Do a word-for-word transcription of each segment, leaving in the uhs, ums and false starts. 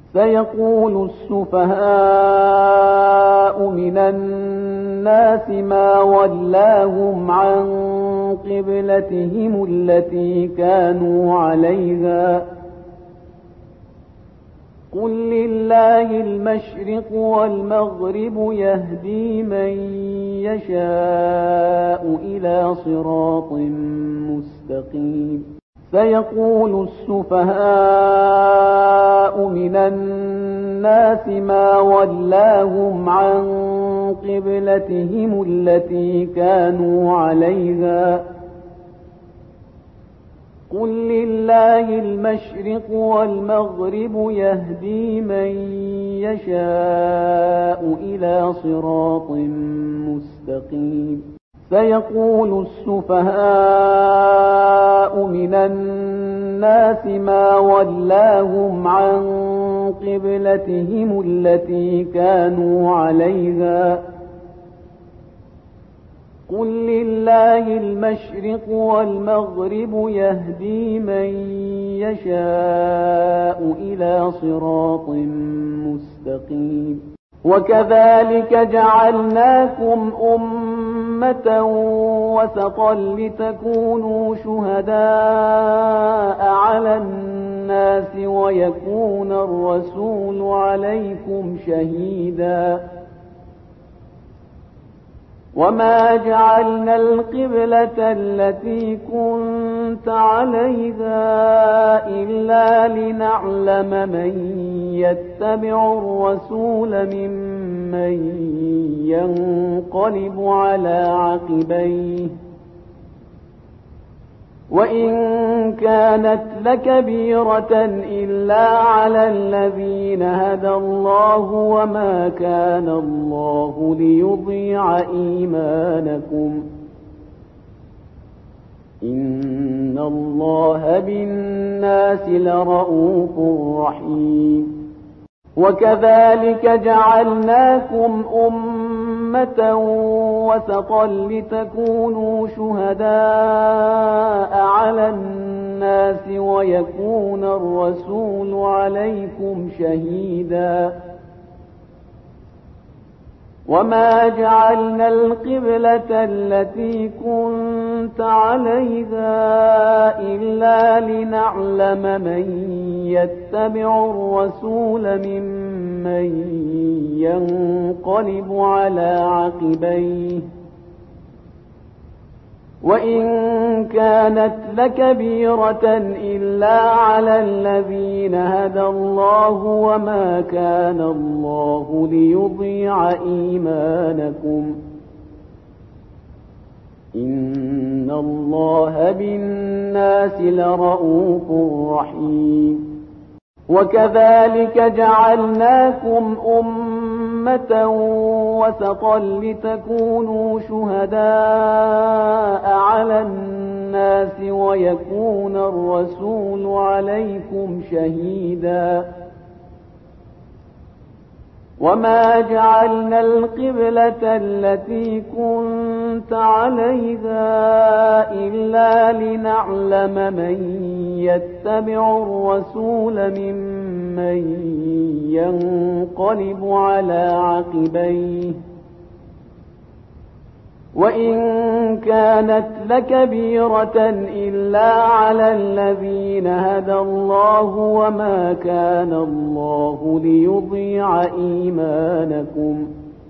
سيقول السفهاء من الناس ما ولاهم عن قبلتهم التي كانوا عليها قل لله المشرق والمغرب يهدي من يشاء إلى صراط مستقيم سيقول السفهاء من الناس ما ولاهم عن قبلتهم التي كانوا عليها قل لله المشرق والمغرب يهدي من يشاء إلى صراط مستقيم سيقول السفهاء من الناس ما ولاهم عن قبلتهم التي كانوا عليها قل لله المشرق والمغرب يهدي من يشاء إلى صراط مستقيم وكذلك جعلناكم أمة وسطا لتكونوا شهداء على الناس ويكون الرسول عليكم شهيدا وما جعلنا القبلة التي كنت عليها إلا لنعلم من يتبع الرسول ممن ينقلب على عقبيه وإن كانت لكبيرة إلا على الذين هدى الله وما كان الله ليضيع إيمانكم إن الله بالناس لرءوف رحيم وكذلك جعلناكم أمة وسطا لتكونوا شهداء على الناس ويكون الرسول عليكم شهيدا وما جعلنا القبلة التي كنت عليها إلا لنعلم من يتبع الرسول ممن ينقلب على عقبيه وإن كانت لكبيرة إلا على الذين هدى الله وما كان الله ليضيع إيمانكم إن الله بالناس لرءوف رحيم وكذلك جعلناكم أمة وسطا لتكونوا شهداء على الناس ويكون الرسول عليكم شهيدا وما جعلنا القبلة التي كنت عليها إلا لنعلم من يتبع الرسول ممن ينقلب على عقبيه وإن كانت لكبيرة إلا على الذين هدى الله وما كان الله ليضيع إيمانكم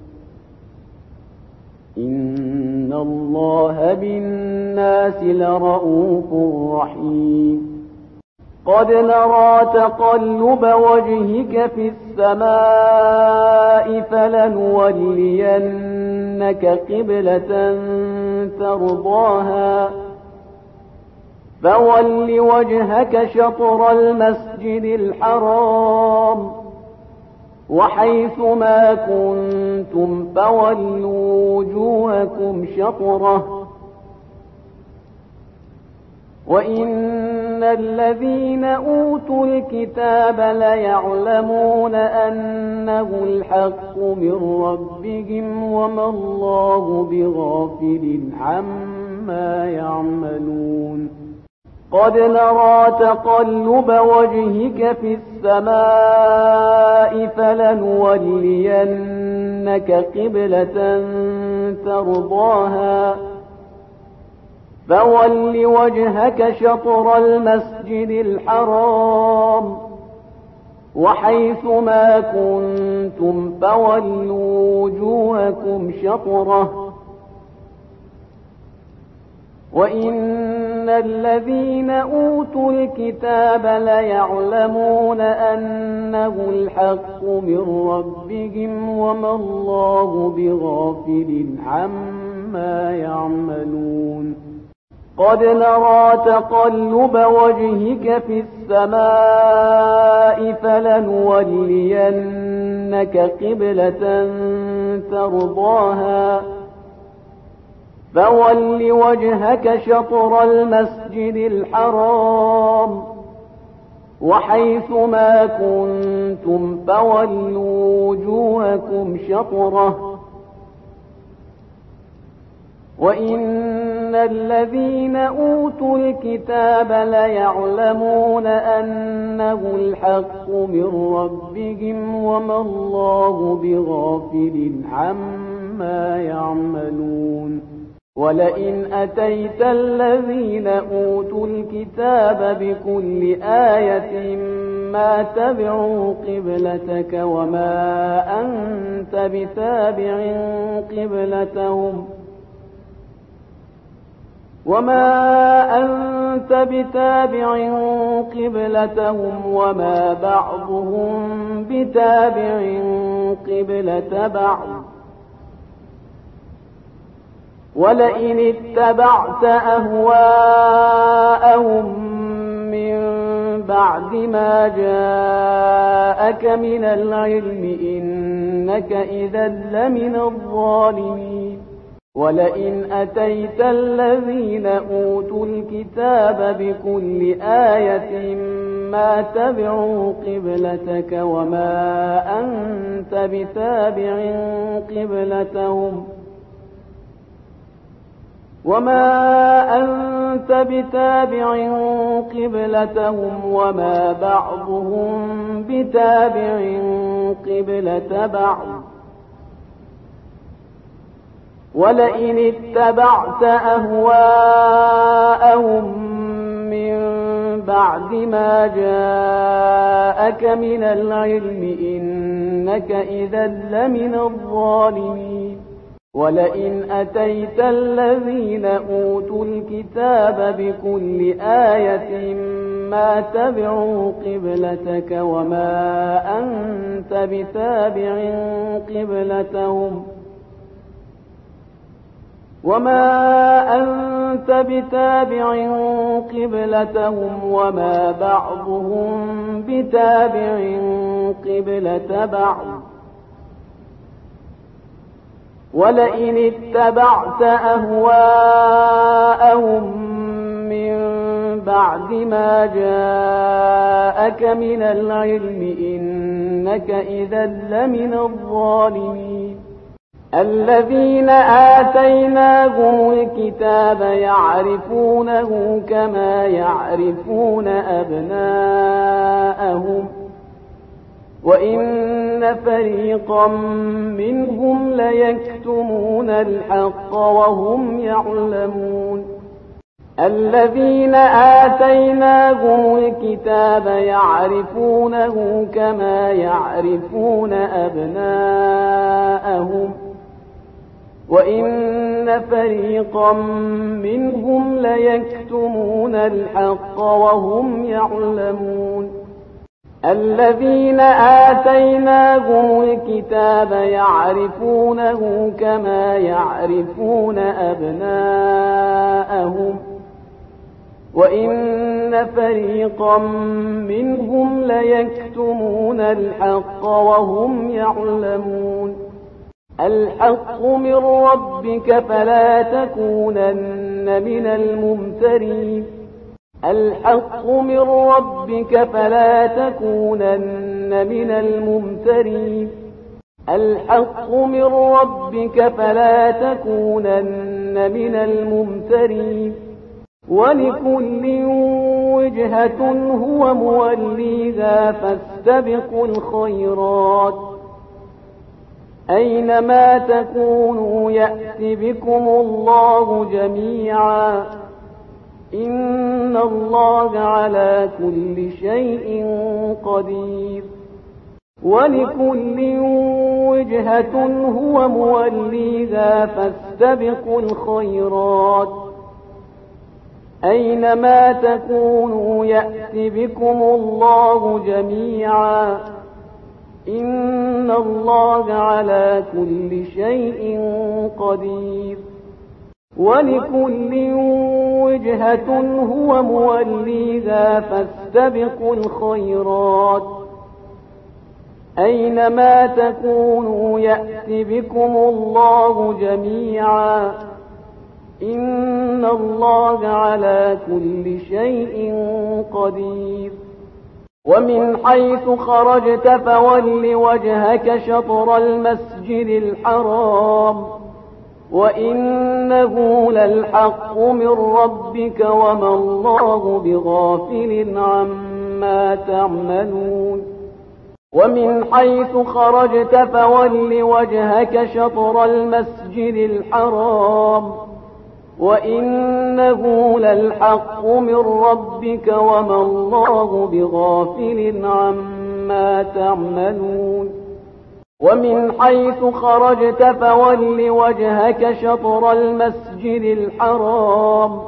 إن الله بالناس لرءوف رحيم قد نرى تقلب وجهك في السماء فلنولينك قبلة ترضاها فول وجهك شطر المسجد الحرام وحيث ما كنتم فولوا وجوهكم شطره وإن الذين أوتوا الكتاب ليعلمون أنه الحق من ربهم وما الله بغافل عما يعملون قد نرى تقلب وجهك في السماء فلنولينك قبلة ترضاها فول وجهك شطر المسجد الحرام وحيث ما كنتم فولوا وجوهكم شطره وإن الذين أوتوا الكتاب ليعلمون أنه الحق من ربهم وما الله بغافل عما يعملون قد نرى تقلب وجهك في السماء فلنولينك قبلة ترضاها فول وجهك شطر المسجد الحرام وحيث ما كنتم فولوا وجوهكم شطره وإن الذين أوتوا الكتاب ليعلمون أنه الحق من ربهم وما الله بغافل عما يعملون ولئن أتيت الذين أوتوا الكتاب بكل آية ما تبعوا قبلتك وما أنت بتابع قبلتهم وما أنت بتابع قبلتهم وما بعضهم بتابع قبلة بعض ولئن اتبعت أهواءهم من بعد ما جاءك من العلم إنك إذا لمن الظالمين ولئن أتيت الذين أوتوا الكتاب بكل آية ما تبعوا قبلتك وما أنت بتابع قبلتهم وما أنت بتابع قبلتهم وما بعضهم بتابع قبلة بعض ولئن اتبعت أهواءهم من بعد ما جاءك من العلم إنك إذا لمن الظالمين ولئن أتيت الذين أوتوا الكتاب بكل آية ما تبعوا قبلتك وما أنت بتابع قبلتهم وما أنت بتابع قبلتهم وما بعضهم بتابع قبلة بعض ولئن اتبعت أهواءهم من بعد ما جاءك من العلم إنك إذا لمن الظالمين الذين آتيناهم الكتاب يعرفونه كما يعرفون أبناءهم وإن فريقا منهم ليكتمون الحق وهم يعلمون الذين آتيناهم الكتاب يعرفونه كما يعرفون أبناءهم وإن فريقا منهم ليكتمون الحق وهم يعلمون الذين آتيناهم الكتاب يعرفونه كما يعرفون أبناءهم وإن فريقا منهم ليكتمون الحق وهم يعلمون الحق من ربك فلا تكونن من الممترين الحق من ربك فلا تكونن من الممترين الحق من ربك فلا تكونن من الممترين ولكل وجهة هو موليها فاستبقوا الخيرات أينما تكونوا يأت بكم الله جميعا إن الله على كل شيء قدير ولكل وجهة هو موليها فاستبقوا الخيرات أينما تكونوا يأت بكم الله جميعا إن الله على كل شيء قدير ولكل وجهة هو موليها فاستبقوا الخيرات أينما تكونوا يأت بكم الله جميعا إن الله على كل شيء قدير ومن حيث خرجت فول وجهك شطر المسجد الحرام وإنه للحق من ربك وما الله بغافل عما تعملون ومن حيث خرجت فول وجهك شطر المسجد الحرام وإنه للحق من ربك وما الله بغافل عما تعملون ومن حيث خرجت فول وجهك شطر المسجد الحرام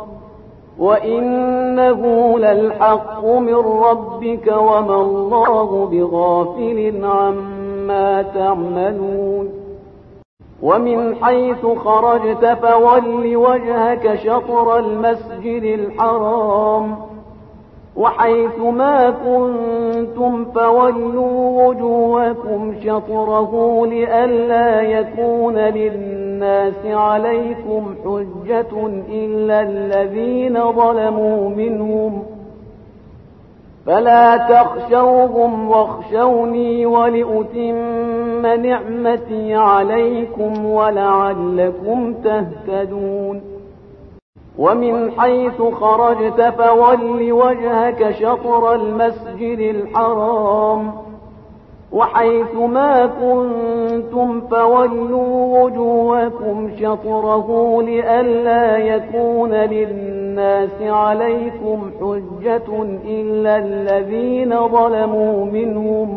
وإنه للحق من ربك وما الله بغافل عما تعملون ومن حيث خرجت فول وجهك شطر المسجد الحرام وحيث ما كنتم فولوا وجوهكم شطره لئلا يكون للناس عليكم حجة إلا الذين ظلموا منهم فلا تخشوهم واخشوني ولأتم نعمتي عليكم ولعلكم تهتدون ومن حيث خرجت فول وجهك شطر المسجد الحرام وحيث ما كنتم فولوا وجوهكم شطره لئلا يكون للناس عليكم حجة إلا الذين ظلموا منهم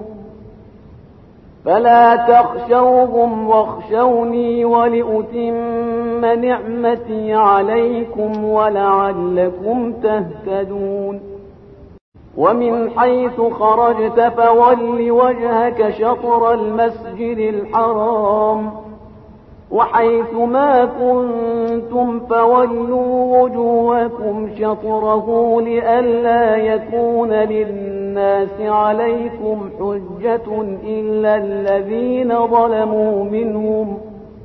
فلا تخشوهم واخشوني ولأتم نعمتي عليكم ولعلكم تهتدون ومن حيث خرجت فول وجهك شطر المسجد الحرام وحيث ما كنتم فولوا وجوهكم شطره لئلا يكون للناس عليكم حجة إلا الذين ظلموا منهم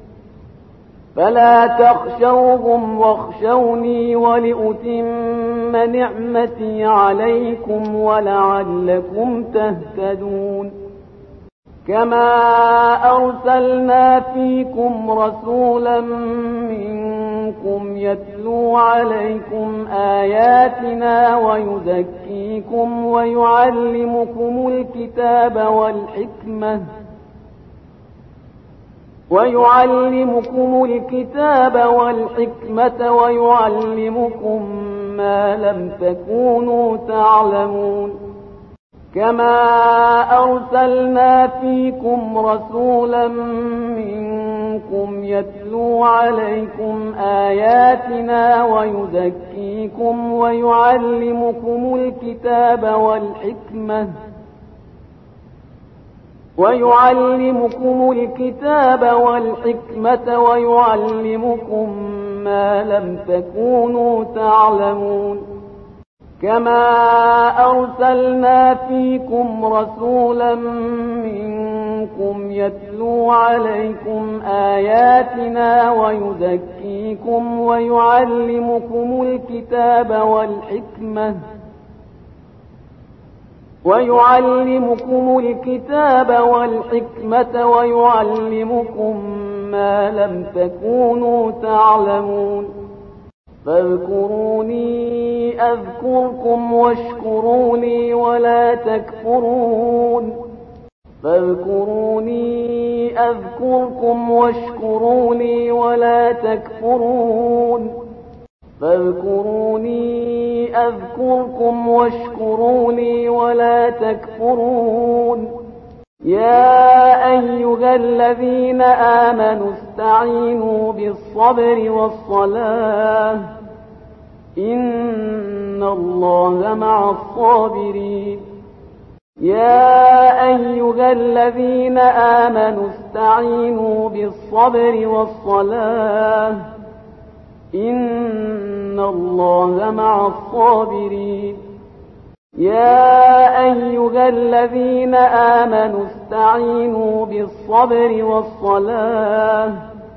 فلا تخشوهم واخشوني ولأتم نعمتي عليكم ولعلكم تهتدون كما أرسلنا فيكم رسولا منكم يتلو عليكم آياتنا ويزكيكم ويعلمكم الكتاب والحكمة ويعلمكم الكتاب والحكمة ويعلمكم ما لم تكونوا تعلمون كما أرسلنا فيكم رسولا منكم يتلو عليكم آياتنا ويزكيكم ويعلمكم الكتاب والحكمة ويعلمكم الكتاب والحكمة ويعلمكم ما لم تكونوا تعلمون كما أرسلنا فيكم رسولا منكم يتلو عليكم آياتنا ويزكيكم ويعلمكم الكتاب والحكمة ويعلمكم الكتاب والحكمة ويعلمكم ما لم تكونوا تعلمون فاذكروني أذكركم واشكروا لي ولا تكفرون فاذكروني أذكركم واشكروا لي ولا تكفرون فاذكروني أذكركم واشكروا لي ولا تكفرون يا أيها الذين آمنوا استعينوا بالصبر والصلاة إن الله مع الصابرين يا أيها الذين آمنوا استعينوا بالصبر والصلاة إن الله مع الصابرين يا أيها الذين آمنوا استعينوا بالصبر والصلاة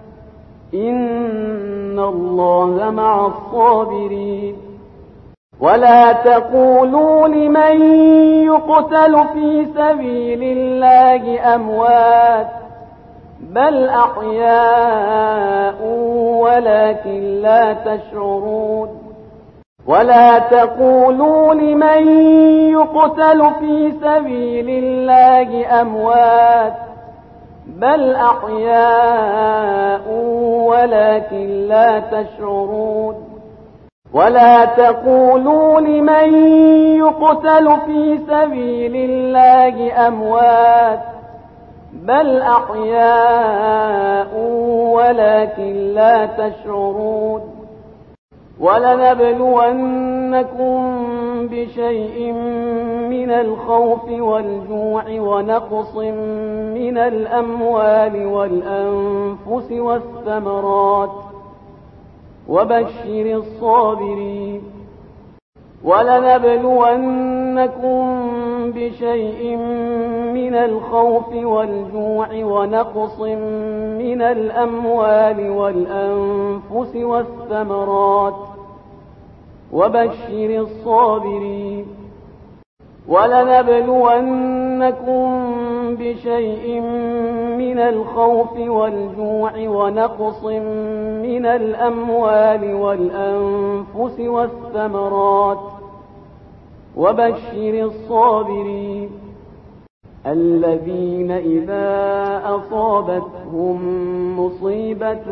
إن الله مع الصابرين ولا تقولوا لمن يقتل في سبيل الله أموات بل أحياء ولكن لا تشعرون ولا تقولوا لمن يقتل في سبيل الله أموات بل أحياء ولكن لا تشعرون ولا تقولوا لمن يقتل في سبيل الله أموات بل أحياء ولكن لا تشعرون ولنبلونكم بشيء من الخوف والجوع ونقص من الأموال والأنفس والثمرات وبشر الصابرين ولنبلونكم بشيء من الخوف والجوع ونقص من الأموال والأنفس والثمرات وبشر الصابرين ولنبلونكم بشيء من الخوف والجوع ونقص من الأموال والأنفس والثمرات وبشر الصابرين الذين إذا أصابتهم مصيبة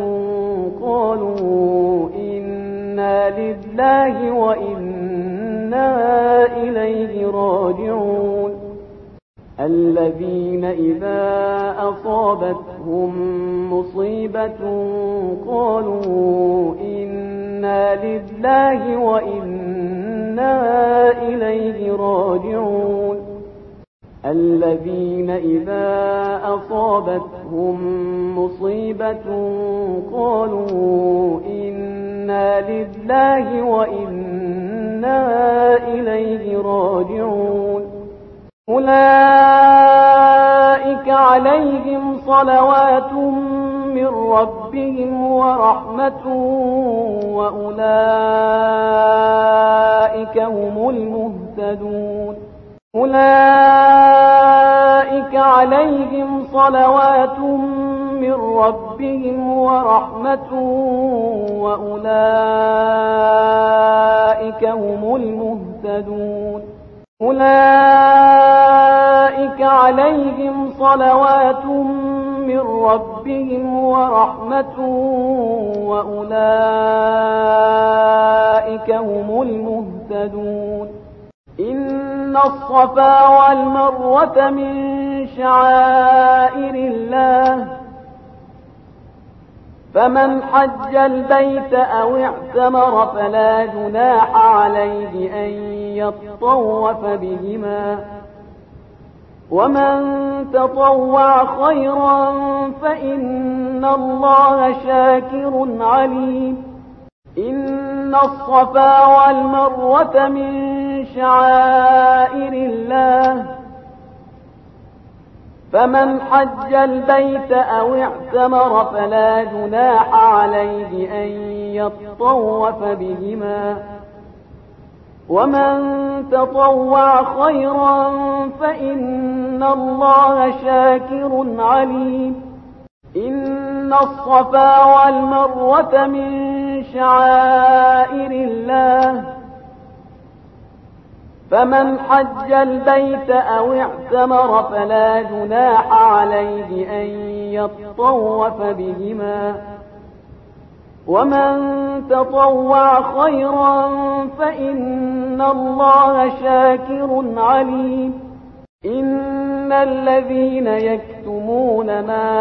قالوا إنا لله وإنا إليه راجعون الذين إذا أصابتهم مصيبة قالوا إنا لله وإنا إليه راجعون الذين إذا أصابتهم مصيبة قالوا إنا لله وإنا إليه راجعون أولئك عليهم صلوات من ربهم ورحمة وأولئك هم المهتدون أولئك عليهم صلوات من ربهم ورحمة وأولئك هم المهتدون أولئك عليهم صلوات من ربهم ورحمة وأولئك هم المهتدون إن الصفا والمروة من شعائر الله فمن حج البيت أو اعتمر فلا جناح عليه أن يطوف بهما ومن تطوع خيرا فإن الله شاكر عليم إن الصفا والمروة من شعائر الله فمن حج البيت أو اعتمر فلا جناح عليه أن يطوف بهما ومن تطوع خيرا فإن الله شاكر عليم إن الصفا والمروة من شعائر الله فمن حج البيت أو اعتمر فلا جناح عليه أن يطوف بهما ومن تطوع خيرا فإن الله شاكر عليم إن الذين يكتمون ما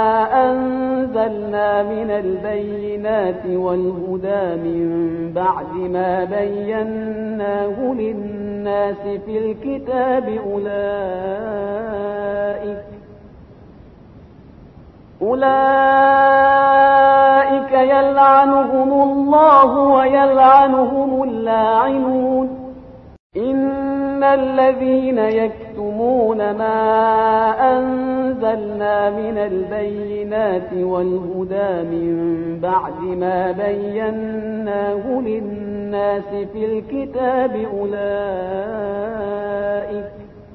أنزلنا من البينات والهدى من بعد ما بيناه للناس في الكتاب أولئك أولئك يلعنهم الله ويلعنهم اللاعنون إن الذين يكتمون ما أنزلنا من البينات والهدى من بعد ما بيناه للناس في الكتاب أولئك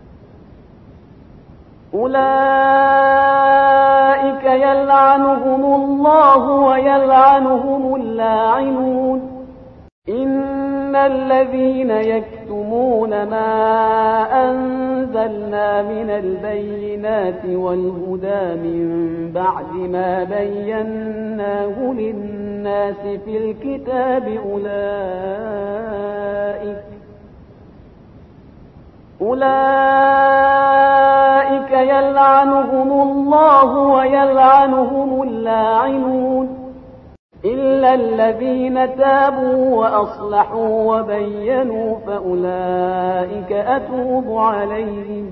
أولئك يلعنهم الله ويلعنهم اللاعنون إن الذين يكتمون ما أنزلنا من البينات والهدى من بعد ما بيناه للناس في الكتاب أولئك أولئك يلعنهم الله ويلعنهم اللاعنون إلا الذين تابوا وأصلحوا وبينوا فأولئك أتوب عليهم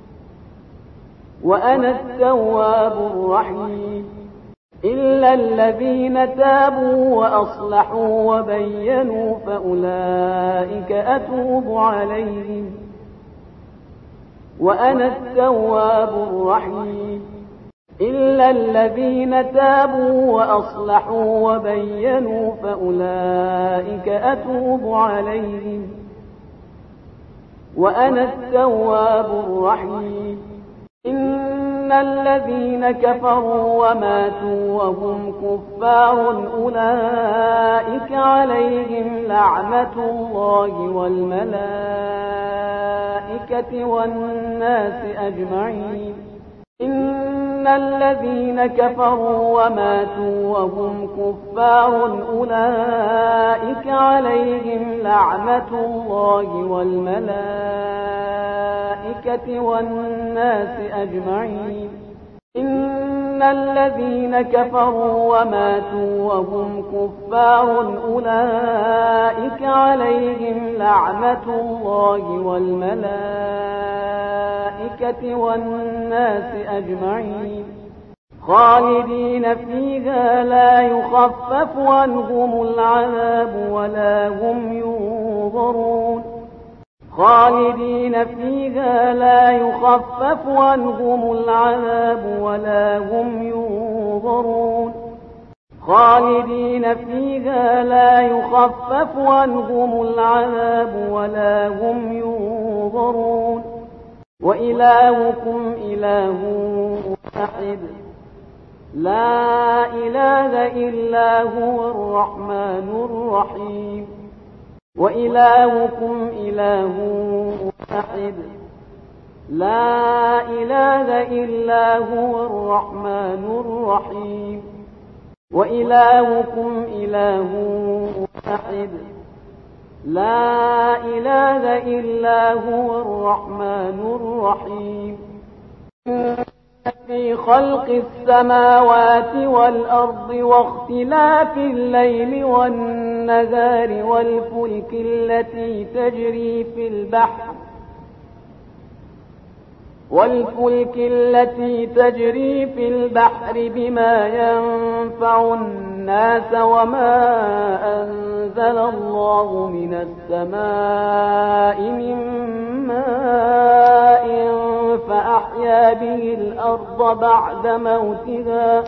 وأنا التواب الرحيم إلا الذين تابوا وأصلحوا وبينوا فأولئك أتوب عليهم وأنا التواب الرحيم إلا الذين تابوا وأصلحوا وبينوا فأولئك أتوب عليهم وأنا التواب الرحيم إن الذين كفروا وماتوا وهم كفار أولئك عليهم لعنة الله والملائكة والناس أجمعين إن الذين كفروا وماتوا وهم كفار أولئك عليهم لعنة الله والملائكة والناس أجمعين إن الذين كفروا وماتوا وهم كفار أولئك عليهم لعنة الله والملائكة والناس أجمعين خالدين فيها لا يخفف عنهم العذاب ولا هم ينظرون خالدين فيها لا يخفف عنهم العذاب ولا هم ينظرون خالدين فيها لا يخفف عنهم العذاب ولا هم ينظرون وإلهكم إله واحد لا إله إلا هو الرحمن الرحيم وإلهكم إله واحد لا إله إلا هو الرحمن الرحيم وإلهكم إله واحد لا إله إلا هو الرحمن الرحيم في خلق السماوات والأرض واختلاف الليل والنهار والفلك التي تجري في البحر والفلك التي تجري في البحر بما ينفع الناس وما أنزل الله من السماء من ماء فأحيا به الأرض بعد موتها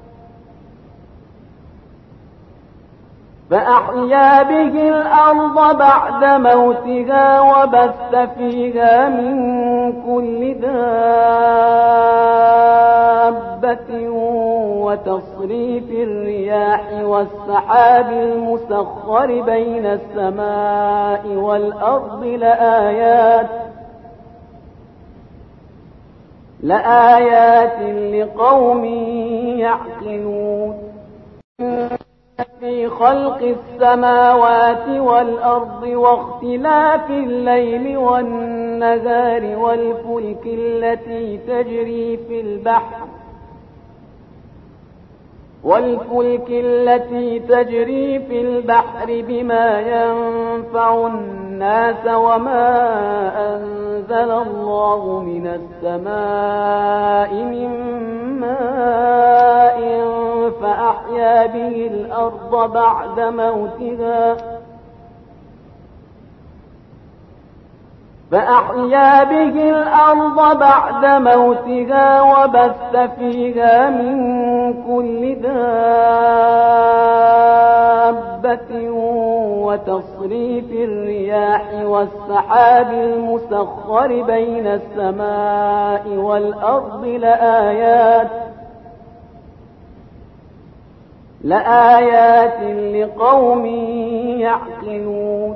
فأحيا به الأرض بعد موتها وبث فيها من كل دابة وتصريف الرياح والسحاب المسخر بين السماء والأرض لآيات لآيات لقوم يعقلون في خلق السماوات والأرض واختلاف الليل والنهار والفلك التي تجري في البحر والفلك التي تجري في البحر بما ينفع الناس وما أنزل الله من السماء من ماء فأحيا به الأرض بعد موتها فأحيا به الأرض بعد موتها وبث فيها من كل دابة وتصريف الرياح والسحاب المسخر بين السماء والأرض لآيات لآيات لقوم يعقلون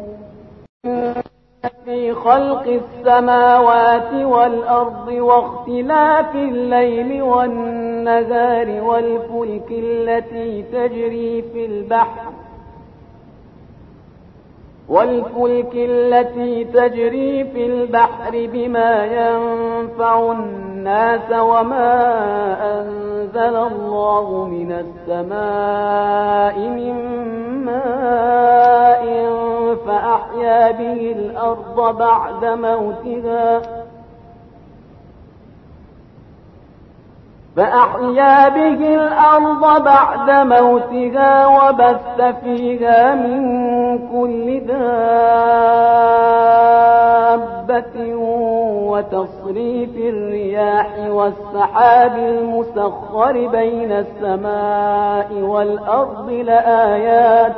في خلق السماوات والأرض واختلاف الليل والنهار والفلك التي تجري في البحر والفلك التي تجري في البحر بما ينفع الناس وما أنزل الله من السماء من ماء فأحيا به الأرض بعد موتها فأحيا به الأرض بعد موتها وبث فيها من كل دابة وتصريف الرياح والسحاب المسخر بين السماء والأرض لآيات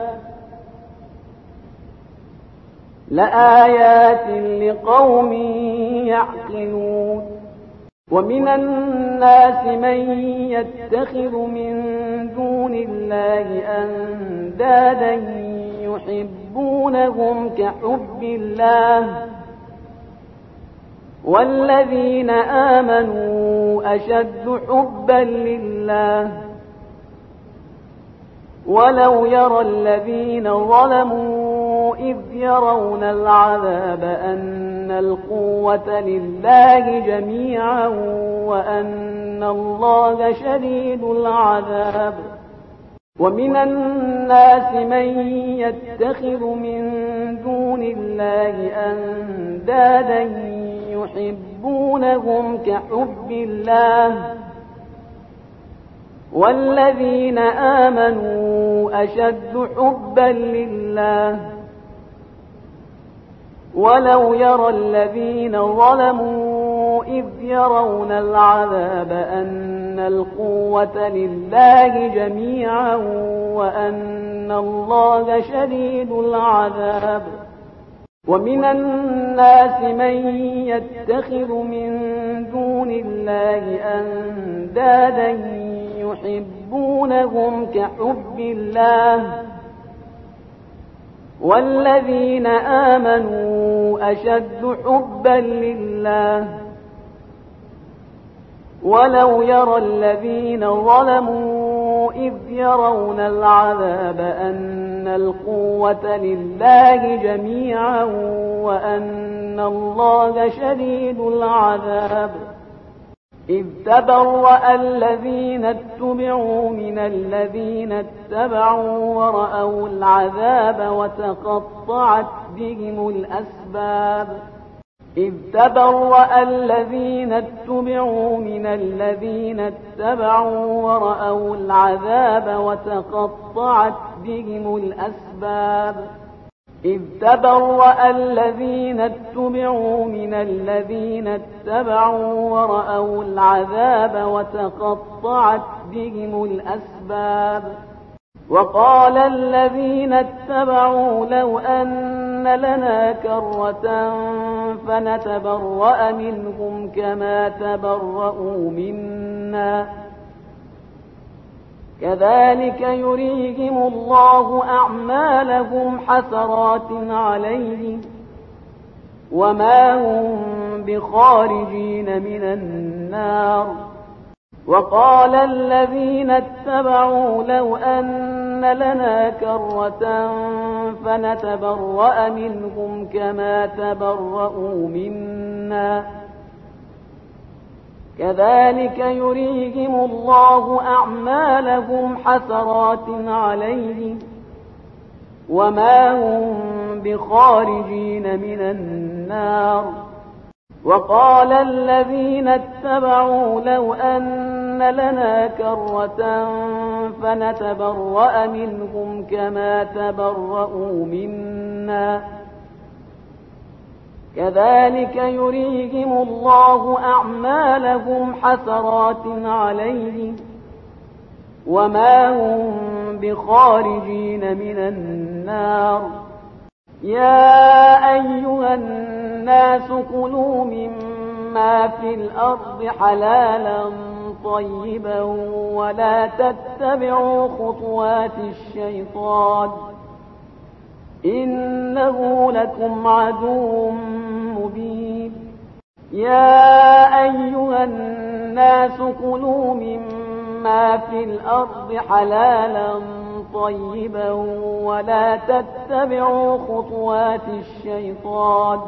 لآيات لقوم يعقلون ومن الناس من يتخذ من دون الله أندادا يحبونهم كحب الله والذين آمنوا أشد حبا لله ولو يرى الذين ظلموا إذ يرون العذاب أن القوة لله جميعا وأن الله شديد العذاب ومن الناس من يتخذ من دون الله أندادا يحبونهم كحب الله والذين آمنوا أشد حبا لله ولو يرى الذين ظلموا إذ يرون العذاب أن القوة لله جميعا وأن الله شديد العذاب ومن الناس من يتخذ من دون الله أندادا يحبونهم كحب الله والذين آمنوا أشد حبا لله ولو يرى الذين ظلموا إذ يرون العذاب أن القوة لله جميعا وأن الله شديد العذاب إذ تبرأ الذين اتبعوا من الذين اتبعوا ورأوا العذاب وتقطعت بهم الأسباب إذ تبرأ الذين اتبعوا من الذين اتبعوا ورأوا العذاب وتقطعت بهم الأسباب إذ تبرأ الذين اتبعوا من الذين اتبعوا ورأوا العذاب وتقطعت بهم الأسباب وقال الذين اتبعوا لو أن لنا كرة فنتبرأ منهم كما تبرأوا منا كذلك يريهم الله أعمالهم حسرات عليهم وما هم بخارجين من النار. وقال الذين اتبعوا لو أن لنا كرة فنتبرأ منهم كما تبرؤوا منا كذلك يريهم الله أعمالهم حسرات عليهم وما هم بخارجين من النار. وقال الذين اتبعوا لو أن لنا كرة فنتبرأ منهم كما تبرؤوا منا كذلك يريهم الله أعمالهم حسرات عليهم وما هم بخارجين من النار. يا أيها الناس كلوا مما في الأرض حلالا طيبا ولا تتبعوا خطوات الشيطان إنه لكم عدو مبين. يا أيها الناس كلوا مما في الأرض حلالا طيبا ولا تتبعوا خطوات الشيطان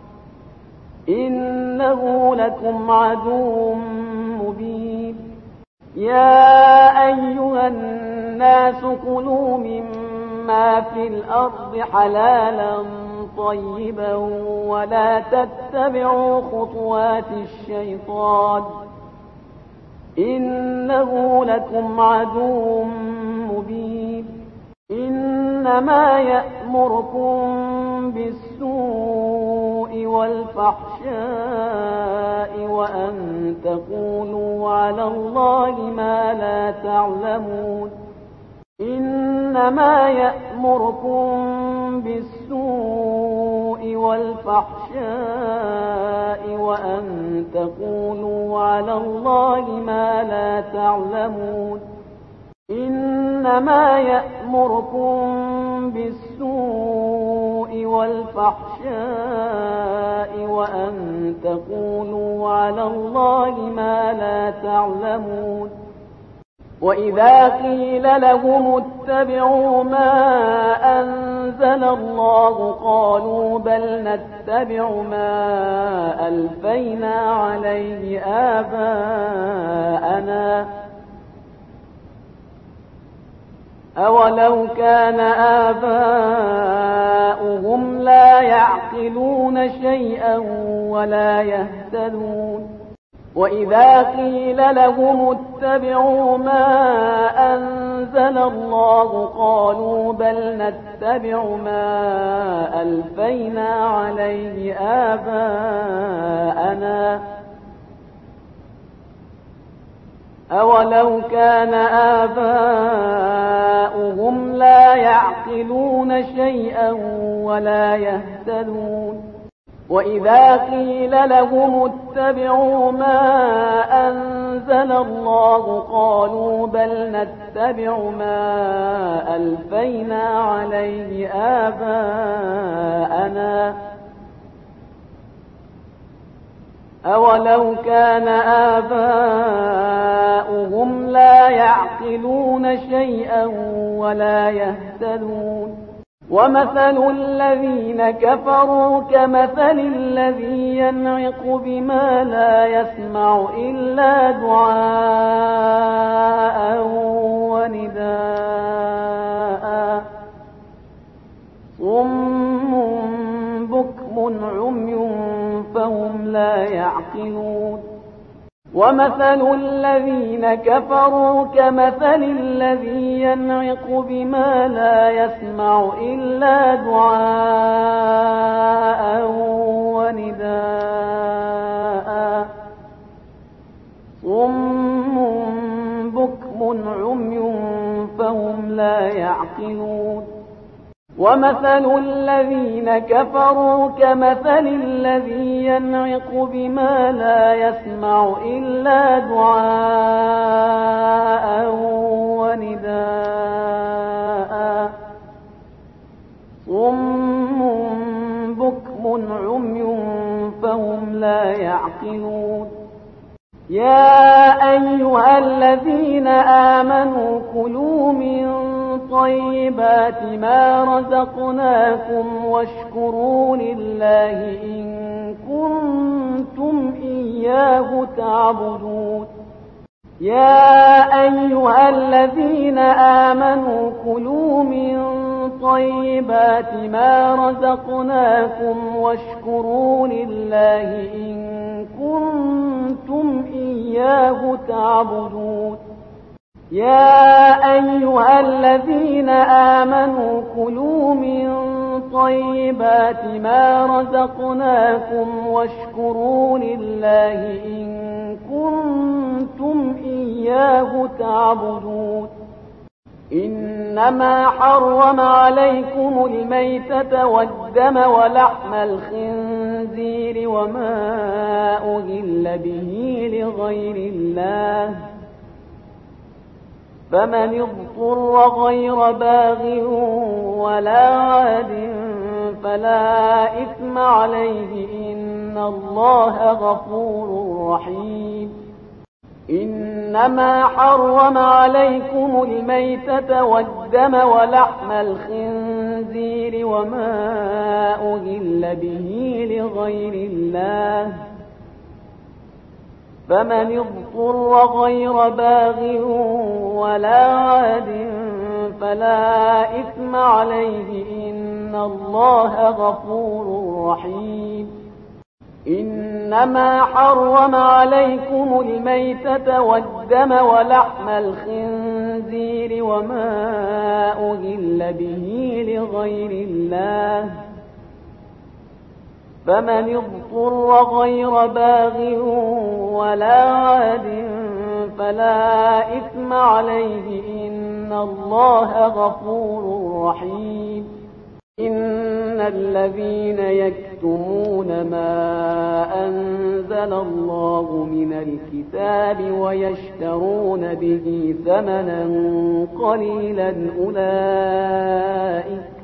إنه لكم عدو مبين. يا أيها الناس كلوا مما في الأرض حلالا طيبا ولا تتبعوا خطوات الشيطان إنه لكم عدو مبين. إنما يأمركم بالسوء والفحشاء وأن تقولوا على الله ما لا تعلمون. إنما يأمركم بالسوء والفحشاء وأن تقولوا على الله ما لا تعلمون. إنما يأمركم بالسوء والفحشاء وأن تقولوا على الله ما لا تعلمون. وإذا قيل لهم اتبعوا ما أنزل الله قالوا بل نتبع ما ألفينا عليه آباءنا أولو كان آباؤهم لا يعقلون شيئا ولا يهتدون. وإذا قيل لهم اتبعوا ما أنزل الله قالوا بل نتبع ما ألفينا عليه آباءنا أولو كان آباؤهم لا يعقلون شيئا ولا يهتدون. وإذا قيل لهم اتبعوا ما أنزل الله قالوا بل نتبع ما ألفينا عليه آباءنا أولو كان آباؤهم لا يعقلون شيئا ولا يهتدون. ومثل الذين كفروا كمثل الذي ينعق بما لا يسمع إلا دعاء ونداء صم بكم عمي فهم لا يعقلون. ومثل الذين كفروا كمثل الذي ينعق بما لا يسمع إلا دعاء ونداء صم بكم عمي فهم لا يعقلون. ومثل الذين كفروا كمثل الذي ينعق بما لا يسمع إلا دعاء ونداء أيها الذين آمنوا كلوا من طيبات ما رزقناكم واشكروا لله إن كنتم إياه تعبدون يا أيها الذين آمنوا كلوا من طيبات ما رزقناكم واشكروا لله إن كنتم إياه تعبدون يا أيها الذين آمنوا كلوا من طيبات ما رزقناكم واشكروا لله إن كنتم إياه تعبدون إنما حرم عليكم الميتة والدم ولحم الخنزير وما أهل به لغير الله فمن اضطر غير باغ ولا عاد فلا إثم عليه إن الله غفور رحيم إنما حرم عليكم الميتة والدم ولحم الخنزير وما أهل به لغير الله فمن اضطر غير باغ ولا عاد فلا إثم عليه إن الله غفور رحيم إنما حرم عليكم الميتة والدم ولحم الخنزير وما أهل به لغير الله فمن اضطر غير باغ ولا عاد فلا إثم عليه إن الله غفور رحيم إن الذين يكتمون ما أنزل الله من الكتاب ويشترون به ثمنا قليلا أولئك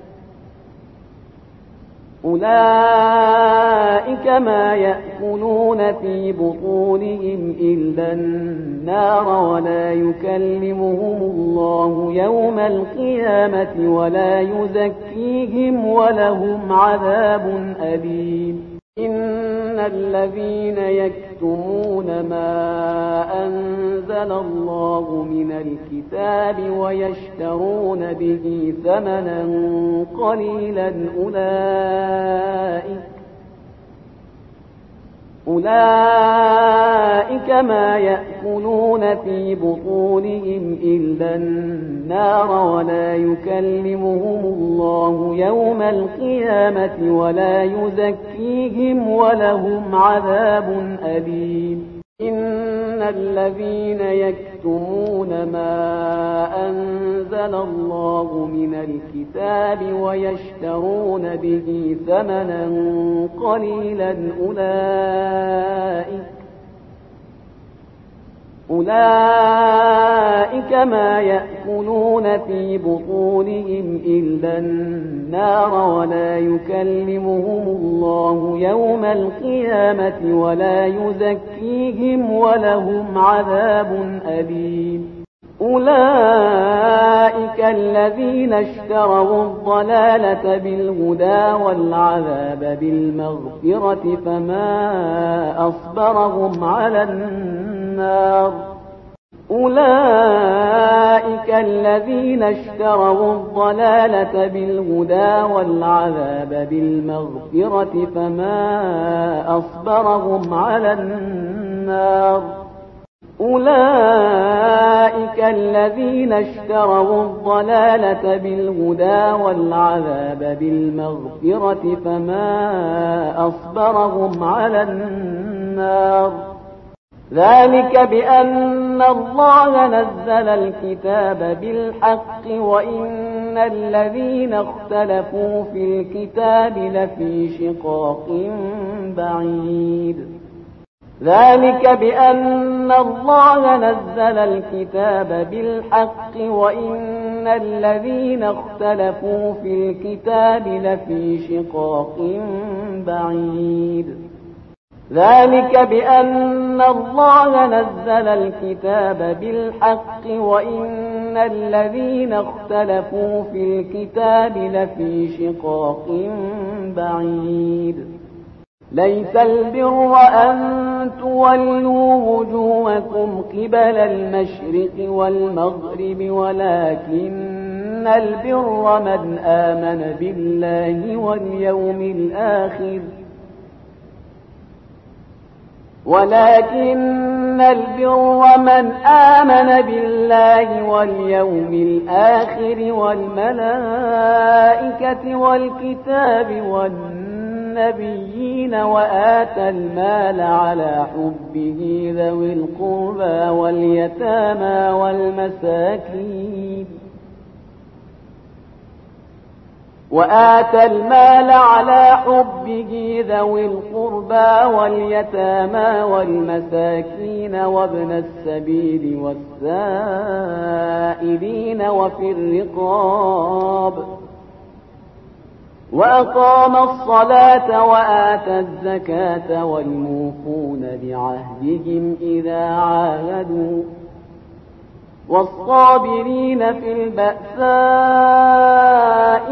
أولئك ما يأكلون في بطونهم إلا النار ولا يكلمهم الله يوم القيامة ولا يزكيهم ولهم عذاب أليم إن الذين يكتمون ما أنزل الله من الكتاب ويشترون به ثمنا قليلا أولئك أولئك ما يأكلون في بطونهم إلا النار ولا يكلمهم الله يوم القيامة ولا يزكيهم ولهم عذاب أليم إن الذين يكتمون ما أنزل الله من الكتاب ويشترون به ثمنا قليلا أولئك أولئك ما يأكلون في بطونهم إلا النار ولا يكلمهم الله يوم القيامة ولا يزكيهم ولهم عذاب أليم أولئك الذين اشتروا الضلالة بالهدى والعذاب بالمغفرة فما أصبرهم على النار أولئك الذين اشتروا الضلالة بالهدى والعذاب بالمغفرة فما أصبرهم على النار أولئك الذين اشتروا الضلالة بالهدى والعذاب بالمغفرة فما أصبرهم على النار ذلك بأن الله نزل الكتاب بالحق وإن الذين اختلفوا في الكتاب لفي شقاق بعيد ذلك بأن الله نزل الكتاب بالحق وإن الذين اختلفوا في الكتاب لفي شقاق بعيد ذلك بأن الله نزل الكتاب بالحق وإن الذين اختلفوا في الكتاب لفي شقاق بعيد ليس البر أن تولوا وجوهكم قبل المشرق والمغرب ولكن البر من آمن بالله واليوم الآخر ولكن البر من آمن بالله واليوم الآخر والملائكة والكتاب والنبيين وآتى المال على حبه ذوي القربى واليتامى والمساكين وآتى المال على حبه ذوي القربى واليتامى والمساكين وابن السبيل والسائلين وفي الرقاب وأقام الصلاة وآتى الزكاة والموفون بعهدهم إذا عاهدوا والصابرين في البأساء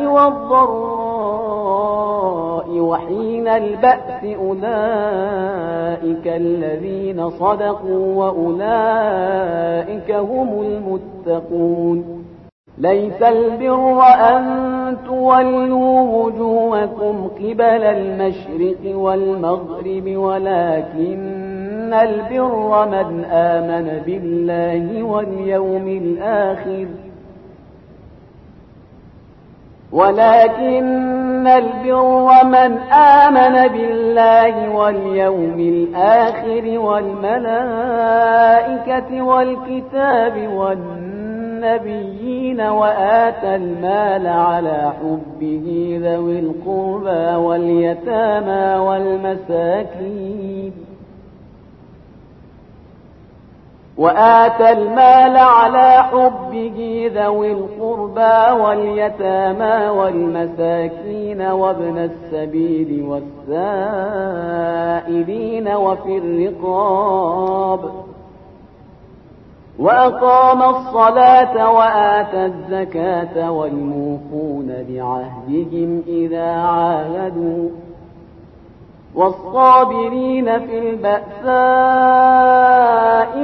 والضراء وحين البأس أولئك الذين صدقوا وأولئك هم المتقون ليس البر أن تولوا وجوهكم قبل المشرق والمغرب ولكن البر من آمن بالله واليوم الآخر ولكن البر من آمن بالله واليوم الآخر والملائكة والكتاب والنبيين وآتى المال على حبه ذوي القربى واليتامى والمساكين وآتى المال على حبه ذوي القربى واليتامى والمساكين وابن السبيل والسائلين وفي الرقاب وأقام الصلاة وآتى الزكاة والموفون بعهدهم إذا عاهدوا والصابرين في البأساء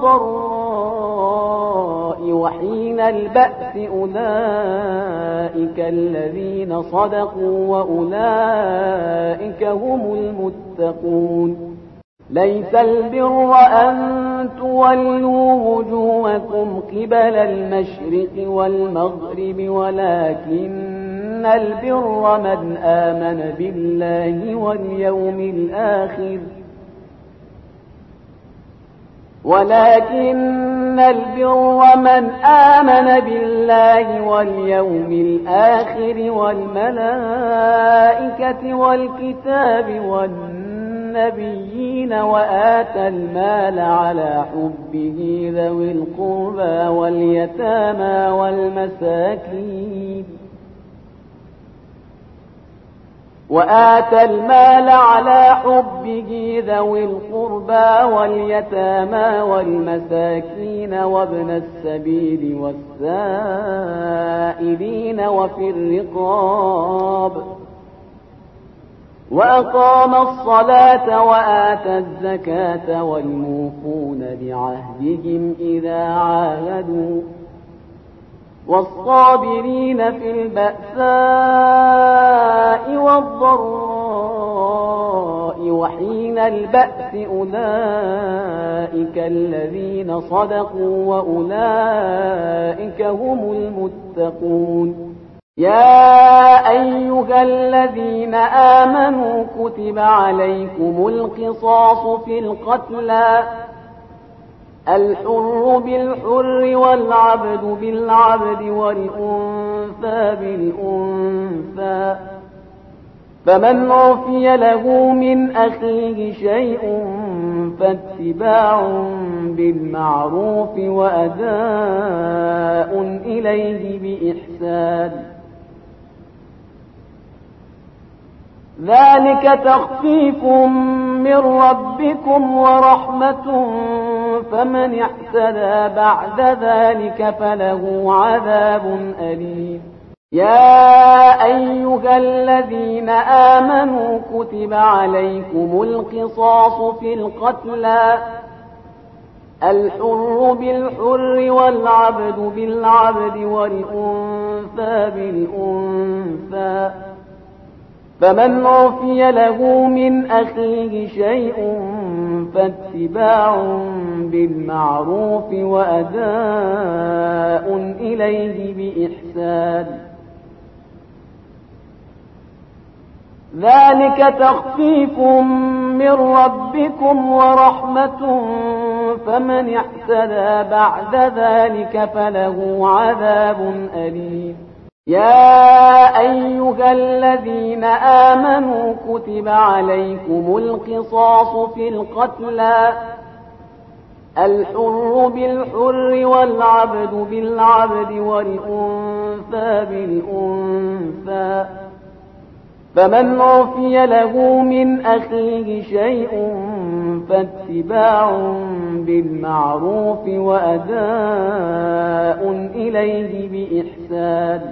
والضراء وحين البأس أولئك الذين صدقوا وأولئك هم المتقون ليس البر أن تولوا وجوهكم قبل المشرق والمغرب ولكن البر من آمن بالله واليوم الآخر ولكن البر من آمن بالله واليوم الآخر والملائكة والكتاب والنبيين وآتى المال على حبه ذوي القربى واليتامى والمساكين وآتى المال على حبه ذوي القربى واليتامى والمساكين وابن السبيل والسائلين وفي الرقاب وأقام الصلاة وآتى الزكاة والموفون بعهدهم إذا عاهدوا والصابرين في البأساء والضراء وحين البأس أولئك الذين صدقوا وأولئك هم المتقون يا أيها الذين آمنوا كتب عليكم القصاص في القتلى الحر بالحر والعبد بالعبد والأنثى بالأنثى فمن عفي له من أخيه شيء فاتباع بالمعروف وأداء إليه بإحسان ذلك تخفيف من ربكم ورحمة فمن اعتدى بعد ذلك فله عذاب أليم. يا أيها الذين آمنوا كتب عليكم القصاص في القتلى الحر بالحر والعبد بالعبد والأنثى بالأنثى فمن عفي له من أخيه شيء فاتباع بالمعروف وأداء إليه بإحسان ذلك تخفيف من ربكم ورحمة فمن اعتدى بعد ذلك فله عذاب أليم. يا أيها الذين آمنوا كتب عليكم القصاص في القتلى الحر بالحر والعبد بالعبد والأنثى بالأنثى فمن عفي له من أخيه شيء فاتباع بالمعروف وأداء إليه بإحسان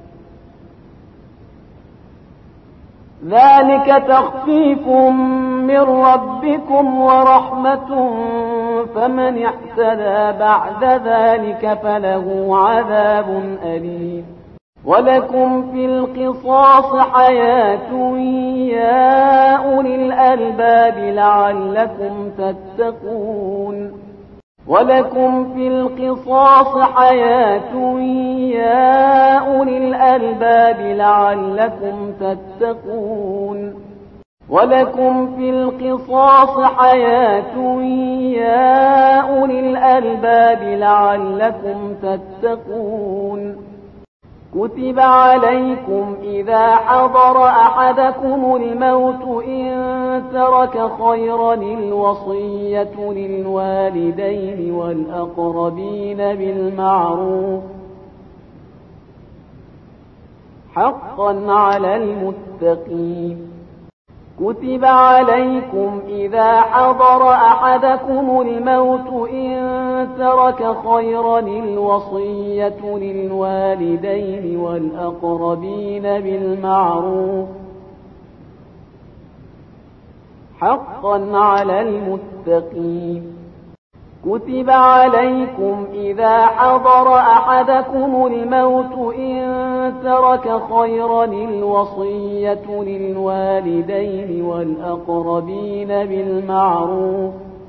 ذلك تخفيف من ربكم ورحمة فمن اعتدى بعد ذلك فله عذاب أليم. ولكم في القصاص حياة يا أولي الألباب لعلكم تتقون ولكم في القصاص حياة يا أولي الألباب لعلكم تتقون ولكم في القصاص حياة يا أولي الألباب لعلكم تتقون كتب عليكم إذا حضر أحدكم الموت إن ترك خيرا الوصية للوالدين والأقربين بالمعروف حقا على المتقين كتب عليكم إذا حضر أحدكم الموت إن ترك خيرا الوصية للوالدين والأقربين بالمعروف حقا على المتقين كتب عليكم إذا حضر أحدكم الموت إن ترك خيرا الوصية للوالدين والأقربين بالمعروف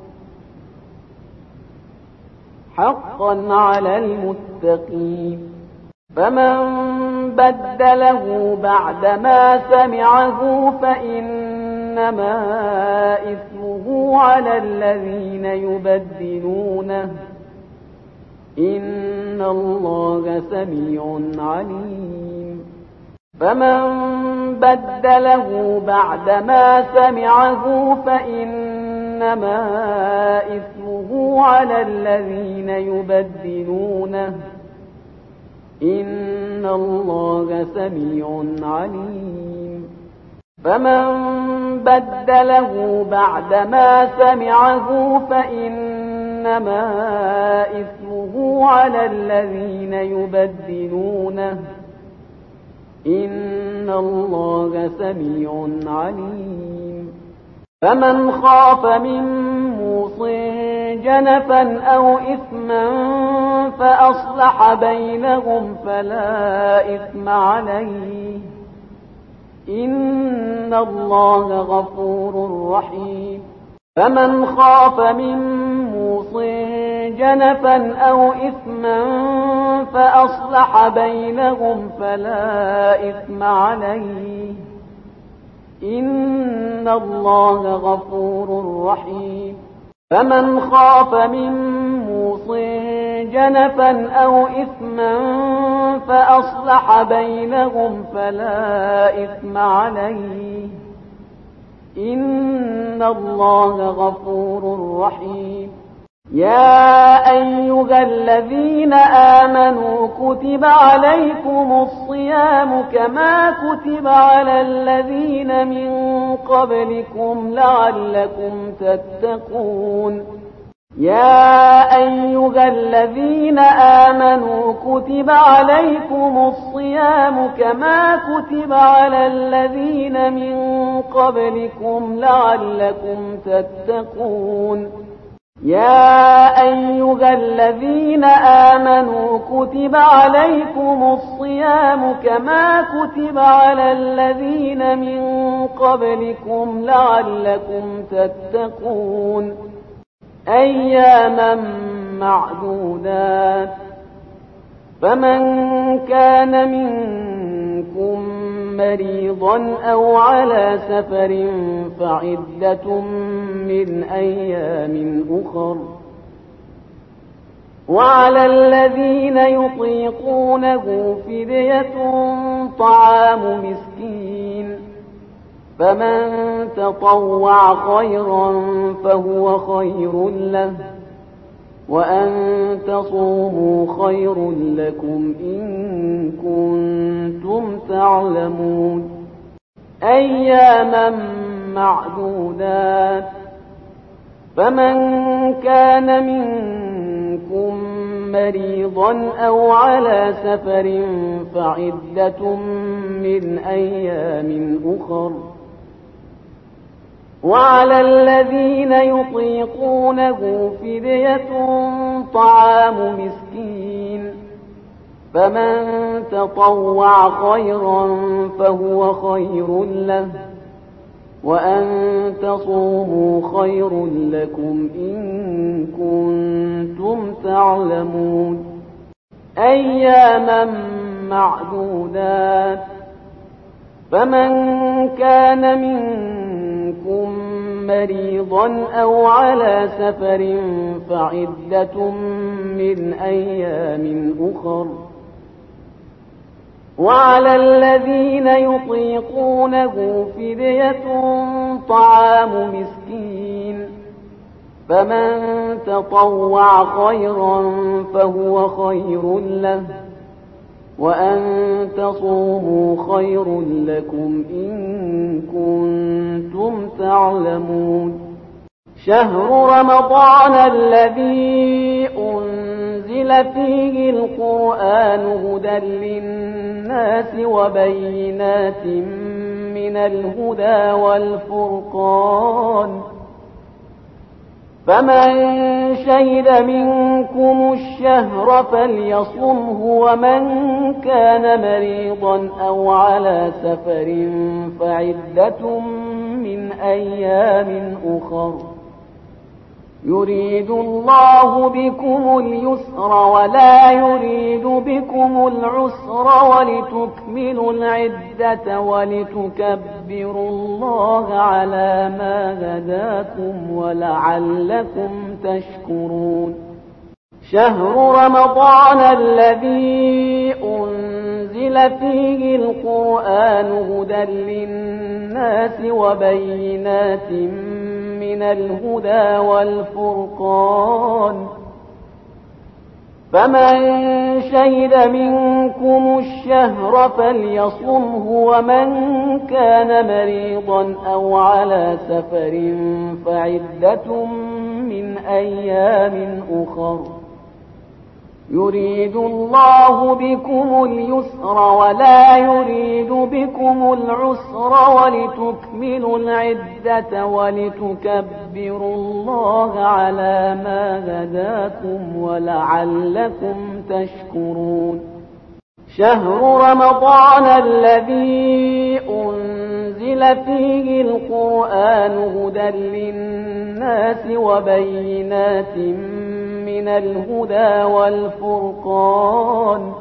حقا على المتقين فمن بدله بعدما سمعه فإنما إثمه على الذين يبدلونه إن الله سميع عليم فمن بدله بعدما سمعه فإنما إثمه على الذين يبدلونه إن الله سميع عليم فمن بدله بعدما سمعه فإنما إثمه على الذين يبدلونه إن الله سميع عليم فمن خاف من موصٍ جنفا أو إثما فأصلح بينهم فلا إثم عليه إن الله غفور رحيم فمن خاف من موصٍ جنفا أو إثما فأصلح بينهم فلا إثم عليه إن الله غفور رحيم فمن خاف من موصٍ جنفا أو إثما فأصلح بينهم فلا إثم عليه إن الله غفور رحيم يا أيها الذين آمنوا كتب عليكم الصيام كما كتب على الذين من قبلكم لعلكم تتقون يا أيها الذين آمنوا كتب عليكم الصيام كما كتب على الذين من قبلكم لعلكم تتقون يا أيها الذين آمنوا كتب عليكم الصيام كما كتب على الذين من قبلكم لعلكم تتقون أياما معدودات فمن كان منكم مريضا أو على سفر فعدة من أيام أخر وعلى الذين يطيقونه فدية طعام مسكين فمن تطوع خيرا فهو خير له وأن تصوموا خير لكم إن كنتم تعلمون أياما معدودات فمن كان منكم مريضا أو على سفر فعدة من أيام أخر وعلى الذين يطيقونه فدية طعام مسكين فمن تطوع خيرا فهو خير له وأن تصوموا خير لكم إن كنتم تعلمون أياما معدودات فمن كان منكم مريضا أو على سفر فعدة من أيام أخر وعلى الذين يطيقونه فدية طعام مسكين فمن تطوع خيرا فهو خير له وأن تصوموا خير لكم إن كنتم تعلمون شهر رمضان الذي أنزل فيه القرآن هدى للناس وبينات من الهدى والفرقان فمن شهد منكم الشهر فليصمه ومن كان مريضا أو على سفر فعدة من أيام أخر يريد الله بكم اليسر ولا يريد بكم العسر ولتكملوا العدة ولتكبروا الله على ما هداكم ولعلكم تشكرون شهر رمضان الذي أنزل فيه القرآن هدى للناس وبينات من الهدى والفرقان فمن شهد منكم الشهر فليصمه ومن كان مريضا أو على سفر فعدة من أيام أخر يريد الله بكم اليسر ولا يريد بكم العسر ولتكملوا العدة ولتكبروا الله على ما هداكم ولعلكم تشكرون شهر رمضان الذي أنزل فيه القرآن هدى للناس وبينات من الهدى والفرقان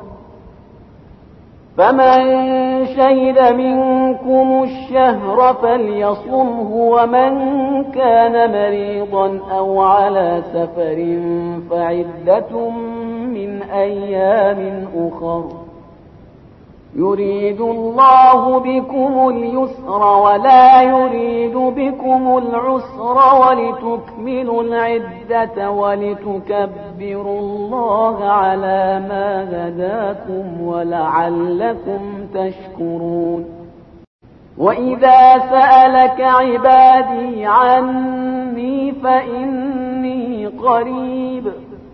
فمن شهد منكم الشهر فليصمه ومن كان مريضا أو على سفر فعدة من أيام أخر يريد الله بكم اليسر ولا يريد بكم العسر ولتكملوا العدة ولتكبروا الله على ما هداكم ولعلكم تشكرون. وإذا سألك عبادي عني فإني قريب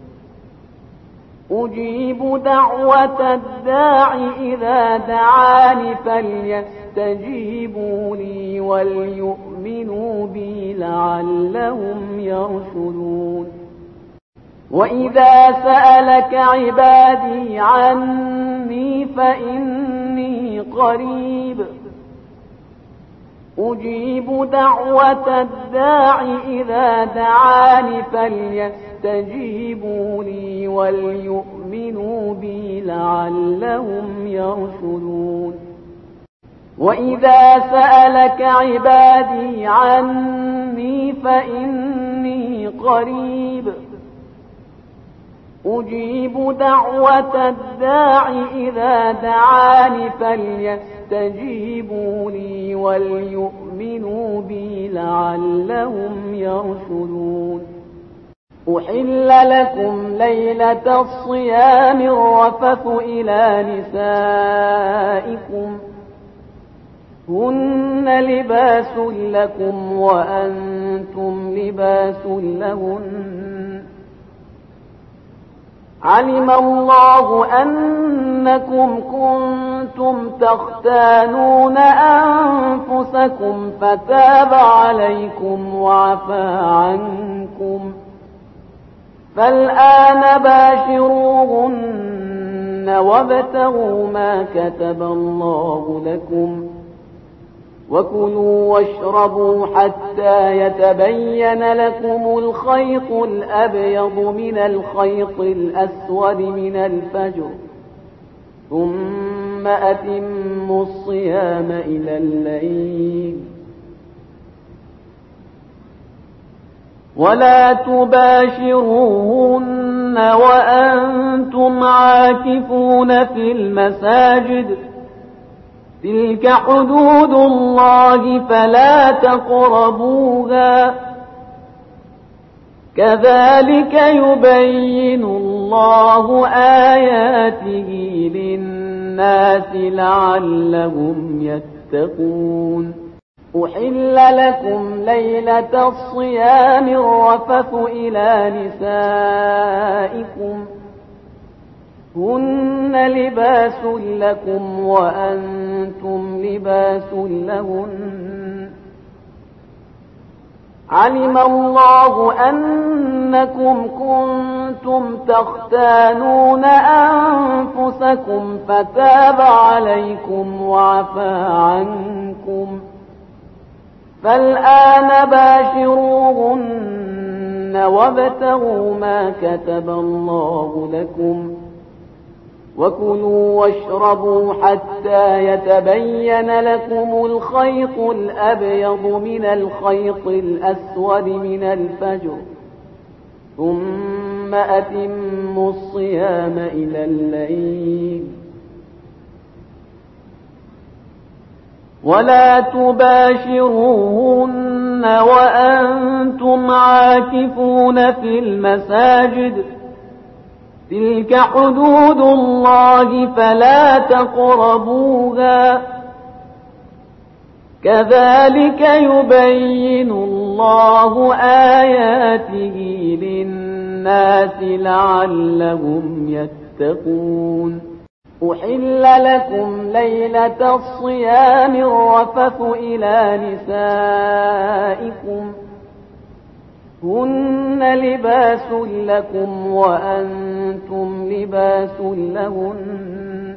أجيب دعوة الداع إذا دعاني فليستجيبوا لي وليؤمنوا بي لعلهم يرشدون. وإذا سألك عبادي عني فإني قريب أجيب دعوة الداع إذا دعاني فليستجيبوا لي وليؤمنوا بي لعلهم يرشدون. وإذا سألك عبادي عني فإني قريب أجيب دعوة الداع إذا دعاني فليستجيبوا لي وليؤمنوا بي لعلهم يرشدون. أحل لكم ليلة الصيام الرفث إلى نسائكم هن لباس لكم وأنتم لباس لهن علم الله أنكم كنتم تختانون أنفسكم فتاب عليكم وعفى عنكم فالآن باشروهن وابتغوا ما كتب الله لكم وكلوا واشربوا حتى يتبين لكم الخيط الأبيض من الخيط الأسود من الفجر ثم أتموا الصيام إلى الليل ولا تباشروهن وأنتم عاكفون في المساجد تلك حدود الله فلا تقربوها كذلك يبين الله آياته للناس لعلهم يتقون. أحل لكم ليلة الصيام الرفث إلى نسائكم هن لباس لكم وأنتم لباس لهن علم الله أنكم كنتم تختانون أنفسكم فتاب عليكم وعفى عنكم فالآن باشروهن وابتغوا ما كتب الله لكم وكلوا واشربوا حتى يتبين لكم الخيط الأبيض من الخيط الأسود من الفجر ثم أتموا الصيام إلى الليل ولا تباشروهن وأنتم عاكفون في المساجد تلك حدود الله فلا تقربوها كذلك يبين الله آياته للناس لعلهم يتقون. أحل لكم ليلة الصيام الرفث إلى نسائكم هن لباس لكم وأنتم لباس لهن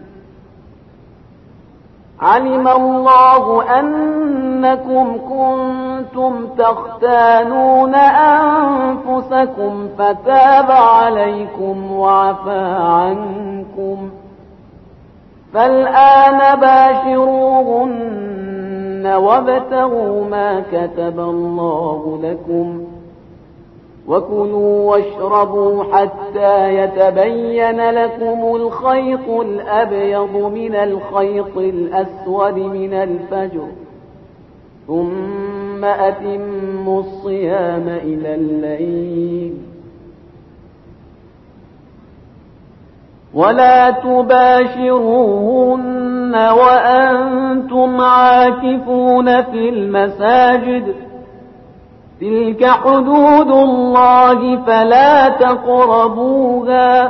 علم الله أنكم كنتم تختانون أنفسكم فتاب عليكم وعفى عنكم فالآن باشروهن وابتغوا ما كتب الله لكم وكلوا واشربوا حتى يتبين لكم الخيط الأبيض من الخيط الأسود من الفجر ثم أتموا الصيام إلى الليل ولا تباشروهن وأنتم عاكفون في المساجد تلك حدود الله فلا تقربوها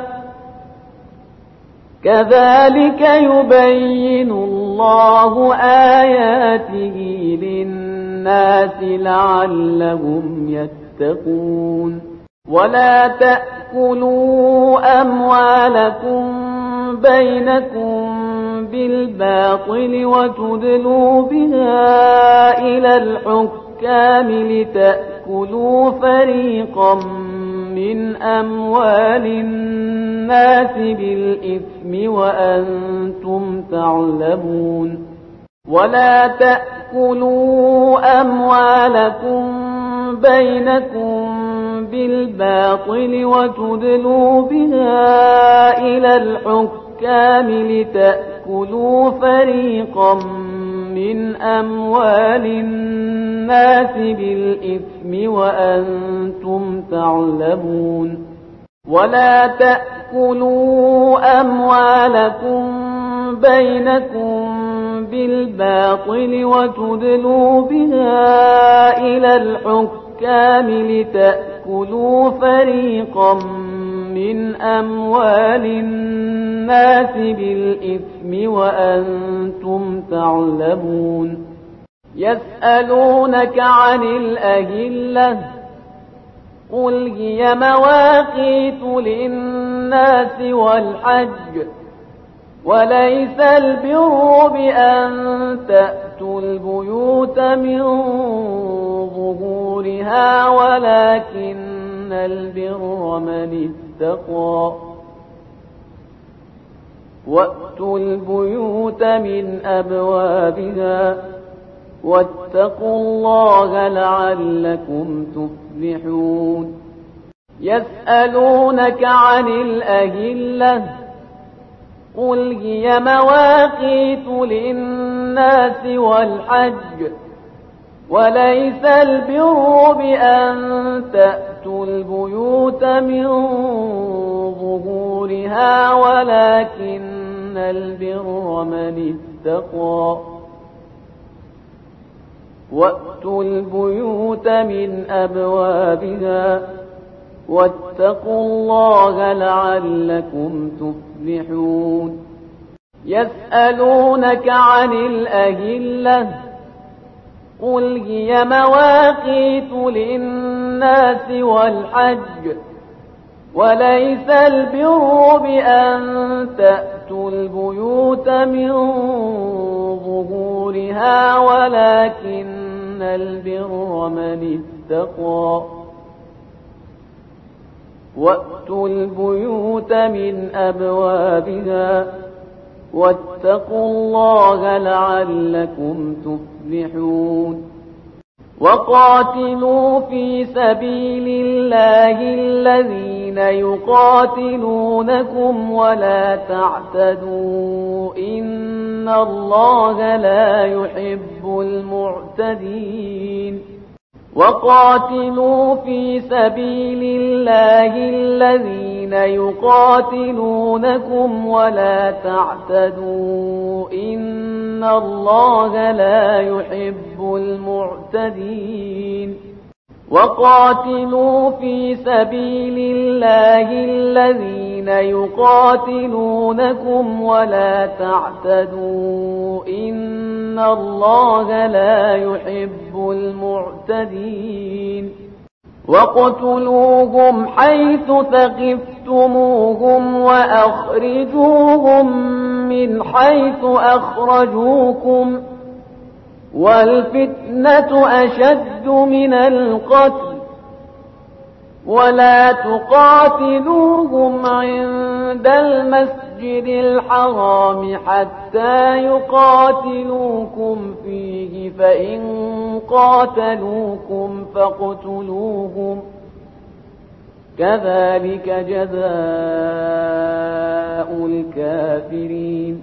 كذلك يبين الله آياته للناس لعلهم يتقون ولا تأكلوا أموالكم بينكم بالباطل وتدلوا بها إلى الحكام لتأكلوا فريقا من أموال الناس بالإثم وأنتم تعلمون ولا تأكلوا أموالكم بينكم بالباطل وتدلوا بها إلى الحكام لتأكلوا فريقا من أموال الناس بالإثم وأنتم تعلمون ولا تأكلوا أموالكم بينكم بالباطل وتدلوا بها إلى الحكام لتأكلوا فريقا من أموال الناس بالإثم وأنتم تعلمون يسألونك عن الأهلة قل هي مواقيت للناس والحج وليس البر بأن تأتوا البيوت من ظهورها ولكن البر من اتقى وأتوا البيوت من أبوابها واتقوا الله لعلكم تفلحون يسألونك عن الأهلة قل هي مواقيت للناس والحج وليس البر بأن تأتوا البيوت من ظهورها ولكن البر من اتقى وأتوا البيوت من أبوابها واتقوا الله لعلكم تفلحون يسألونك عن الأهلة قل هي مواقيت للناس والحج وليس البر بأن تأتوا البيوت من ظهورها ولكن البر من اتقى وأتوا البيوت من أبوابها واتقوا الله لعلكم تفلحون وقاتلوا في سبيل الله الذين يقاتلونكم ولا تعتدوا إن الله لا يحب المعتدين وقاتلوا في سبيل الله الذين يقاتلونكم ولا تعتدوا إن الله لا يحب المعتدين وقاتلوا في سبيل الله الذين يقاتلونكم ولا تعتدوا إن الله لا يحب المعتدين واقتلوهم حيث ثقفتموهم وأخرجوهم من حيث أخرجوكم والفتنة أشد من القتل ولا تقاتلوهم عند المسجد الحرام حتى يقاتلوكم فيه فإن قاتلوكم فاقتلوهم كذلك جزاء الكافرين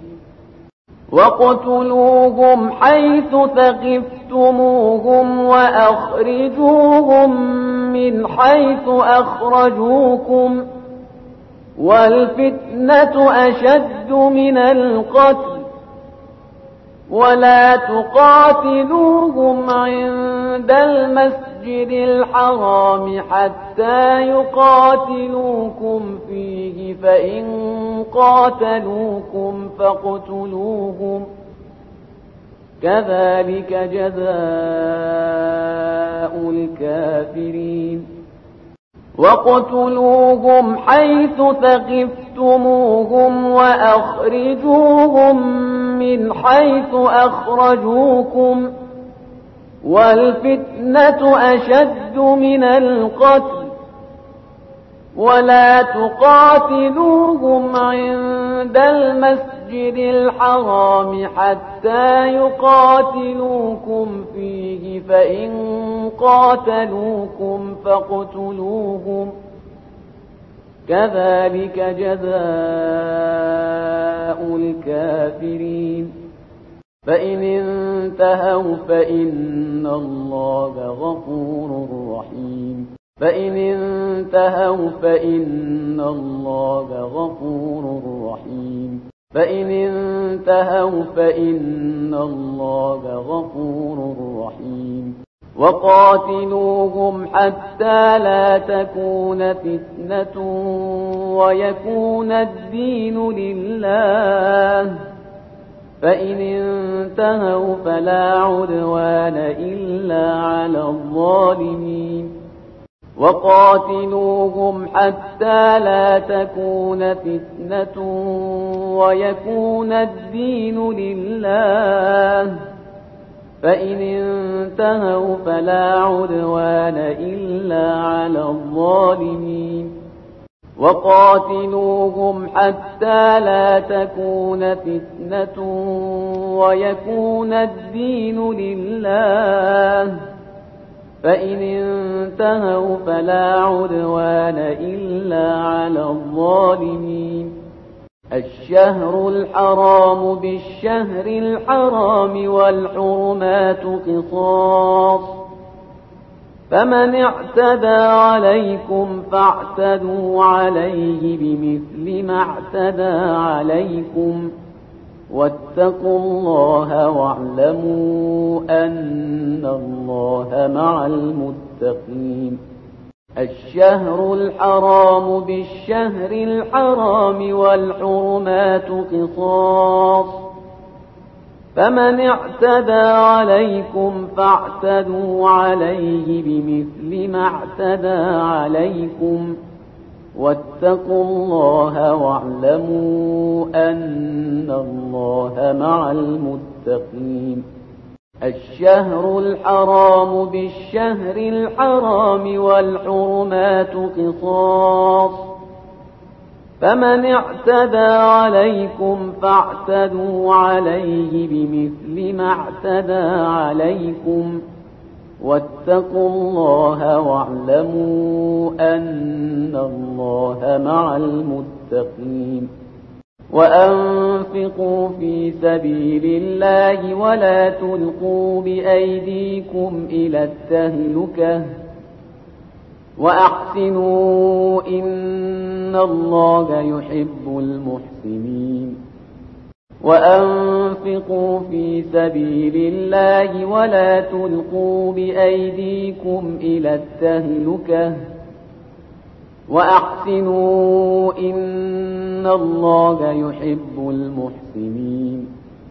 واقتلوهم حيث ثقفتموهم وأخرجوهم من حيث أخرجوكم والفتنة أشد من القتل ولا تقاتلوهم عند المسجد الحرام حتى يقاتلوكم فيه فإن قاتلوكم فاقتلوهم كذلك جزاء الكافرين واقتلوهم حيث ثقفتموهم وأخرجوهم من حيث أخرجوكم والفتنة أشد من القتل ولا تقاتلوهم عند المسجد الحرام حتى يقاتلوكم فيه فإن قاتلوكم فاقتلوهم كذلك جزاء الكافرين فإن انتهوا فإن الله غفور رحيم فإن انتهوا فإن الله غفور رحيم فإن انتهوا فإن الله غفور رحيم وقاتلوهم حتى لا تكون فتنة ويكون الدين لله فإن انتهوا فلا عدوان إلا على الظالمين وقاتلوهم حتى لا تكون فتنة ويكون الدين لله فإن انتهوا فلا عدوان إلا على الظالمين وقاتلوهم حتى لا تكون فتنة ويكون الدين لله فإن انتهوا فلا عدوان إلا على الظالمين الشهر الحرام بالشهر الحرام والحرمات قصاص فمن اعتدى عليكم فاعتدوا عليه بمثل ما اعتدى عليكم واتقوا الله واعلموا أن الله مع المتقين الشهر الحرام بالشهر الحرام والحرمات قصاص فمن اعتدى عليكم فاعتدوا عليه بمثل ما اعتدى عليكم واتقوا الله واعلموا أن الله مع المتقين الشهر الحرام بالشهر الحرام والحرمات قصاص فمن اعتدى عليكم فاعتدوا عليه بمثل ما اعتدى عليكم واتقوا الله واعلموا أن الله مع المتقين وأنفقوا في سبيل الله ولا تلقوا بأيديكم إلى التهلكة وأحسنوا إن الله يحب المحسنين وأنفقوا في سبيل الله ولا تلقوا بأيديكم إلى التهلكة وأحسنوا إن الله يحب المحسنين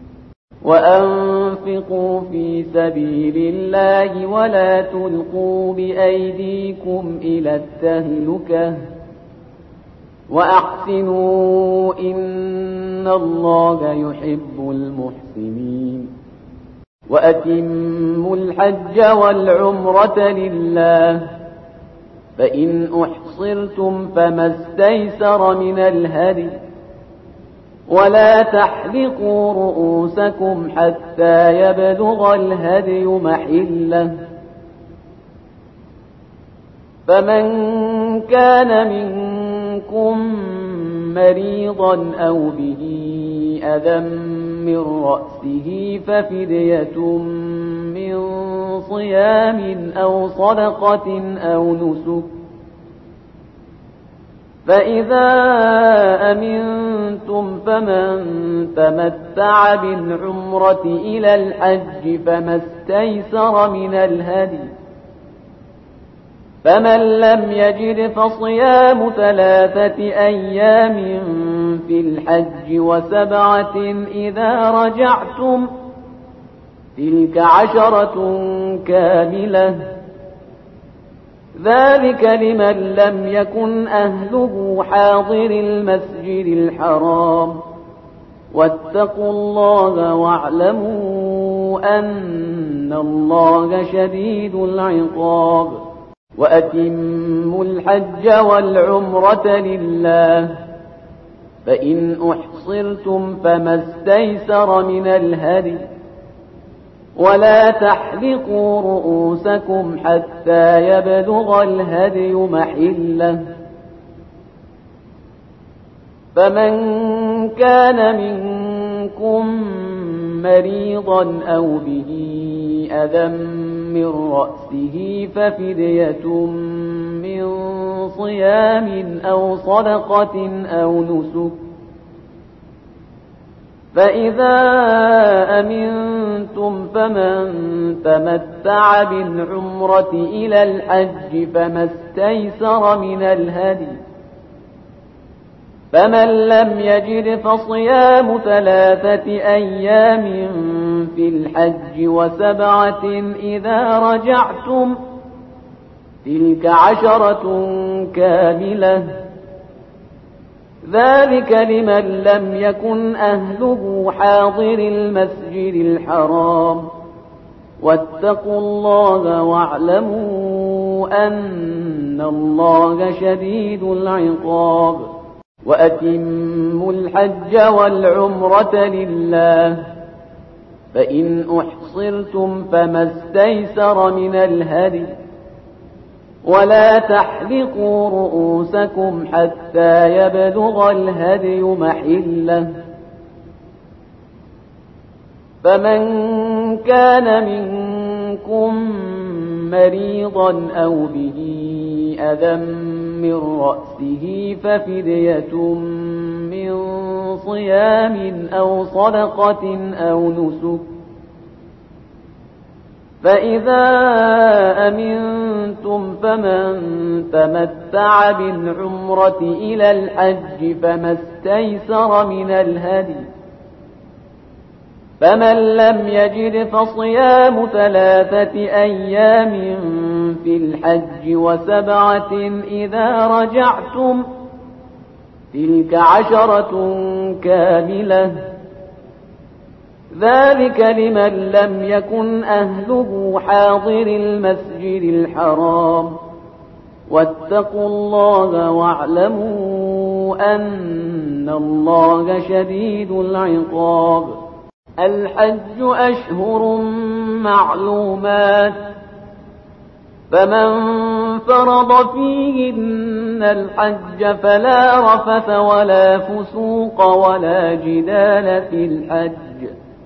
وأنفقوا في سبيل الله ولا تلقوا بأيديكم إلى التهلكة وأحسنوا إن الله يحب المحسنين وأتموا الحج والعمرة لله فإن أحصرتم فما استيسر من الهدي ولا تحلقوا رؤوسكم حتى يبلغ الهدي محله فمن كان منكم مريضا أو به أذى من رأسه ففدية من صيام أو صدقة أو نسك، فإذا أمنتم فمن تمتع بالعمرة إلى الحج فما استيسر من الهدي، فمن لم يجد فصيام ثلاثة أيام في الحج وسبعة إذا رجعتم، تلك عشرة كاملة، ذلك لمن لم يكن أهله حاضر المسجد الحرام، واتقوا الله واعلموا أن الله شديد العقاب. وأتموا الحج والعمرة لله، فإن أحصرتم فما استيسر من الهدي، ولا تحلقوا رؤوسكم حتى يبلغ الهدي محله، فمن كان منكم مريضا أو به أذى من رأسه ففدية من صيام أو صدقة أو نسك، فإذا أمنتم فمن تمتع بالعمرة إلى الحج فما استيسر من الهدي، فمن لم يجد فصيام ثلاثة أيام في الحج وسبعة إذا رجعتم، تلك عشرة كاملة، ذلك لمن لم يكن أهله حاضر المسجد الحرام، واتقوا الله واعلموا أن الله شديد العقاب. وأتموا الحج والعمرة لله، فإن أحصرتم فما استيسر من الهدي، ولا تحلقوا رؤوسكم حتى يبلغ الهدي محله، فمن كان منكم مريضا أو به أذى من رأسه ففدية من صيام أو صدقة أو نسك، فإذا أمنتم فمن تمتع بالعمرة إلى الحج فما استيسر من الهدي، فمن لم يجد فصيام ثلاثة أيام في الحج وسبعة إذا رجعتم، تلك عشرة كاملة، ذلك لمن لم يكن أهله حاضر المسجد الحرام، واتقوا الله واعلموا أن الله شديد العقاب. الحج أشهر معلومات، فمن فرض فيهن الحج فلا رفث ولا فسوق ولا جدال في الحج،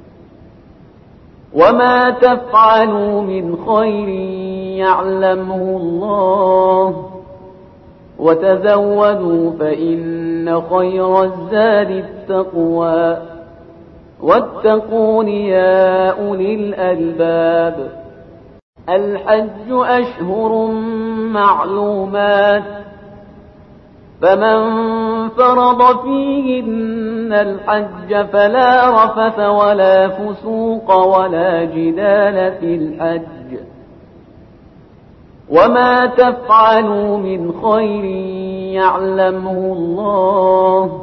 وما تفعلوا من خير يعلمه الله، وتزودوا فإن خير الزاد التقوى، واتقون يا أولي الألباب. الحج أشهر معلومات، فمن فرض فيهن الحج فلا رفث ولا فسوق ولا جدال في الحج، وما تفعلوا من خير يعلمه الله،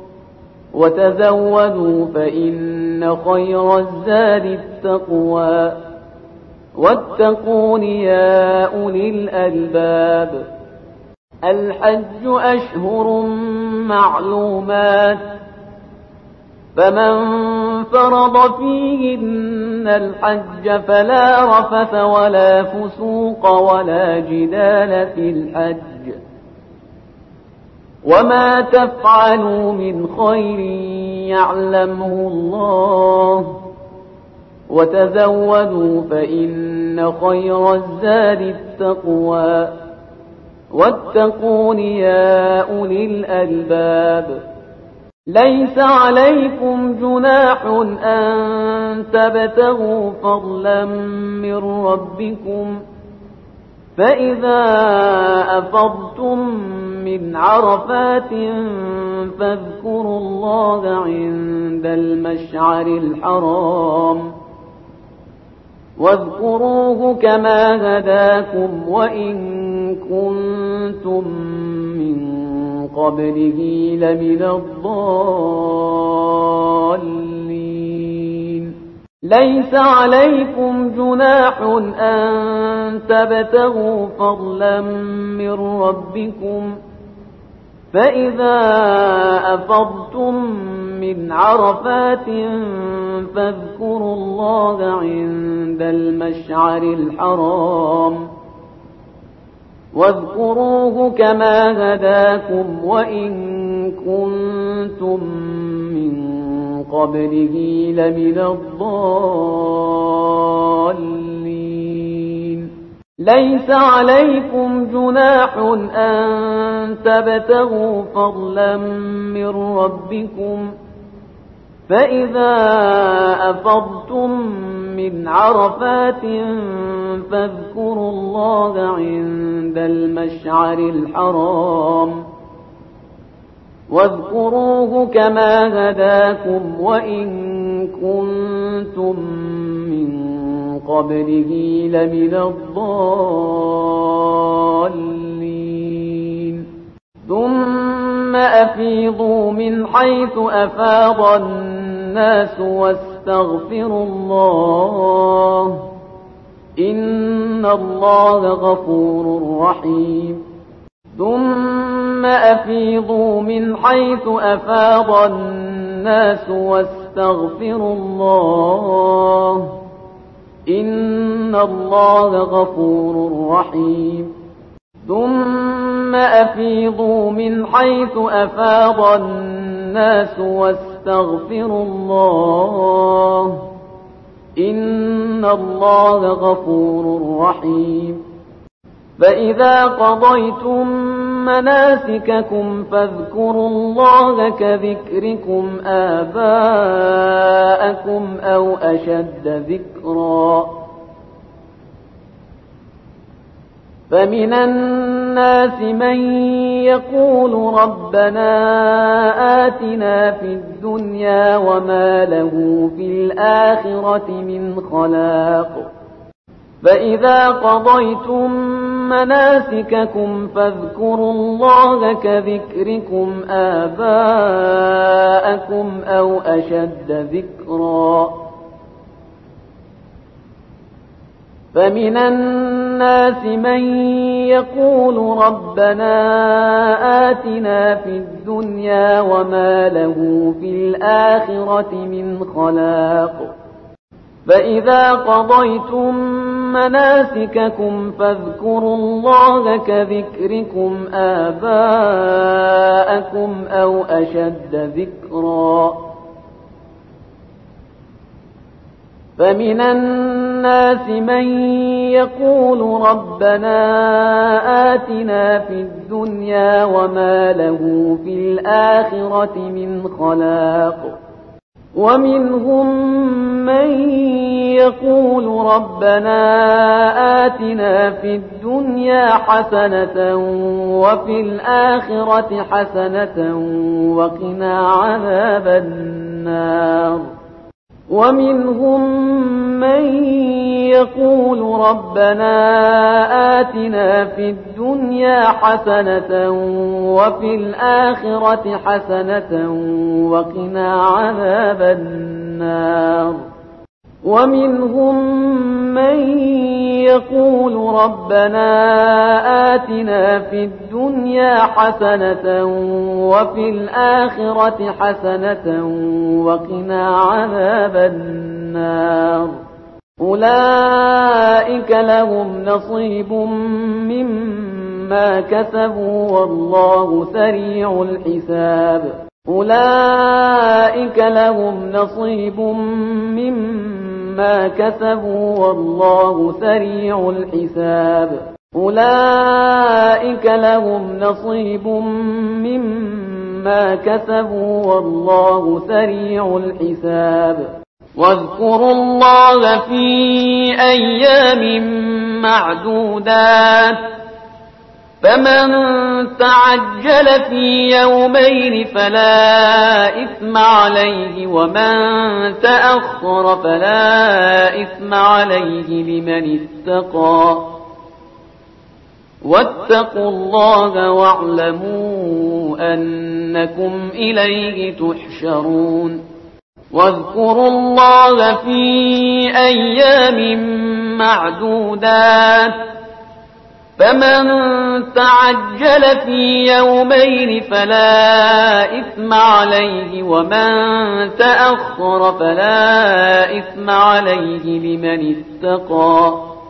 وتزودوا فإن خير الزاد التقوى، واتقون يا أولي الألباب. الحج أشهر معلومات، فمن فرض فيهن الحج فلا رفث ولا فسوق ولا جدال في الحج وما تفعلوا من خير يعلمه الله وتزودوا فإن خير الزاد التقوى واتقون يا أولي الألباب ليس عليكم جناح أن تبتغوا فضلا من ربكم فإذا أفضتم من عرفات فاذكروا الله عند المشعر الحرام واذكروه كما هداكم وإن كنتم من قبله لمن الضالين ليس عليكم جناح أن تبتغوا فضلا من ربكم فإذا أفضتم من عرفات فاذكروا الله عند المشعر الحرام واذكروه كما هداكم وإن كنتم من قبله لمن الضالين ليس عليكم جناح أن تبتغوا فضلا من ربكم فإذا أفضتم من عرفات فاذكروا الله عند المشعر الحرام واذكروه كما هداكم وإن كنتم من قبله لمن الضالين ثم أفيضوا من حيث أفاض الناس واستغفروا الله إن الله غفور رحيم ثم أفيضوا من حيث أفاض الناس واستغفروا الله إن الله غفور رحيم ثم أفيضوا من حيث أفاض الناس واستغفروا الله إن الله غفور رحيم فإذا قضيتم مناسككم فاذكروا الله كذكركم آباءكم أو أشد ذكرا فمن الناس من يقول ربنا آتنا في الدنيا وما له في الآخرة من خلاق فإذا قضيتم مناسككم فاذكروا الله كذكركم آباءكم أو أشد ذكرا فمن الناس من يقول ربنا آتنا في الدنيا وما له في الآخرة من خلاق فإذا قضيتم مناسككم فاذكروا الله كذكركم آباءكم أو أشد ذكرا فمن الناس من يقول ربنا آتنا في الدنيا وما له في الآخرة من خلاق ومنهم من يقول ربنا آتنا في الدنيا حسنة وفي الآخرة حسنة وقنا عذاب النار ومنهم من يقول ربنا آتنا في الدنيا حسنة وفي الآخرة حسنة وقنا عذاب النار ومنهم من يقول ربنا آتنا في الدنيا حسنة وفي الآخرة حسنة وقنا عذاب النار أولئك لهم نصيب مما كسبوا والله سريع الحساب أولئك لهم نصيب مما كسبوا والله سريع الحساب أولئك لهم نصيب مما كسبوا والله سريع الحساب واذكروا الله في أيام معدودات فمن تعجل في يومين فلا إثم عليه ومن تأخر فلا إثم عليه لمن اتقى واتقوا الله واعلموا أنكم إليه تحشرون واذكروا الله في أيام معدودات فمن تعجل في يومين فلا إثم عليه ومن تأخر فلا إثم عليه لمن اتقى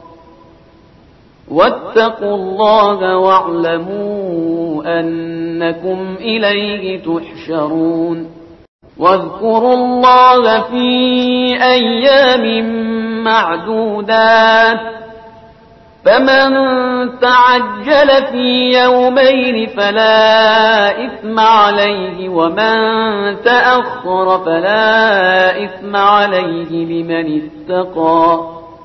واتقوا الله واعلموا أنكم إليه تحشرون واذكروا الله في أيام معدودات فمن تعجل في يومين فلا إثم عليه ومن تأخر فلا إثم عليه لمن اتقى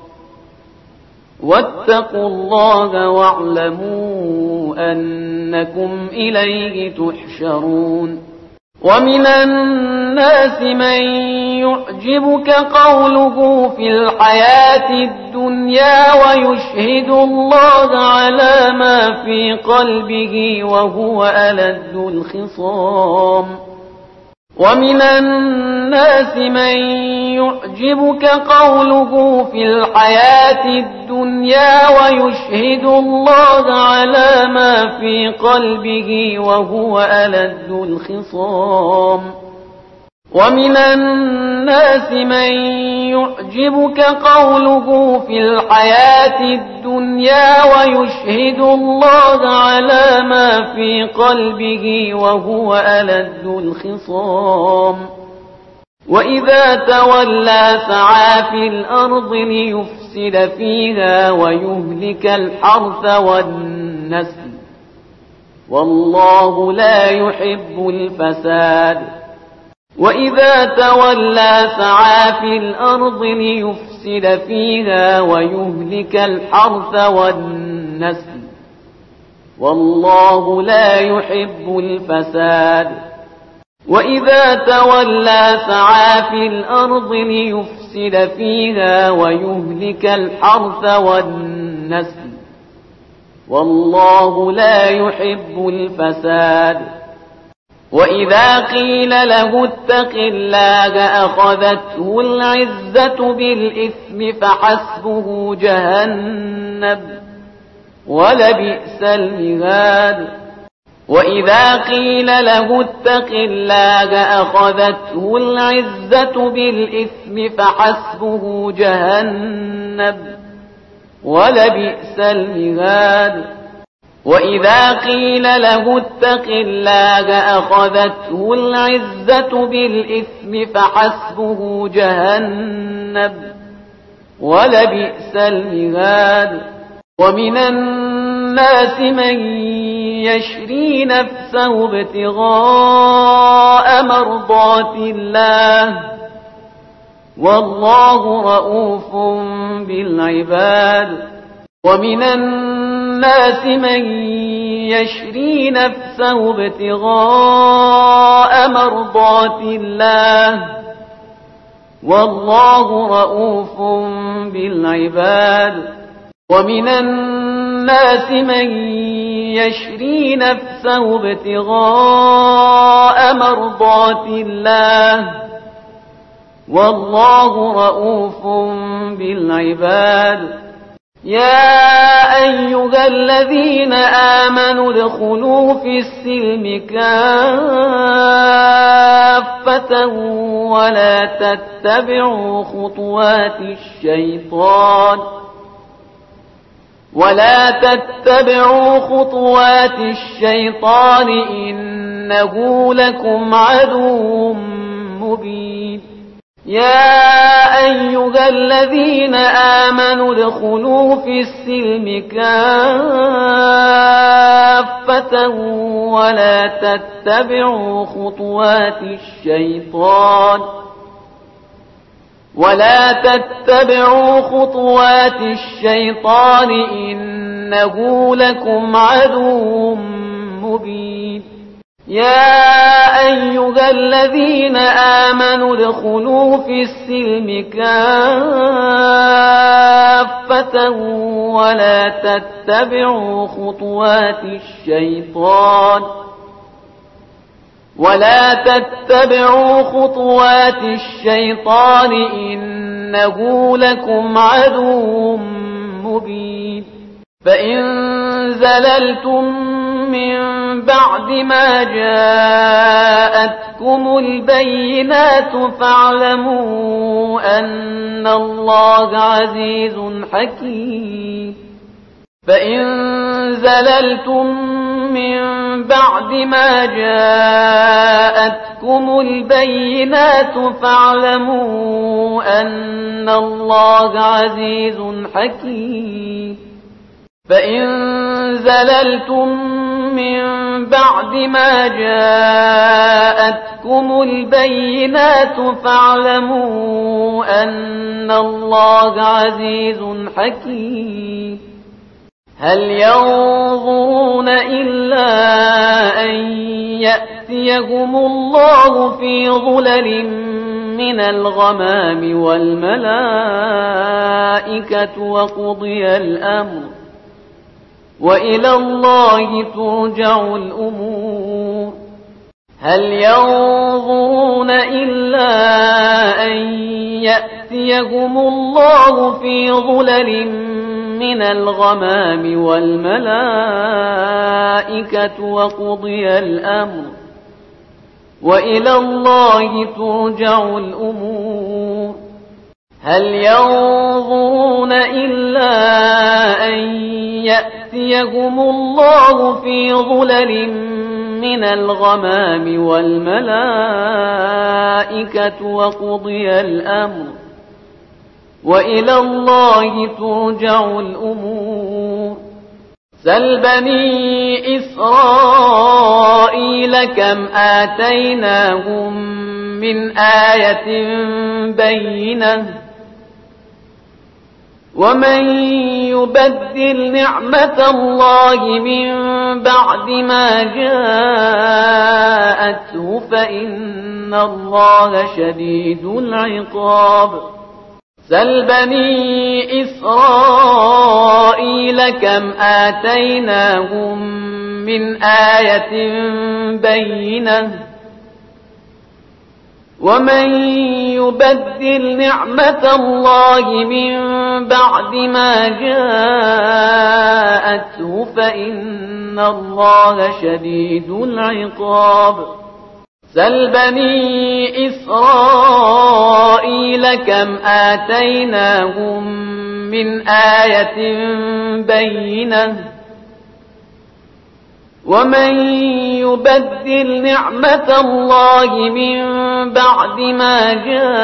واتقوا الله واعلموا أنكم إليه تحشرون ومن الناس من يعجبك قوله في الحياة الدنيا ويشهد الله على ما في قلبه وهو ألد الخصام ومن الناس من يعجبك قوله في الحياة الدنيا ويشهد الله على ما في قلبه وهو ألد الخصام ومن الناس من يعجبك قوله في الحياة الدنيا ويشهد الله على ما في قلبه وهو ألد الخصام وإذا تولى سعى في الأرض ليفسد فيها ويهلك الحرث والنسل والله لا يحب الفساد وإذا تولى سعى في الأرض ليفسد فيها ويهلك الحرث والنسل والله لا يحب الفساد وإذا تولى سعى في الأرض ليفسد فيها ويهلك الحرث والنسل والله لا يحب الفساد وإذا قيل له اتق الله أخذته العزة بالإثم فحسبه جهنم ولبئس المهاد وإذا قيل له اتق الله أخذته العزة بالإثم فحسبه جهنم ولبئس المهاد وإذا قيل له اتق الله أخذته العزة بالإثم فحسبه جهنم ولبئس المهاد ومن الناس من يشري نفسه ابتغاء مرضات الله والله رؤوف بالعباد ومن الناس من يشري نفسه ابتغاء مرضات الله والله رؤوف بالعباد ومن الناس من يشري نفسه ابتغاء مرضات الله والله رؤوف بالعباد يا أيها الذين آمنوا ادخلوا في السلم كافة ولا تتبعوا خطوات الشيطان ولا تتبعوا خطوات الشيطان إنه لكم عدو مبين. يا أيها الذين آمنوا ادخلوا في السلم كافة ولا تتبعوا خطوات الشيطان ولا تتبعوا خطوات الشيطان إنه لكم عدو مبين. يا أيها الذين آمنوا ادخلوا في السلم كافة ولا تتبعوا خطوات الشيطان ولا تتبعوا خطوات الشيطان إنه لكم عدو مبين. فإن زللتم من بعد ما جاءتكم البينات فاعلموا أن الله عزيز حكيم. فإن زللتم من بعد ما جاءتكم البينات فاعلموا أن الله عزيز حكيم. فإن زللتم من بعد ما جاءتكم البينات فاعلموا أن الله عزيز حكيم. هل ينظرون إلا أن يأتيهم الله في ظلل من الغمام والملائكة وقضي الأمر وإلى الله ترجع الأمور. هل ينظرون إلا أن يأتيهم الله في ظلل من الغمام والملائكة وقضي الأمر وإلى الله ترجع الأمور. هل ينظرون إلا أن يأتيهم الله في ظلل من الغمام والملائكة وقضي الأمر وإلى الله ترجع الأمور. سل بني إسرائيل كم آتيناهم من آية بينة ومن يبدل نعمة الله من بعد ما جاءته فإن الله شديد العقاب. سل بني إسرائيل كم آتيناهم من آية بينة ومن يبدل نعمة الله من بعد ما جاءته فإن الله شديد العقاب. سل بني إسرائيل كم آتيناهم من آية بينة ومن يبدل نعمة الله من بعد ما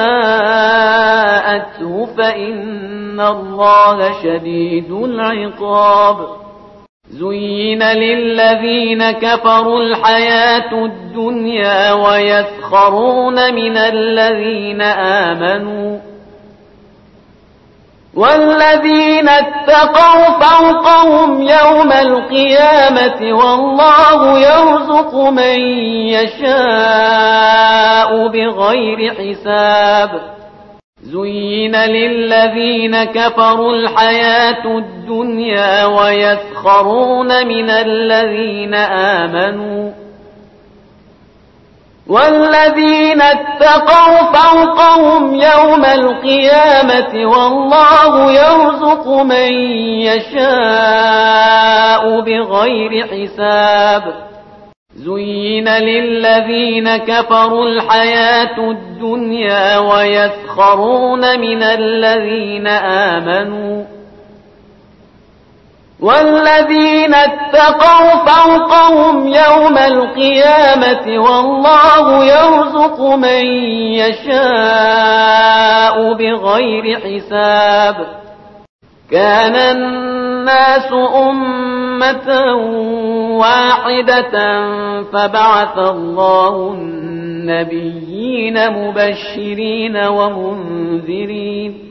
جاءته فإن الله شديد العقاب. زين للذين كفروا الحياة الدنيا ويسخرون من الذين آمنوا والذين اتقوا فوقهم يوم القيامة والله يرزق من يشاء بغير حساب. زين للذين كفروا الحياة الدنيا ويسخرون من الذين آمنوا والذين اتقوا فوقهم يوم القيامة والله يرزق من يشاء بغير حساب زين للذين كفروا الحياة الدنيا ويسخرون من الذين آمنوا والذين اتقوا فوقهم يوم القيامة والله يرزق من يشاء بغير حساب كان الناس أمة واحدة فبعث الله النبيين مبشرين ومنذرين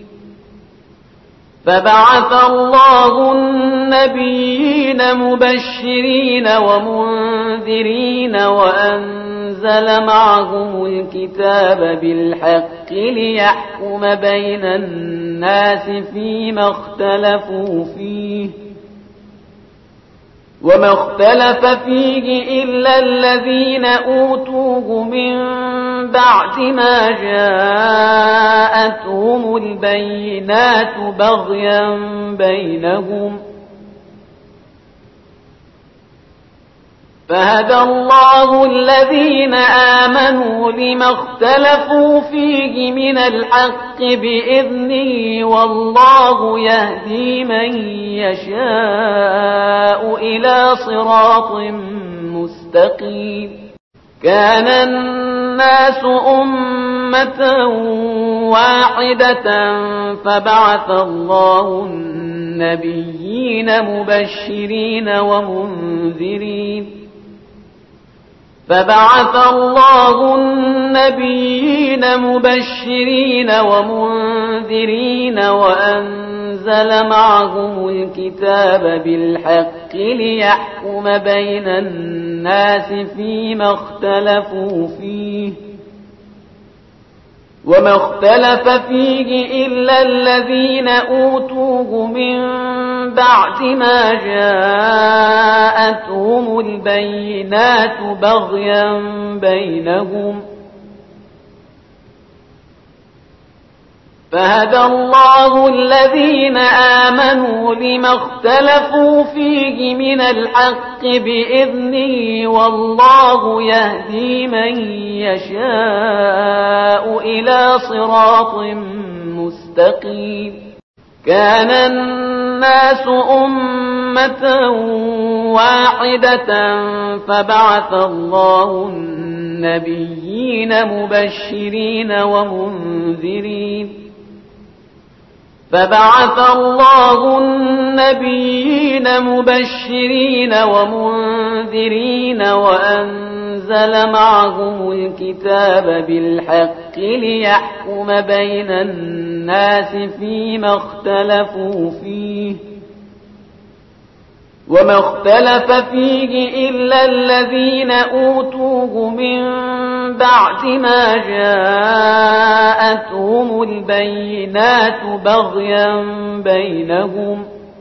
فبعث الله النبيين مبشرين ومنذرين وأنزل معهم الكتاب بالحق ليحكم بين الناس فيما اختلفوا فيه وما اختلف فيه إلا الذين أوتوه من بعد ما جاءتهم البينات بغيا بينهم فهدى الله الذين آمنوا لما اختلفوا فيه من الحق بإذنه والله يهدي من يشاء إلى صراط مستقيم كان الناس أمة واحدة فبعث الله النبيين مبشرين ومنذرين فبعث الله النبيين مبشرين ومنذرين وأنزل معهم الكتاب بالحق ليحكم بين الناس فيما اختلفوا فيه وما اختلف فيه إلا الذين أوتوه من بعد ما جاءتهم البينات بغيا بينهم فهدى الله الذين آمنوا لما اختلفوا فيه من الحق بإذنه والله يهدي من يشاء إلى صراط مستقيم كان الناس أمة واحدة فبعث الله النبيين مبشرين ومنذرين فبعث الله النبيين مبشرين ومنذرين وأنزل معهم الكتاب بالحق ليحكم بين الناس فيما اختلفوا فيه وما اختلف فيه إلا الذين أوتوه من بعد ما جاءتهم البينات بغيا بينهم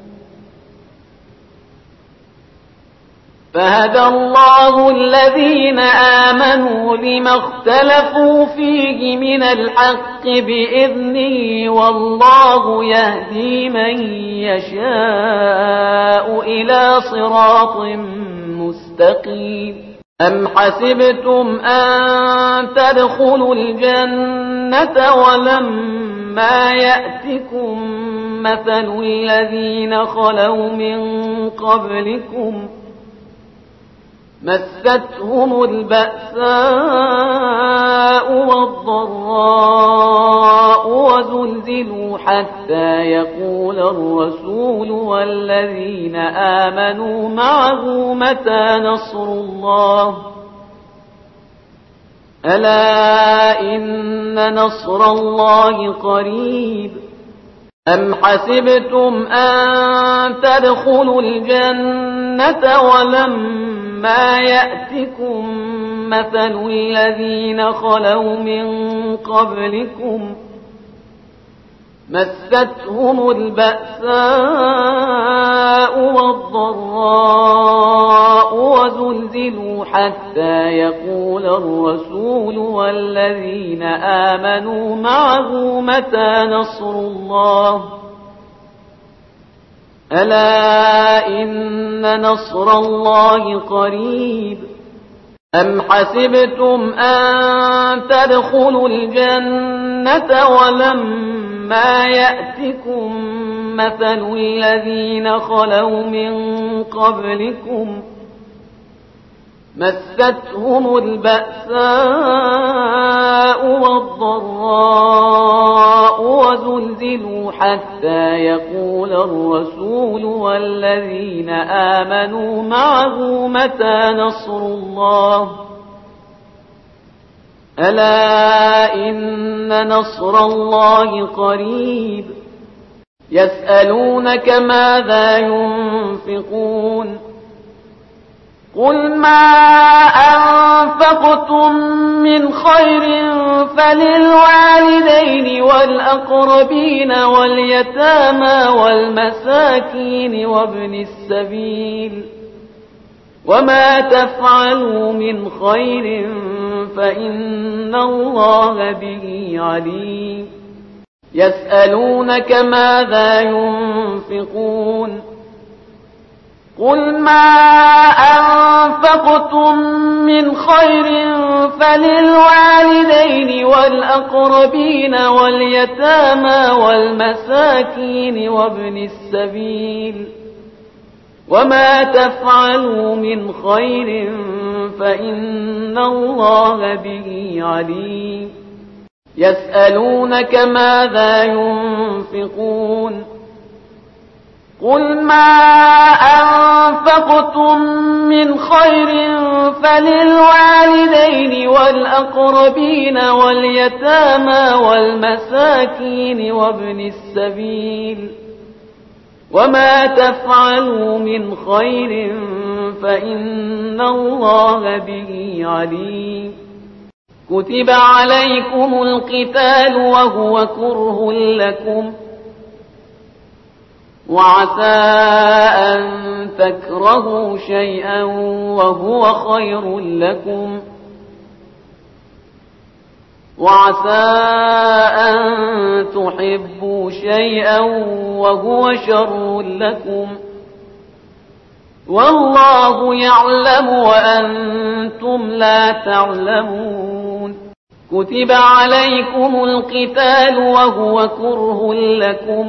فهدى الله الذين آمنوا لما اختلفوا فيه من الحق بإذنه والله يهدي من يشاء إلى صراط مستقيم أم حسبتم أن تدخلوا الجنة ولما يأتكم مثل الذين خلوا من قبلكم مستهم البأساء والضراء وزلزلوا حتى يقول الرسول والذين آمنوا معه متى نصر الله ألا إن نصر الله قريب أم حسبتم أن تدخلوا الجنة ولما ما يأتكم مثل الذين خلوا من قبلكم مستهم البأساء والضراء وزلزلوا حتى يقول الرسول والذين آمنوا معه متى نصر الله ألا إن نصر الله قريب أم حسبتم أن تدخلوا الجنة ولما يأتكم مثل الذين خلوا من قبلكم مستهم البأساء والضراء وزلزلوا حتى يقول الرسول والذين آمنوا معه متى نصر الله ألا إن نصر الله قريب يسألونك ماذا ينفقون قل ما أنفقتم من خير فللوالدين والأقربين واليتامى والمساكين وابن السبيل وما تفعلوا من خير فإن الله به عليم يسألونك ماذا ينفقون قل ما أنفقتم من خير فللوالدين والأقربين واليتامى والمساكين وابن السبيل وما تفعلوا من خير فإن الله به عليم يسألونك ماذا ينفقون قل ما أنفقتم من خير فللوالدين والأقربين واليتامى والمساكين وابن السبيل وما تفعلوا من خير فإن الله به عليم كتب عليكم القتال وهو كره لكم وعسى أن تكرهوا شيئا وهو خير لكم وعسى أن تحبوا شيئا وهو شر لكم والله يعلم وأنتم لا تعلمون كتب عليكم القتال وهو كره لكم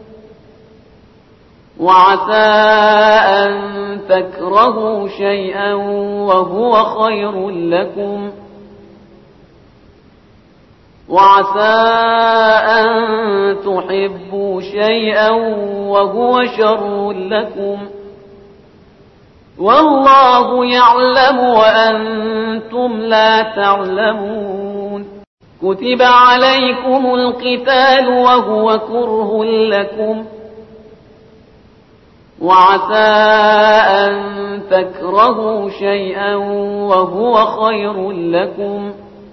وعسى أن تكرهوا شيئا وهو خير لكم وعسى أن تحبوا شيئا وهو شر لكم والله يعلم وأنتم لا تعلمون كتب عليكم القتال وهو كره لكم وعسى أن تكرهوا شيئا وهو خير لكم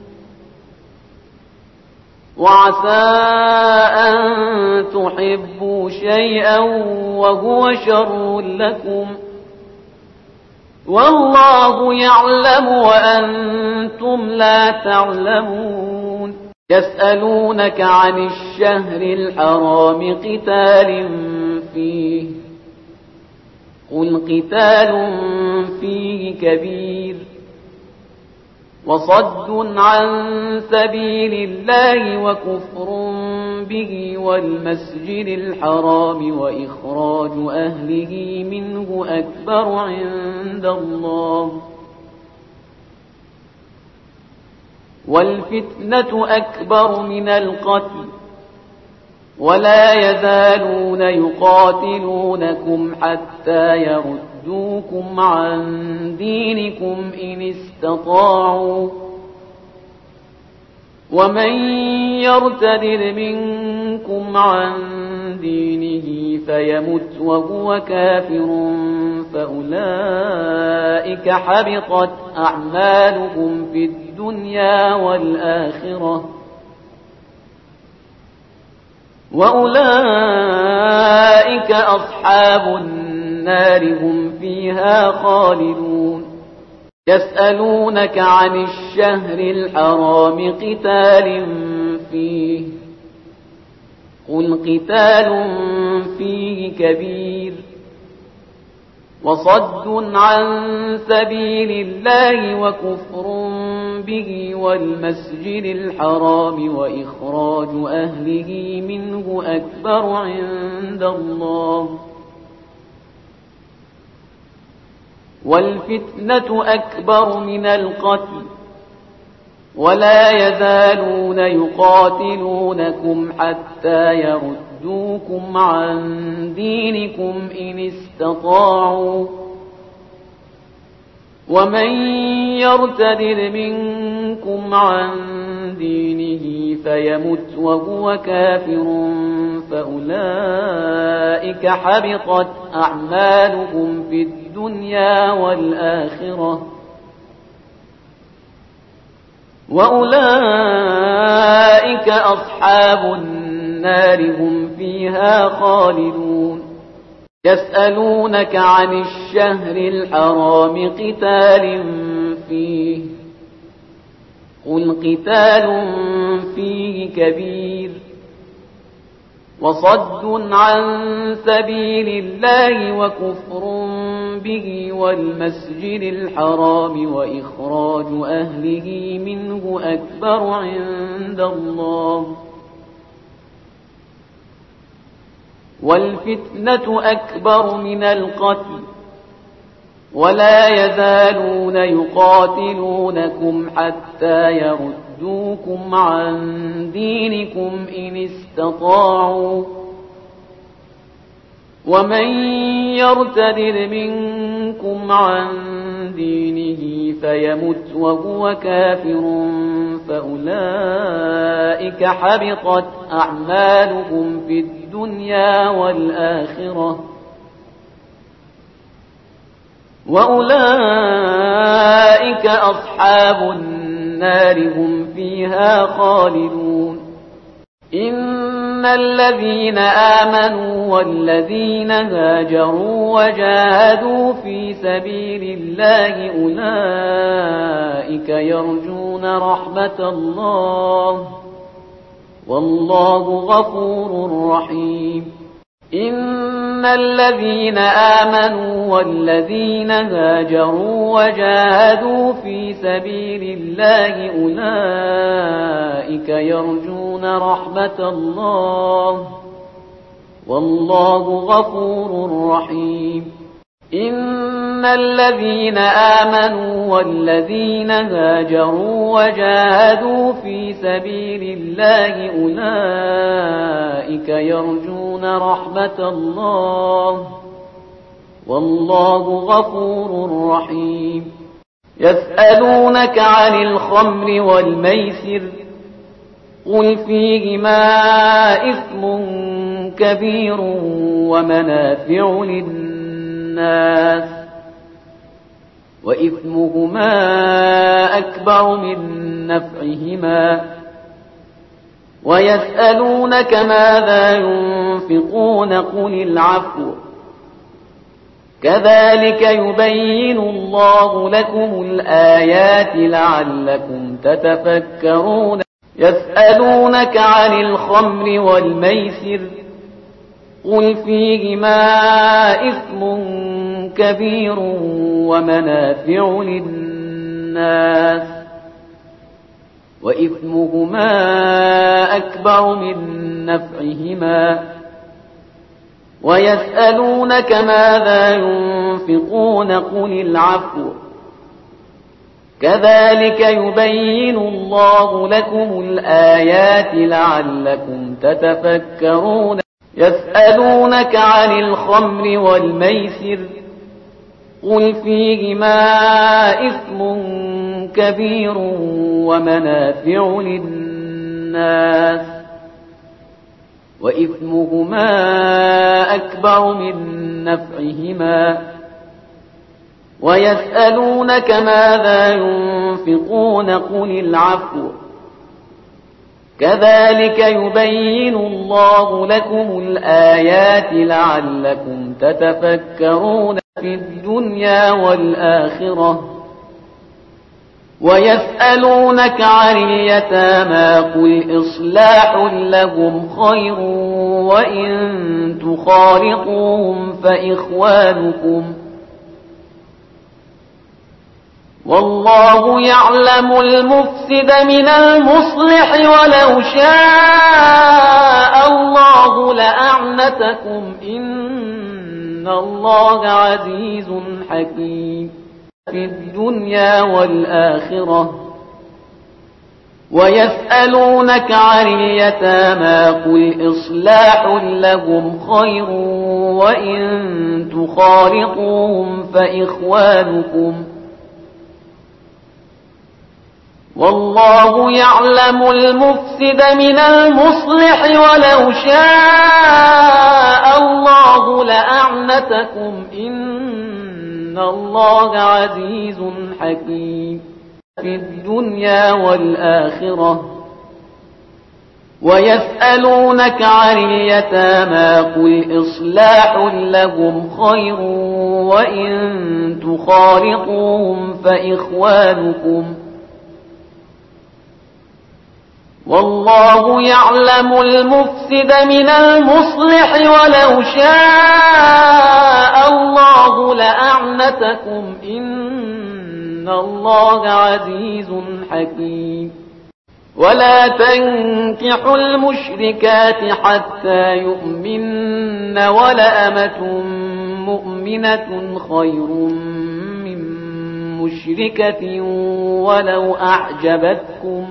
وعسى أن تحبوا شيئا وهو شر لكم والله يعلم وأنتم لا تعلمون يسألونك عن الشهر الحرام قتال فيه قل قتال فيه كبير وصد عن سبيل الله وكفر به والمسجد الحرام وإخراج أهله منه أكبر عند الله والفتنة أكبر من القتل ولا يزالون يقاتلونكم حتى يردوكم عن دينكم إن استطاعوا ومن يرتد منكم عن دينه فيمت وهو كافر فأولئك حبطت أعمالهم في الدنيا والآخرة وأولئك أصحاب النار هم فيها خالدون يسألونك عن الشهر الحرام قتال فيه قل قتال فيه كبير وصد عن سبيل الله وكفر به والمسجد الحرام وإخراج أهله منه أكبر عند الله والفتنة أكبر من القتل ولا يزالون يقاتلونكم حتى يردوكم عن دينكم إن استطاعوا ومن يرتد منكم عن دينه فيمت وهو كافر فأولئك حبطت أعمالهم في الدنيا والآخرة وأولئك أصحاب النار هم فيها خالدون يسألونك عن الشهر الحرام قتال فيه قل قتال فيه كبير وصد عن سبيل الله وكفر به والمسجد الحرام وإخراج أهله منه أكبر عند الله والفتنة أكبر من القتل ولا يزالون يقاتلونكم حتى يردوكم عن دينكم إن استطاعوا ومن يرتد منكم عن دينه فيمت وهو كافر فأولئك حبطت أعمالهم في الدنيا والآخرة وأولئك أصحاب النار هم فيها خالدون إن الذين آمنوا والذين هاجروا وجاهدوا في سبيل الله أولئك يرجون رحمة الله والله غفور رحيم إن الذين آمنوا والذين هاجروا وجاهدوا في سبيل الله أولئك يرجون رحمة الله والله غفور رحيم إن الذين آمنوا والذين هاجروا وجاهدوا في سبيل الله أولئك يرجون رحمة الله والله غفور رحيم يسألونك عن الخمر والميسر قل فيهما إثم كبير ومنافع للناس الناس وإثمهما أكبر من نفعهما ويسألونك ماذا ينفقون قل العفو كذلك يبين الله لكم الآيات لعلكم تتفكرون يسألونك عن الخمر والميسر قل فيهما إثم كبير ومنافع للناس وإثمهما أكبر من نفعهما ويسألونك ماذا ينفقون قل العفو كذلك يبين الله لكم الآيات لعلكم تتفكرون يسألونك عن الخمر والميسر قل فيهما إثم كبير ومنافع للناس وإثمهما أكبر من نفعهما ويسألونك ماذا ينفقون قل العفو كذلك يبين الله لكم الآيات لعلكم تتفكرون في الدنيا والآخرة ويسألونك عن اليتامى قل إصلاح لهم خير وإن تخالطوهم فإخوانكم والله يعلم المفسد من المصلح ولو شاء الله لأعنتكم إن الله عزيز حكيم في الدنيا والآخرة ويسألونك عن اليتامى قل إصلاح لهم خير وإن تخالطوهم فإخوانكم والله يعلم المفسد من المصلح ولو شاء الله لأعنتكم إن الله عزيز حكيم في الدنيا والآخرة ويسألونك عن اليتامى قل إصلاح لهم خير وإن تخالطوهم فإخوانكم والله يعلم المفسد من المصلح ولو شاء الله لأعنتكم إن الله عزيز حكيم ولا تنكحوا المشركات حتى يؤمن ولأمة مؤمنة خير من مشركة ولو أعجبتكم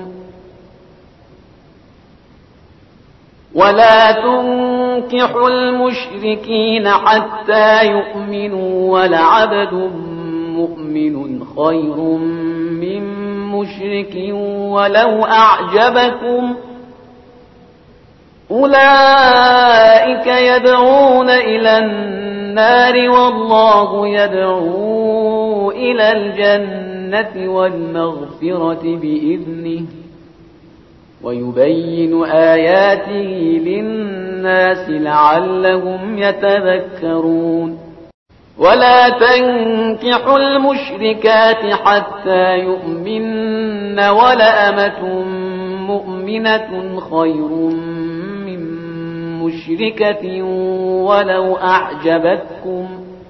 ولا تنكحوا المشركين حتى يؤمنوا ولعبد مؤمن خير من مشرك ولو أعجبكم أولئك يدعون إلى النار والله يدعو إلى الجنة والمغفرة بإذنه ويبين آياته للناس لعلهم يتذكرون ولا تنكحوا المشركات حتى يؤمن ولأمة مؤمنة خير من مشركة ولو أعجبتكم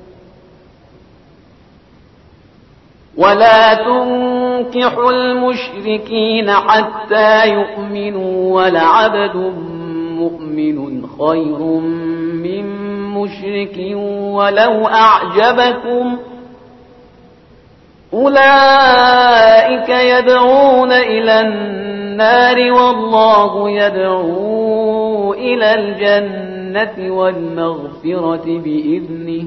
ولا تنكحوا المشركين حتى يؤمنوا ولعبد مؤمن خير من مشرك ولو أعجبكم أولئك يدعون إلى النار والله يدعو إلى الجنة والمغفرة بإذنه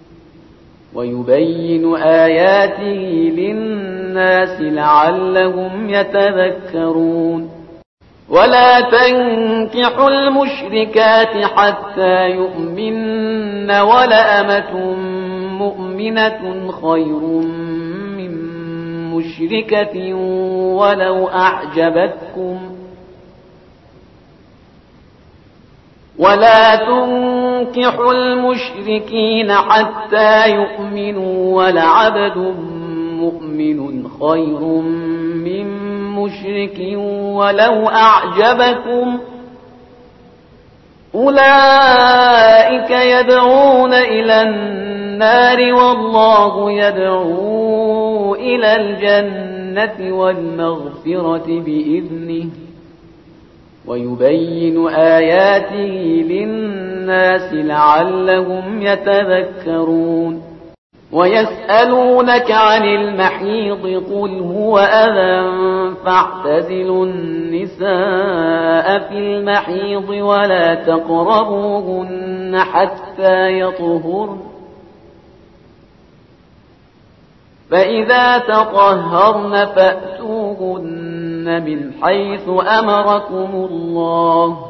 ويبين آياته للناس لعلهم يتذكرون ولا تنكحوا المشركات حتى يؤمن ولأمة مؤمنة خير من مشركة ولو أعجبتكم ولا تنكحوا المشركين حتى يؤمنوا ولعبد مؤمن خير من مشرك ولو أعجبكم أولئك يدعون إلى النار والله يدعو إلى الجنة والمغفرة بإذنه ويبين آياته للناس لعلهم يتذكرون ويسألونك عن المحيض قل هو أذى فاعتزلوا النساء في المحيض ولا تقربوهن حتى يطهرن فإذا تطهرن فأتوهن من حيث أمركم الله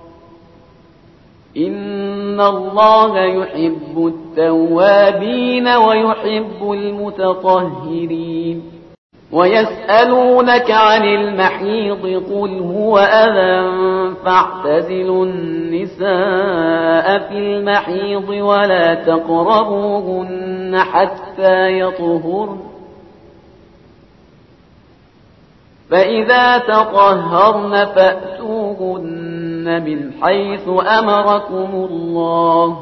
إن الله يحب التوابين ويحب المتطهرين ويسألونك عن المحيض قل هو أذى فاعتزلوا النساء في المحيض ولا تقربوهن حتى يطهرن فإذا تطهرن فأتوهن من حيث أمركم الله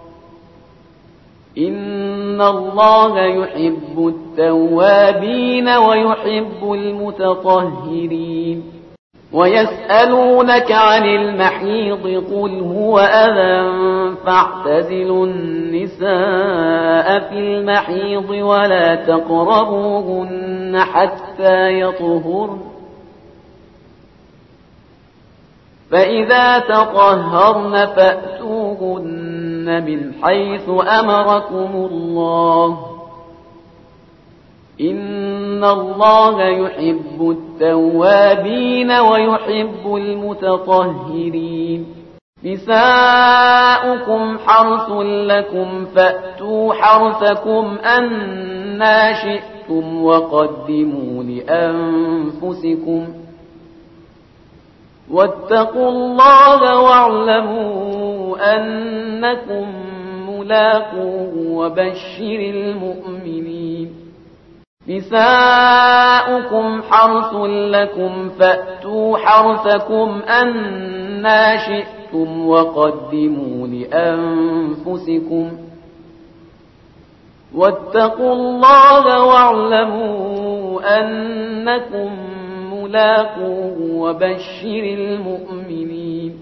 إن الله يحب التوابين ويحب المتطهرين ويسألونك عن المحيض قل هو أذى فاعتزلوا النساء في المحيض ولا تقربوهن حتى يطهرن فإذا تطهرن فأتوهن من حيث أمركم الله إن الله يحب التوابين ويحب المتطهرين نساؤكم حرث لكم فأتوا حرثكم أنى شئتم وقدموا لأنفسكم واتقوا الله واعلموا أنكم ملاقوه وبشر المؤمنين نساؤكم حرث لكم فأتوا حرثكم أنى شئتم وقدموا لأنفسكم واتقوا الله واعلموا أنكم ملاقوه وبشر المؤمنين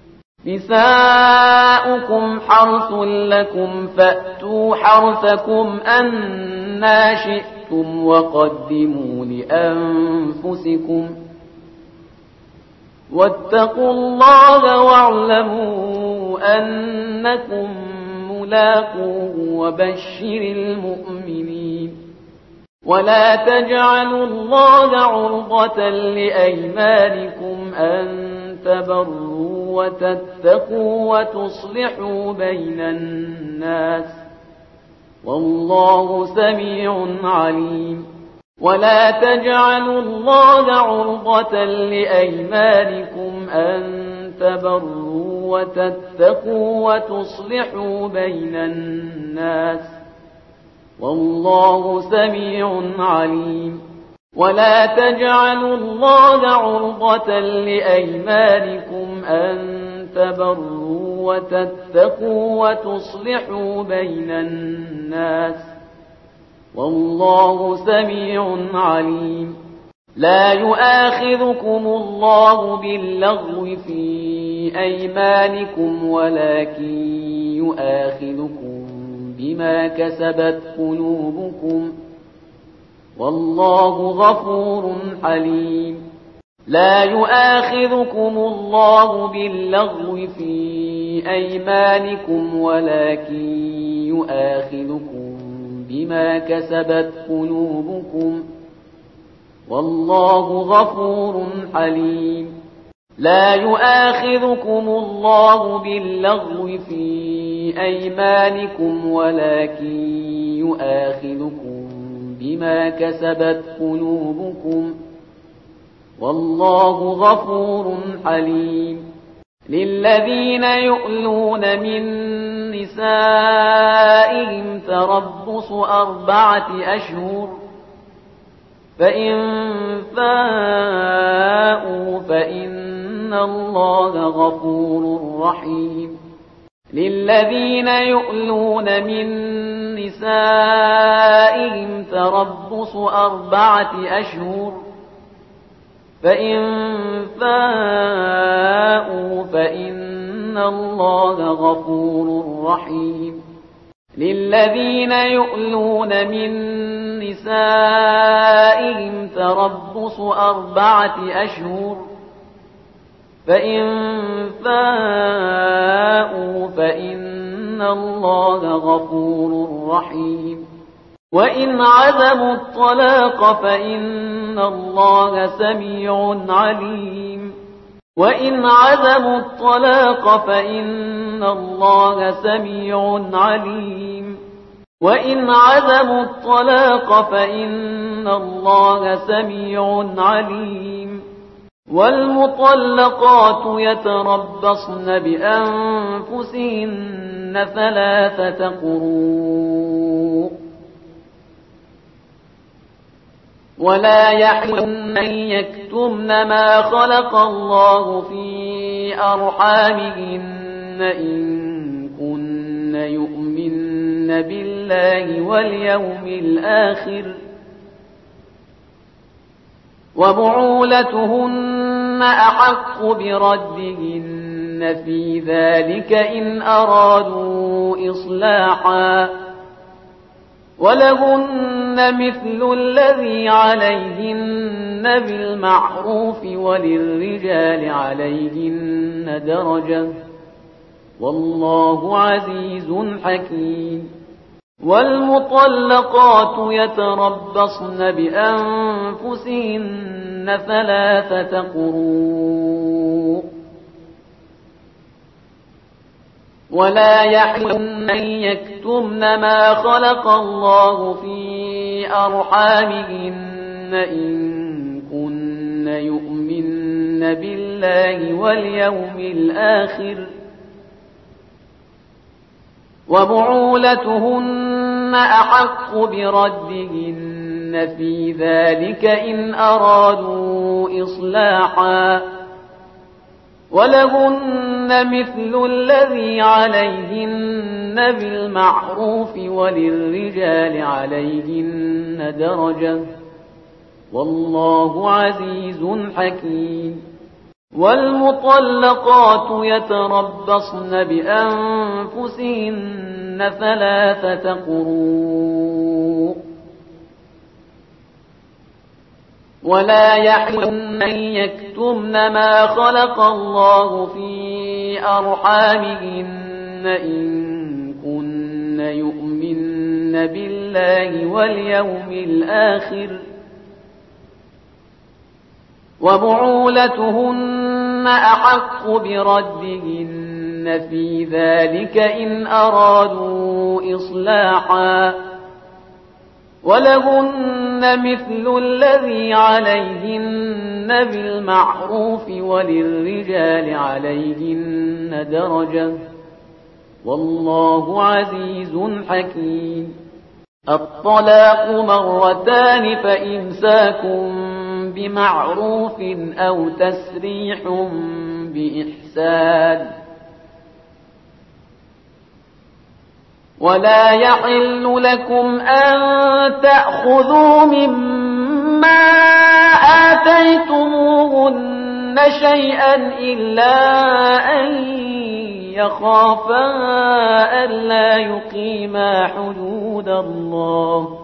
نساؤكم حرث لكم فأتوا حرثكم أنى شئتم وقدموا لأنفسكم واتقوا الله واعلموا أنكم ملاقوه وبشر المؤمنين ولا تجعلوا الله عرضة لأيمانكم أن تبروا وتتقوا وتصلحوا بين الناس والله سميع عليم ولا تجعلوا الله عرضة لأيمانكم أن تبروا وتتقوا وتصلحوا بين الناس والله سميع عليم ولا تجعلوا الله عرضة لأيمانكم أن تبروا وتتقوا وتصلحوا بين الناس والله سميع عليم لا يؤاخذكم الله باللغو في أيمانكم ولكن يؤاخذكم بما كسبت قلوبكم والله غفور حليم لا يؤاخذكم الله باللغو في أيمانكم ولكن يؤاخذكم بما كسبت قلوبكم والله غفور حليم لا يؤاخذكم الله باللغو في أيمانكم ولكن يؤاخذكم بما كسبت قلوبكم والله غفور حليم للذين يؤلون من نسائهم تربص أربعة أشهر فإن فاءوا فإن الله غفور رحيم للذين يؤلون من نسائهم تربص أربعة أشهر فإن فاءوا فإن الله غفور رحيم للذين يؤلون من نسائهم تربص أربعة أشهر فإن فاءوا فإن الله غفور رحيم وإن عزموا الطلاق فإن الله سميع عليم وإن عزموا الطلاق فإن الله سميع عليم وإن عزموا الطلاق فإن فإن الله سميع عليم. والمطلقات يتربصن بأنفسهن ثلاثة قروء ولا يحل أن يكتمن ما خلق الله في أرحامهن إن كن يؤمن بالله واليوم الآخر وبعولتهن أحق بردهن في ذلك إن أرادوا إصلاحا ولهن مثل الذي عليهن بالمعروف وللرجال عليهن درجة والله عزيز حكيم. والمطلقات يتربصن بأنفسهن ثلاثة قروء ولا يحل أن يكتمن ما خلق الله في أرحامهن إن كن يؤمن بالله واليوم الآخر وبعولتهن أحق بردهن في ذلك إن أرادوا إصلاحا ولهن مثل الذي عليهن بالمعروف وللرجال عليهن درجة والله عزيز حكيم. والمطلقات يتربصن بأنفسهن ثلاثة قروء ولا يحل أن يكتمن ما خلق الله في أرحامهن إن كن يؤمن بالله واليوم الآخر وبعولتهن أحق بردهن في ذلك إن أرادوا إصلاحا ولهن مثل الذي عليهن بالمعروف وللرجال عليهن درجة والله عزيز حكيم. الطلاق مرتان فإمساكم بمعروف أو تسريح بإحسان ولا يحل لكم أن تأخذوا مما آتيتموهن شيئا إلا أن يخافا ألا يقيما حدود الله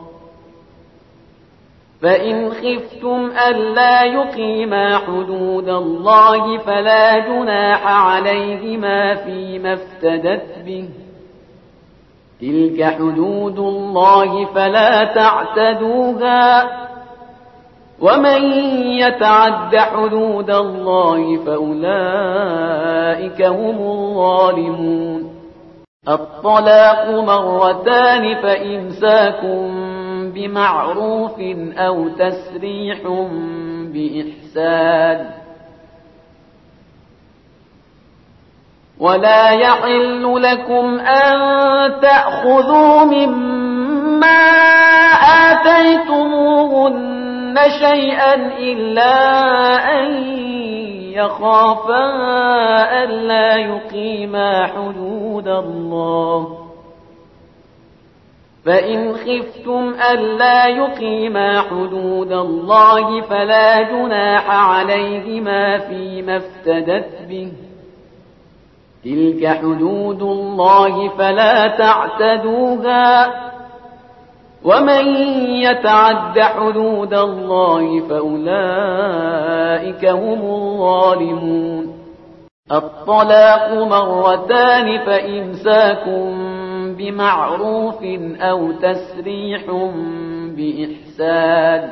فإن خفتم ألا يقيما حدود الله فلا جناح عليهما فيما افتدت به تلك حدود الله فلا تعتدوها ومن يتعد حدود الله فأولئك هم الظالمون. الطلاق مرتان فإمساكم بمعروف أو تسريح بإحسان ولا يحل لكم أن تأخذوا مما آتيتموهن شيئا إلا أن يخافا ألا يقيما حدود الله فإن خفتم ألا يقيما حدود الله فلا جناح عليهما فيما افتدت به تلك حدود الله فلا تعتدوها ومن يتعد حدود الله فأولئك هم الظالمون. الطلاق مرتان فإمساكم بمعروف أو تسريح بإحسان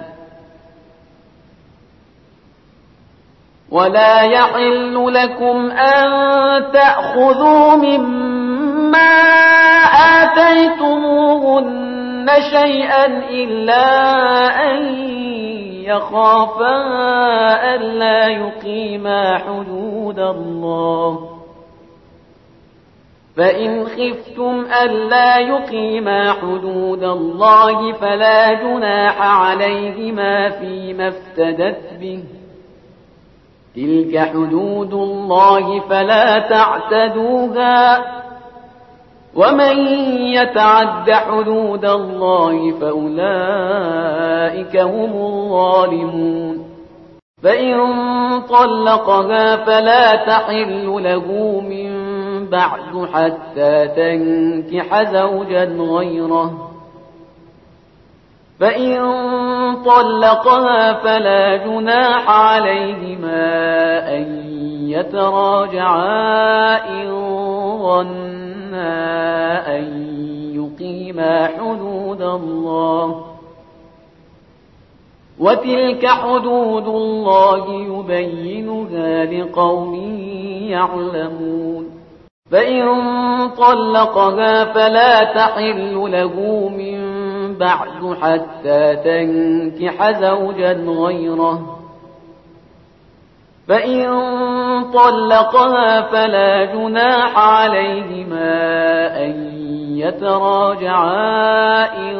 ولا يحل لكم أن تأخذوا مما آتيتموهن شيئا إلا أن يخافا ألا يقيما حدود الله فإن خفتم ألا يقيما حدود الله فلا جناح عليهما فيما افتدت به تلك حدود الله فلا تعتدوها ومن يتعد حدود الله فأولئك هم الظالمون فإن طلقها فلا تحل له من بعد حتى تنكح زوجا غيره فإن طلقها فلا جناح عليهما أن يتراجعا إن ظنا أن يقيما حدود الله وتلك حدود الله يبينها لقوم يعلمون فإن طلقها فلا تحل له من بعد حتى تنكح زوجا غيره فإن طلقها فلا جناح عليهما أن يتراجعا إن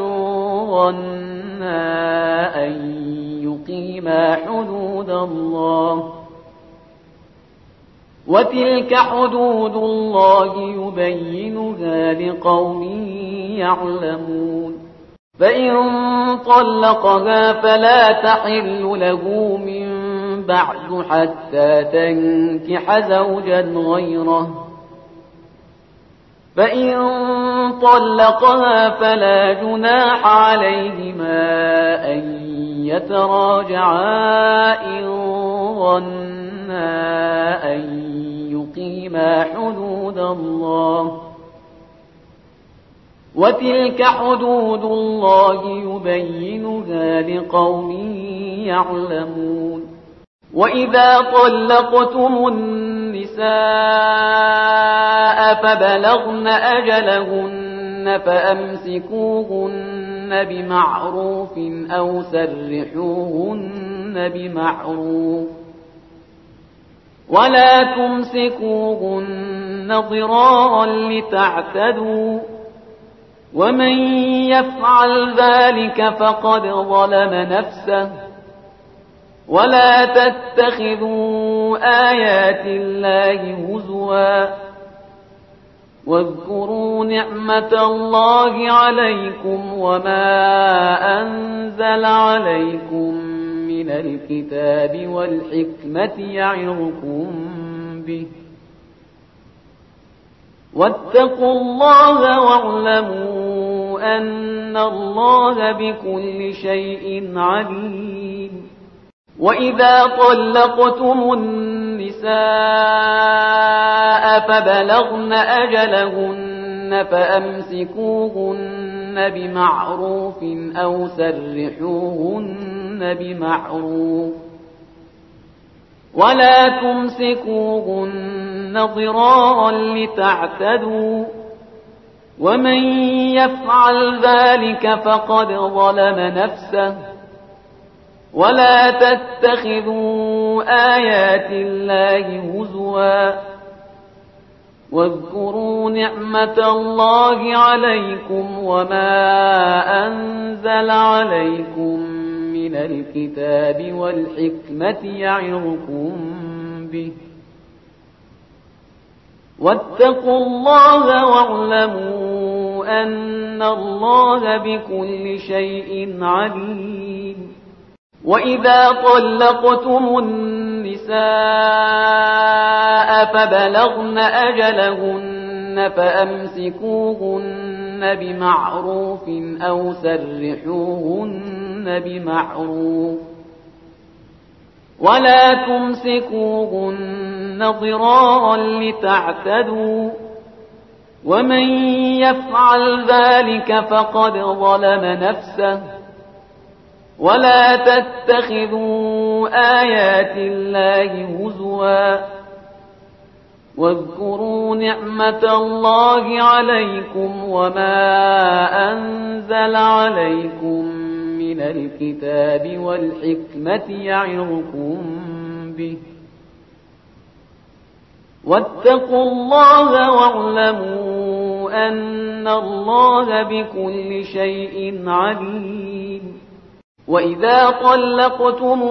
ظنا أن يقيما حدود الله وتلك حدود الله يبينها لقوم يعلمون فإن طلقها فلا تحل له من بعد حتى تنكح زوجا غيره فإن طلقها فلا جناح عليهما أن يتراجعا إن ظنا أن يقيما حدود الله وتلك حدود الله يبينها لقوم يعلمون وإذا طلقتم النساء فبلغن أجلهن فأمسكوهن بمعروف أو سرحوهن بمعروف ولا تمسكوهن ضرارا لتعتدوا ومن يفعل ذلك فقد ظلم نفسه ولا تتخذوا آيات الله هزوا واذكروا نعمة الله عليكم وما أنزل عليكم من الكتاب والحكمة يعظكم به واتقوا الله واعلموا أن الله بكل شيء عليم وإذا طلقتم النساء فبلغن أجلهن فأمسكوهن بمعروف أو سرحوهن بمعروف ولا تمسكوهن ضرارا لتعتدوا ومن يفعل ذلك فقد ظلم نفسه ولا تتخذوا آيات الله هزوا واذكروا نعمة الله عليكم وما أنزل عليكم من الكتاب والحكمة يعظكم به واتقوا الله واعلموا أن الله بكل شيء عليم وإذا طلقتم النساء فبلغن أجلهن فأمسكوهن بمعروف أو سرحوهن بمعروف ولا تمسكوهن ضرارا لتعتدوا ومن يفعل ذلك فقد ظلم نفسه ولا تتخذوا آيات الله هزوا واذكروا نعمة الله عليكم وما أنزل عليكم من الكتاب والحكمة يعظكم به واتقوا الله واعلموا أن الله بكل شيء عليم. وإذا طلقتم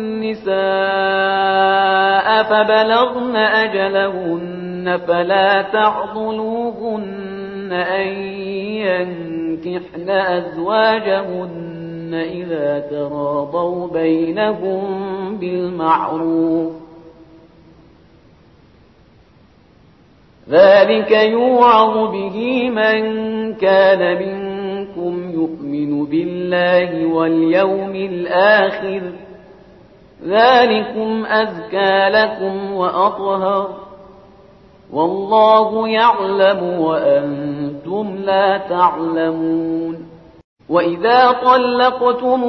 النساء فبلغن أجلهن فلا تعضلوهن أن ينكحن أزواجهن إذا تراضوا بينهم بالمعروف ذلك يوعظ به من كان منكم يؤمن بالله واليوم الآخر ذلكم أزكى لكم وأطهر والله يعلم وأنتم لا تعلمون. وإذا طلقتم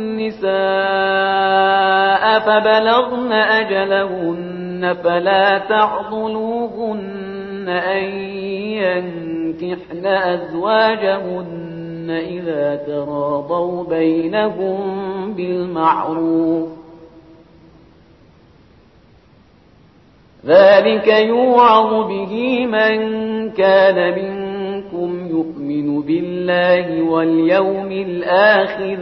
النساء فبلغن أجلهن فلا تعضلوهن أن ينكحن أزواجهن إذا تراضوا بينهم بالمعروف ذلك يوعظ به من كان منكم يؤمن بالله واليوم الآخر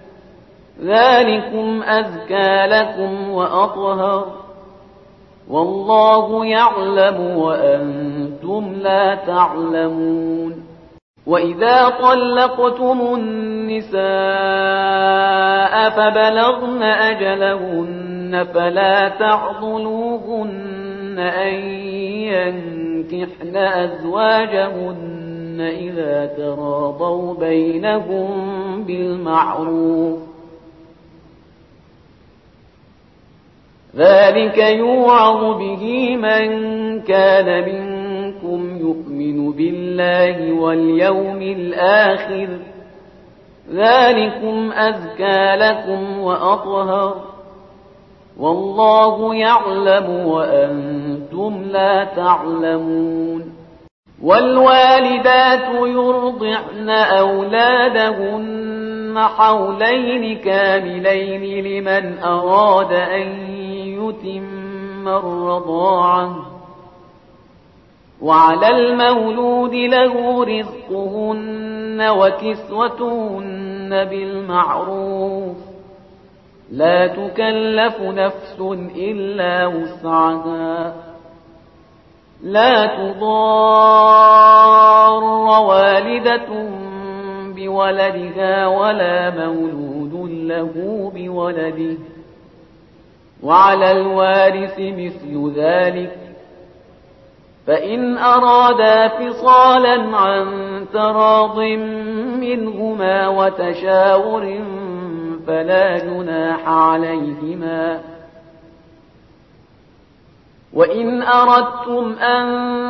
ذلكم أزكى لكم وأطهر والله يعلم وأنتم لا تعلمون. وإذا طلقتم النساء فبلغن أجلهن فلا تعضلوهن أن ينكحن أزواجهن إذا تراضوا بينهم بالمعروف ذلك يوعظ به من كان منكم يؤمن بالله واليوم الآخر ذلكم أزكى لكم وأطهر والله يعلم وأنتم لا تعلمون. والوالدات يرضعن أولادهن حولين كاملين لمن أراد أن يتم الرضاعة وعلى المولود له رزقهن وكسوتهن بالمعروف لا تكلف نفس إلا وسعها لا تضار والدة بولدها ولا مولود له بولده وعلى الوارث مثل ذلك فإن أرادا فصالا عن تراض منهما وتشاور فلا جناح عليهما. وإن أردتم أن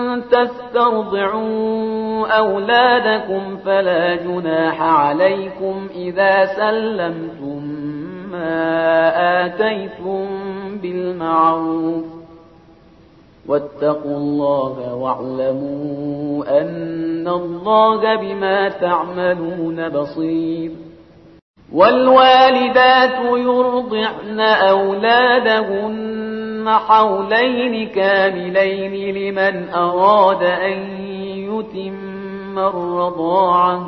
تسترضعوا أولادكم فلا جناح عليكم إذا سلمتم ما آتيتم بالمعروف واتقوا الله واعلموا أن الله بما تعملون بصير. والوالدات يرضعن أولادهن حولين كاملين لمن أراد أن يتم الرضاعة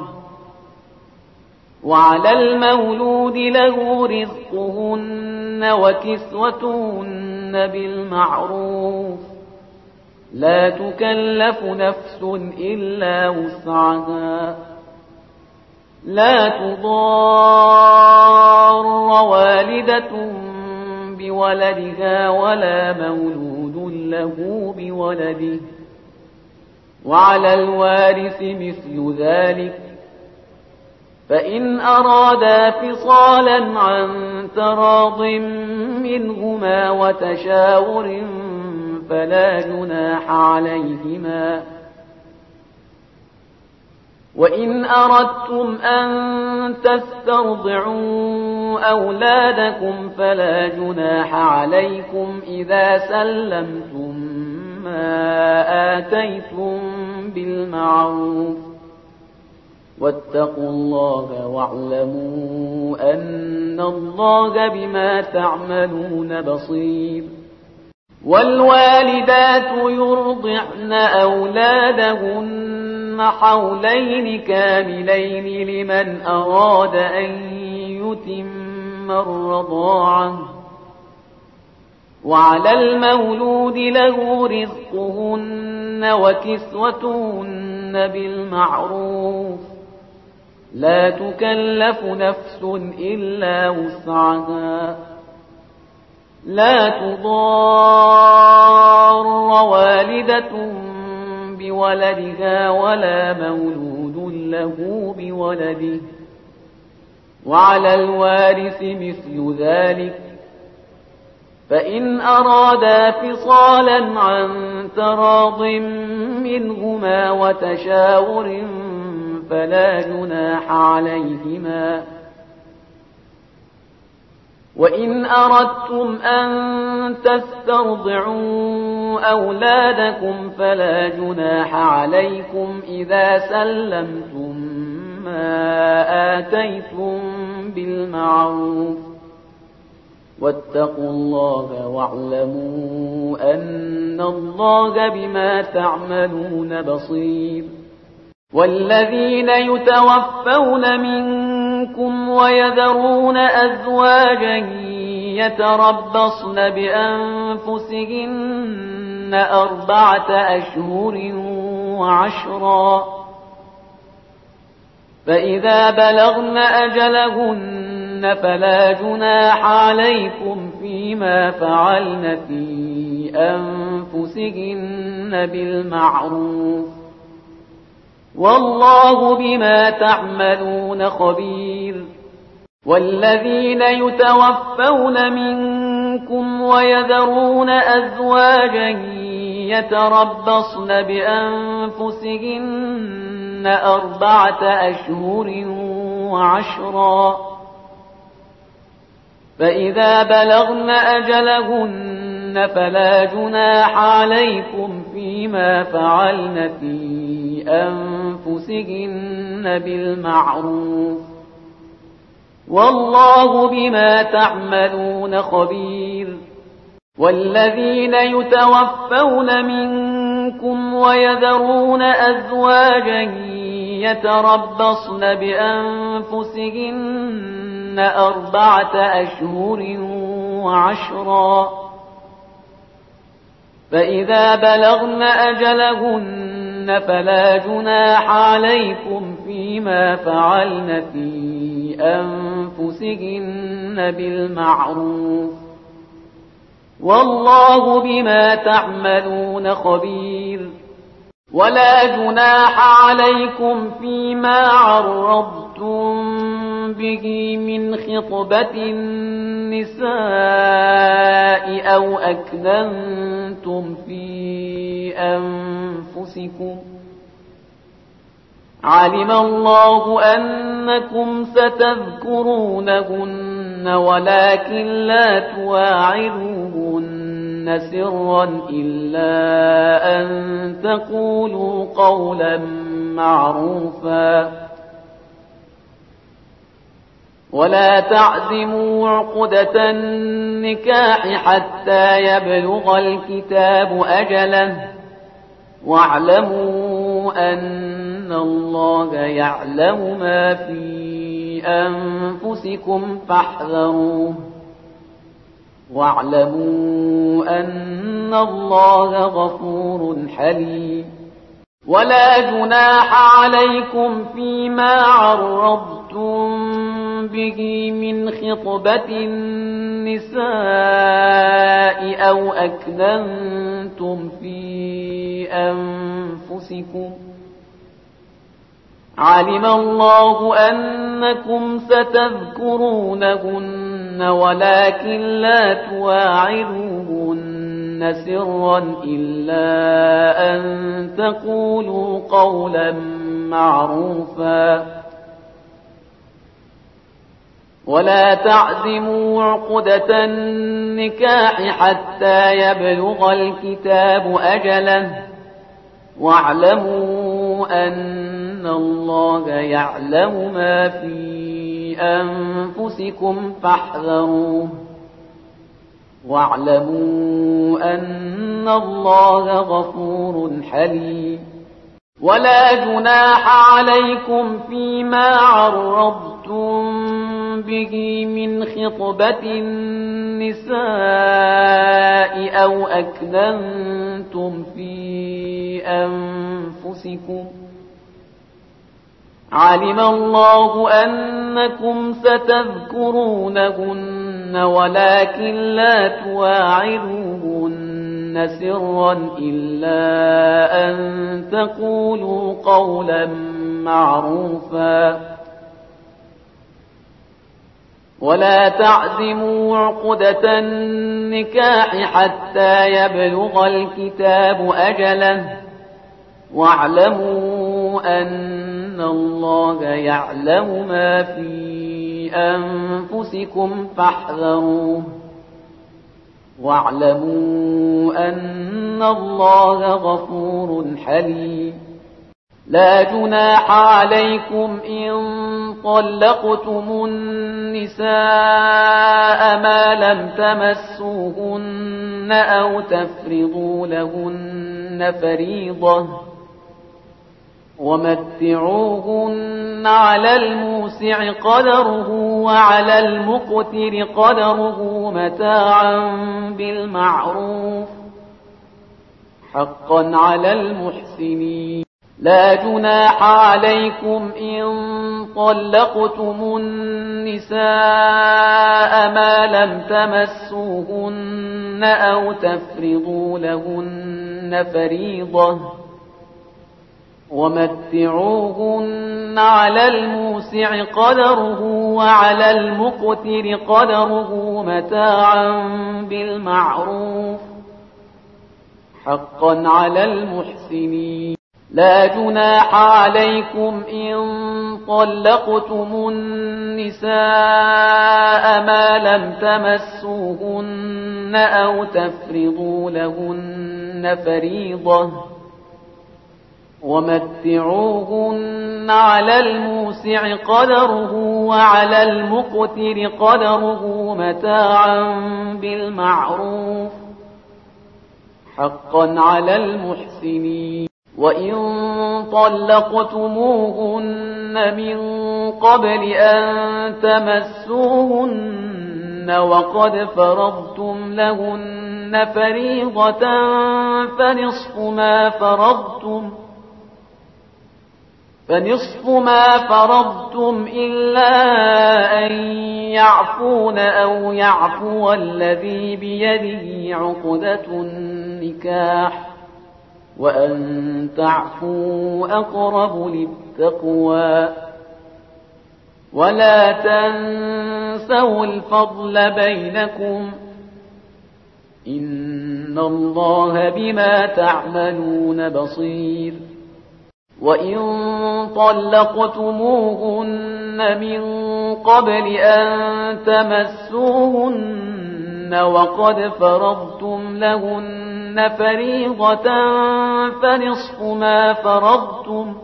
وعلى المولود له رزقهن وكسوتهن بالمعروف لا تكلف نفس إلا وسعها لا تضار والدة بولدها ولا مولود له بولده وعلى الوارث مثل ذلك فإن أرادا فصالا عن تراض منهما وتشاور فلا جناح عليهما. وإن أردتم أن تسترضعوا أولادكم فلا جناح عليكم إذا سلمتم ما آتيتم بالمعروف واتقوا الله واعلموا أن الله بما تعملون بصير. والوالدات يرضعن أولادهن حولين كاملين لمن أراد أن يتم الرضاعة وعلى المولود له رزقهن وكسوتهن بالمعروف لا تكلف نفس إلا وسعها لا تضار والدة بولدها ولا مولود له بولده وعلى الوارث مثل ذلك فإن أرادا فصالا عن تراض منهما وتشاور فلا جناح عليهما. وإن أردتم أن تسترضعوا أولادكم فلا جناح عليكم إذا سلمتم ما آتيتم بالمعروف واتقوا الله واعلموا أن الله بما تعملون بصير. والذين يتوفون منكم ويذرون أزواجا يتربصن بأنفسهن أربعة أشهر وعشرا فإذا بلغن أجلهن فلا جناح عليكم فيما فعلن في أنفسهن بالمعروف والله بما تعملون خبير. والذين يتوفون منكم ويذرون أزواجا يتربصن بأنفسهن أربعة أشهر وعشرا فإذا بلغن أجلهن فلا جناح عليكم فيما فعلن في أنفسهن بالمعروف والله بما تعملون خبير. والذين يتوفون منكم ويذرون أزواجا يتربصن بأنفسهن أربعة أشهر وعشرا فإذا بلغن أجلهن فلا جناح عليكم فيما فعلن في أنفسهن بالمعروف والله بما تعملون خبير. ولا جناح عليكم فيما عرضتم به من خطبة النساء أو أكننتم في أنفسكم علم الله أنكم ستذكرونهن ولكن لا تواعدوهن سرا إلا أن تقولوا قولا معروفا ولا تعزموا عقدة النكاح حتى يبلغ الكتاب أجله واعلموا أن الله يعلم ما في أنفسكم فاحذروه واعلموا أن الله غفور حليم. ولا جناح عليكم فيما عرضتم به من خطبة النساء أو أكننتم في أنفسكم علم الله أنكم ستذكرونهن ولكن لا تواعدوهن سرا إلا أن تقولوا قولا معروفا ولا تعزموا عقدة النكاح حتى يبلغ الكتاب أجله واعلموا أن الله يعلم ما في أنفسكم فاحذروه واعلموا أن الله غفور حليم ولا جناح عليكم فيما عرضتم به من خطبة النساء أو أكننتم في أنفسكم علم الله أنكم ستذكرونهن ولكن لا تواعدوهن سرا إلا أن تقولوا قولا معروفا ولا تعزموا عقدة النكاح حتى يبلغ الكتاب أجله واعلموا أن الله يعلم ما في أنفسكم فاحذروه واعلموا أن الله غفور حليم لا جناح عليكم إن طلقتم النساء ما لم تمسوهن أو تفرضوا لهن فريضة ومتعوهن على الموسع قدره وعلى المقتر قدره متاعا بالمعروف حقا على المحسنين لا جناح عليكم إن طلقتم النساء ما لم تمسوهن أو تفرضوا لهن فريضة ومتعوهن على الموسع قدره وعلى المقتر قدره متاعا بالمعروف حقا على المحسنين لا جناح عليكم إن طلقتم النساء ما لم تمسوهن أو تفرضوا لهن فريضة ومتعوهن على الموسع قدره وعلى المقتر قدره متاعا بالمعروف حقا على المحسنين وإن طلقتموهن من قبل أن تمسوهن وقد فرضتم لهن فريضة فنصف ما فرضتم فنصف ما فرضتم إلا أن يعفون أو يعفو الذي بيده عقدة النكاح وأن تعفوا أقرب للتقوى ولا تنسوا الفضل بينكم إن الله بما تعملون بصير وإن طلقتموهن من قبل أن تمسوهن وقد فرضتم لهن فريضة فنصف ما فرضتم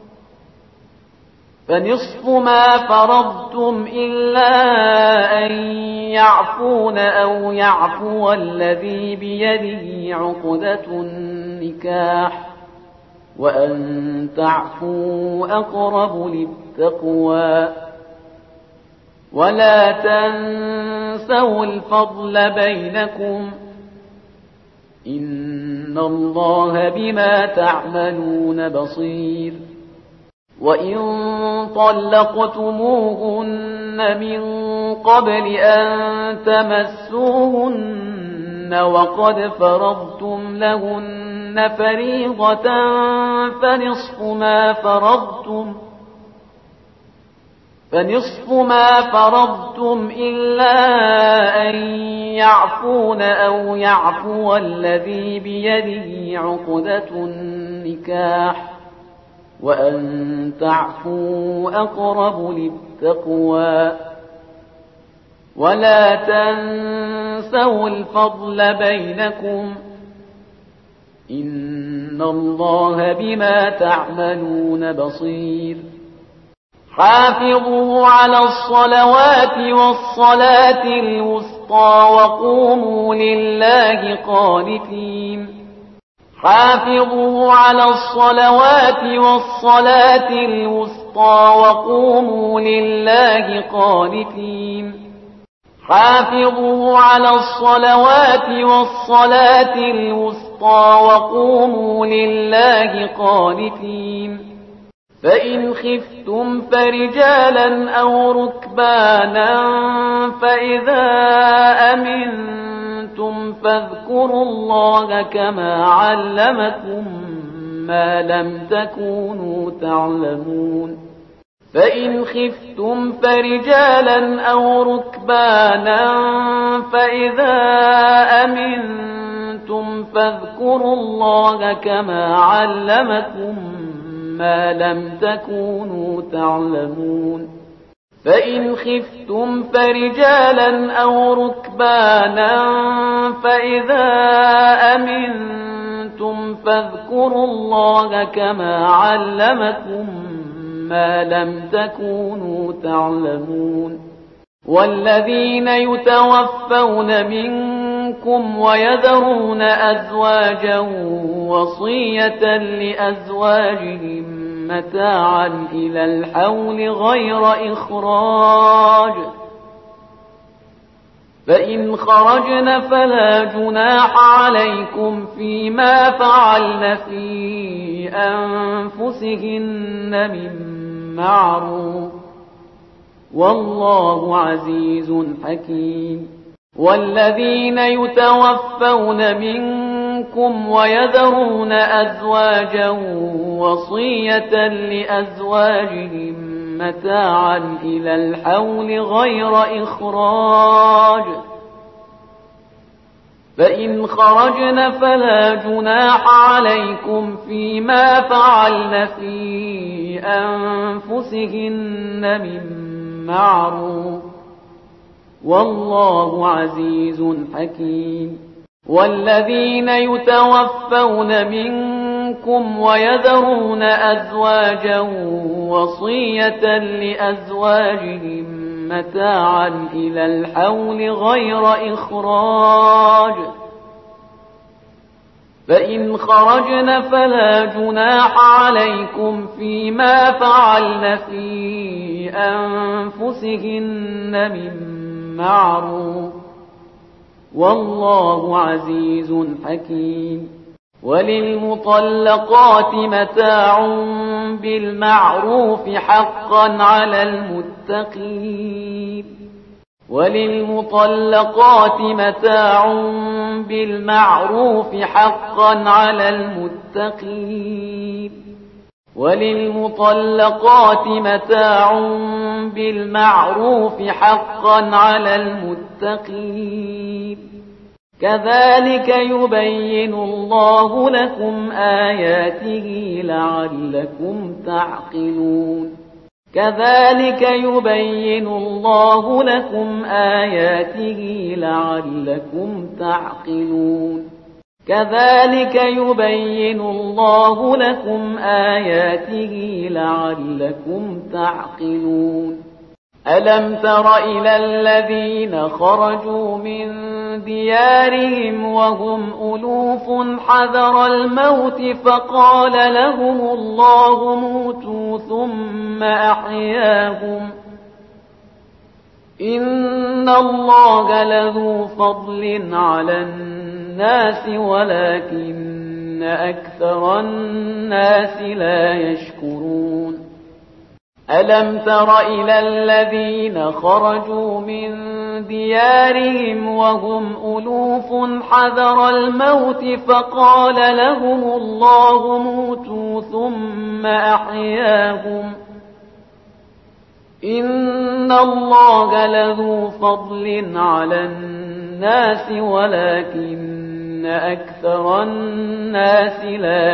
فنصف ما فرضتم إلا أن يعفون أو يعفو الذي بيده عقدة النكاح وأن تعفوا أقرب للتقوى ولا تنسوا الفضل بينكم إن الله بما تعملون بصير وإن طلقتموهن من قبل أن تمسوهن وقد فرضتم لهن فريضة فنصف ما فرضتم فنصف ما فرضتم إلا أن يعفون أو يعفو الذي بيده عقدة النكاح وأن تعفوا أقرب للتقوى ولا تنسوا تنسوا الفضل بينكم إن الله بما تعملون بصير حافظوا على الصلوات والصلاة الوسطى وقوموا لله قانتين حافظوا على الصلوات والصلاة الوسطى وقوموا لله قانتين حافظوا على الصلوات والصلاة الوسطى وقوموا لله قانتين فإن خفتم فرجالا أو ركبانا فإذا أمنتم فاذكروا الله كما علمكم ما لم تكونوا تعلمون فإن خفتم فرجالا أو ركبانا فإذا أمنتم فاذكروا الله كما علمكم ما لم تكونوا تعلمون فإن خفتم فرجالا أو ركبانا فإذا أمنتم فاذكروا الله كما علمكم ما لم تكونوا تعلمون والذين يتوفون منكم ويذرون أزواجا وصية لأزواجهم متاعا إلى الحول غير إخراج فإن خرجن فلا جناح عليكم فيما فعلن في أنفسهن من معروف والله عزيز حكيم والذين يتوفون منكم ويذرون أزواجا وصية لأزواجهم متاعا إلى الحول غير إخراج فإن خرجن فلا جناح عليكم فيما فعلن في أنفسهن من معروف والله عزيز حكيم والذين يتوفون منكم ويذرون أزواجا وصية لأزواجهم متاعا إلى الحول غير إخراج فإن خرجن فلا جناح عليكم فيما فعلن في أنفسهن من معروف والله عزيز حكيم وللمطلقات متاع بالمعروف حقا على المتقين وللمطلقات متاع بالمعروف حقا على المتقين وللمطلقات متاع بالمعروف حقا على المتقين كذلك يبين الله لكم آياته لعلكم تعقلون كذلك يبين الله لكم آياته لعلكم تعقلون كذلك يبين الله لكم آياته لعلكم تعقلون ألم تر إلى الذين خرجوا من ديارهم وهم ألوف حذر الموت فقال لهم الله موتوا ثم أحياهم إن الله لذو فضل على الناس ولكن أكثر الناس لا يشكرون ألم تر إلى الذين خرجوا من ديارهم وهم ألوف حذر الموت فقال لهم الله موتوا ثم أحياهم إن الله لذو فضل على الناس ولكن أكثر الناس لا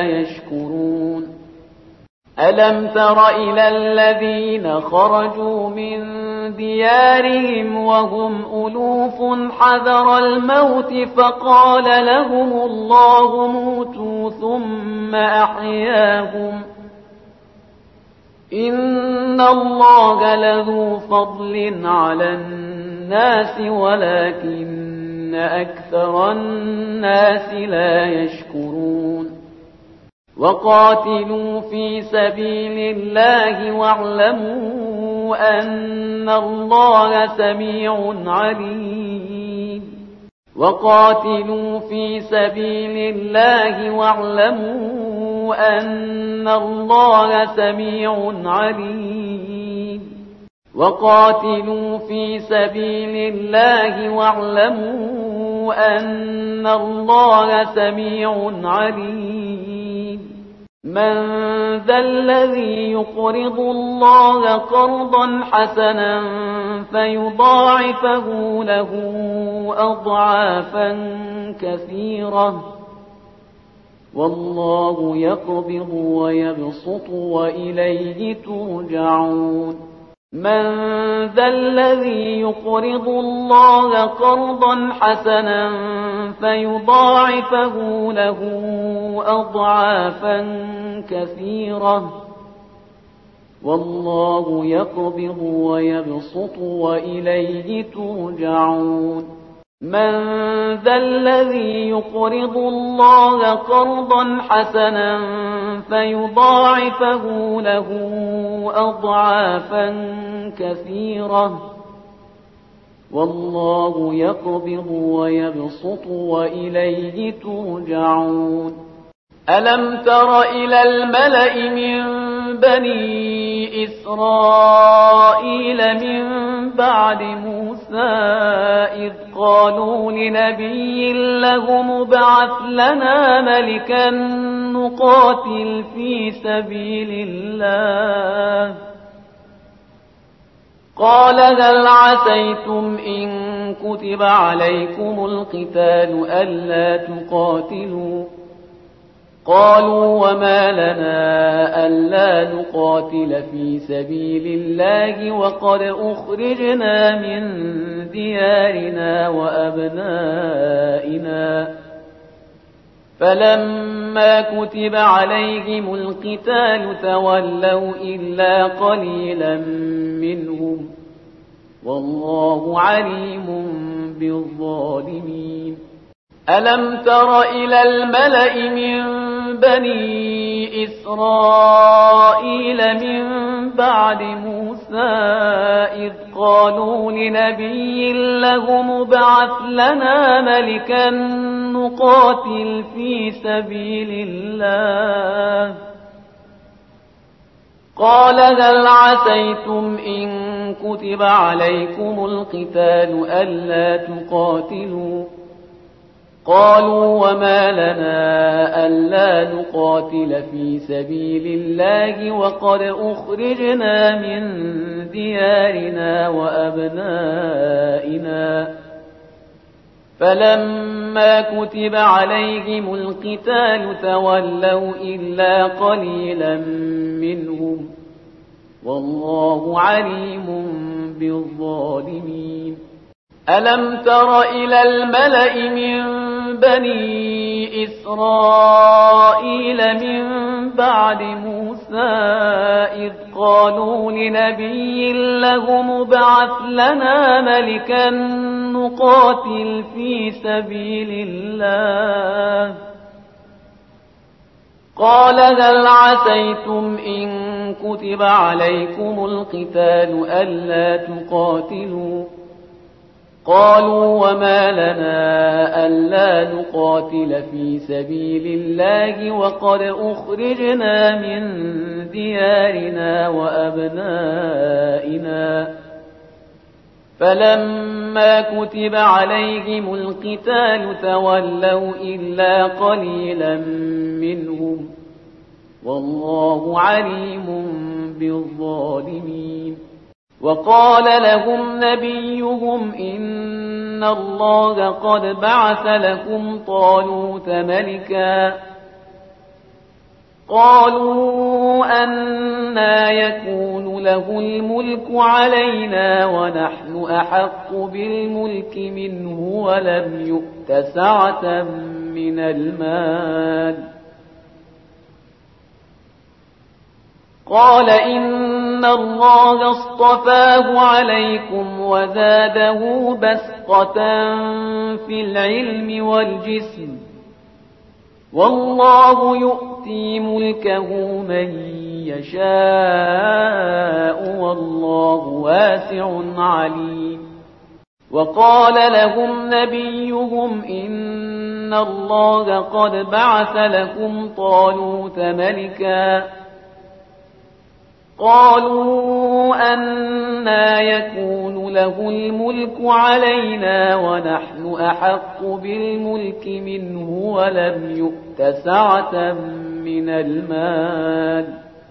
يشكرون ألم تر إلى الذين خرجوا من ديارهم وهم ألوف حذر الموت فقال لهم الله موتوا ثم أحياهم إن الله لذو فضل على الناس ولكن أكثر الناس لا يشكرون وقاتلوا في سبيل الله واعلموا أن الله سميع عليم وقاتلوا في سبيل الله واعلموا أن الله سميع عليم وقاتلوا في سبيل الله واعلموا أن الله سميع عليم من ذا الذي يقرض الله قرضا حسنا فيضاعفه له أضعافا كثيرة والله يقبض ويبسط وإليه ترجعون من ذا الذي يقرض الله قرضا حسنا فيضاعفه له أضعافا كثيرة والله يقبض ويبسط وإليه ترجعون من ذا الذي يقرض الله قرضا حسنا فيضاعفه له أضعافا كثيرة والله يقبض ويبسط وإليه ترجعون ألم تر إلى الملأ من بني إسرائيل من بعد موسى إذ قالوا لنبي له مبعث لنا ملكا نقاتل في سبيل الله قال هل عسيتم إن كتب عليكم القتال ألا تقاتلوا قالوا وما لنا ألا نقاتل في سبيل الله وقد أخرجنا من ديارنا وأبنائنا فلما كتب عليهم القتال تولوا إلا قليلا منهم والله عليم بالظالمين ألم تر إلى الملأ من بني إسرائيل من بعد موسى إذ قالوا لنبي له مبعث لنا ملكا نقاتل في سبيل الله قال هل عسيتم إن كتب عليكم القتال ألا تقاتلوا قالوا وما لنا ألا نقاتل في سبيل الله وقد أخرجنا من ديارنا وأبنائنا فلما كتب عليهم القتال تولوا إلا قليلا منهم والله عليم بالظالمين ألم تر إلى الملأ من بني إسرائيل من بعد موسى إذ قالوا لنبي له مبعث لنا ملكا نقاتل في سبيل الله قال هل عسيتم إن كتب عليكم القتال ألا تقاتلوا قالوا وما لنا ألا نقاتل في سبيل الله وقد أخرجنا من ديارنا وأبنائنا فلما كتب عليهم القتال تولوا إلا قليلا منهم والله عليم بالظالمين وقال لهم نبيهم إن الله قد بعث لكم طالوت ملكا قالوا أنى يكون له الملك علينا ونحن أحق بالملك منه ولم يؤت سعة من المال. قال إن الله اصطفاه عليكم وزاده بسطة في العلم والجسم والله يؤتي ملكه من يشاء والله واسع عليم. وقال لهم نبيهم إن الله قد بعث لكم طالوت ملكا. قالوا أنى يكون له الملك علينا ونحن أحق بالملك منه ولم يؤت سعة من المال.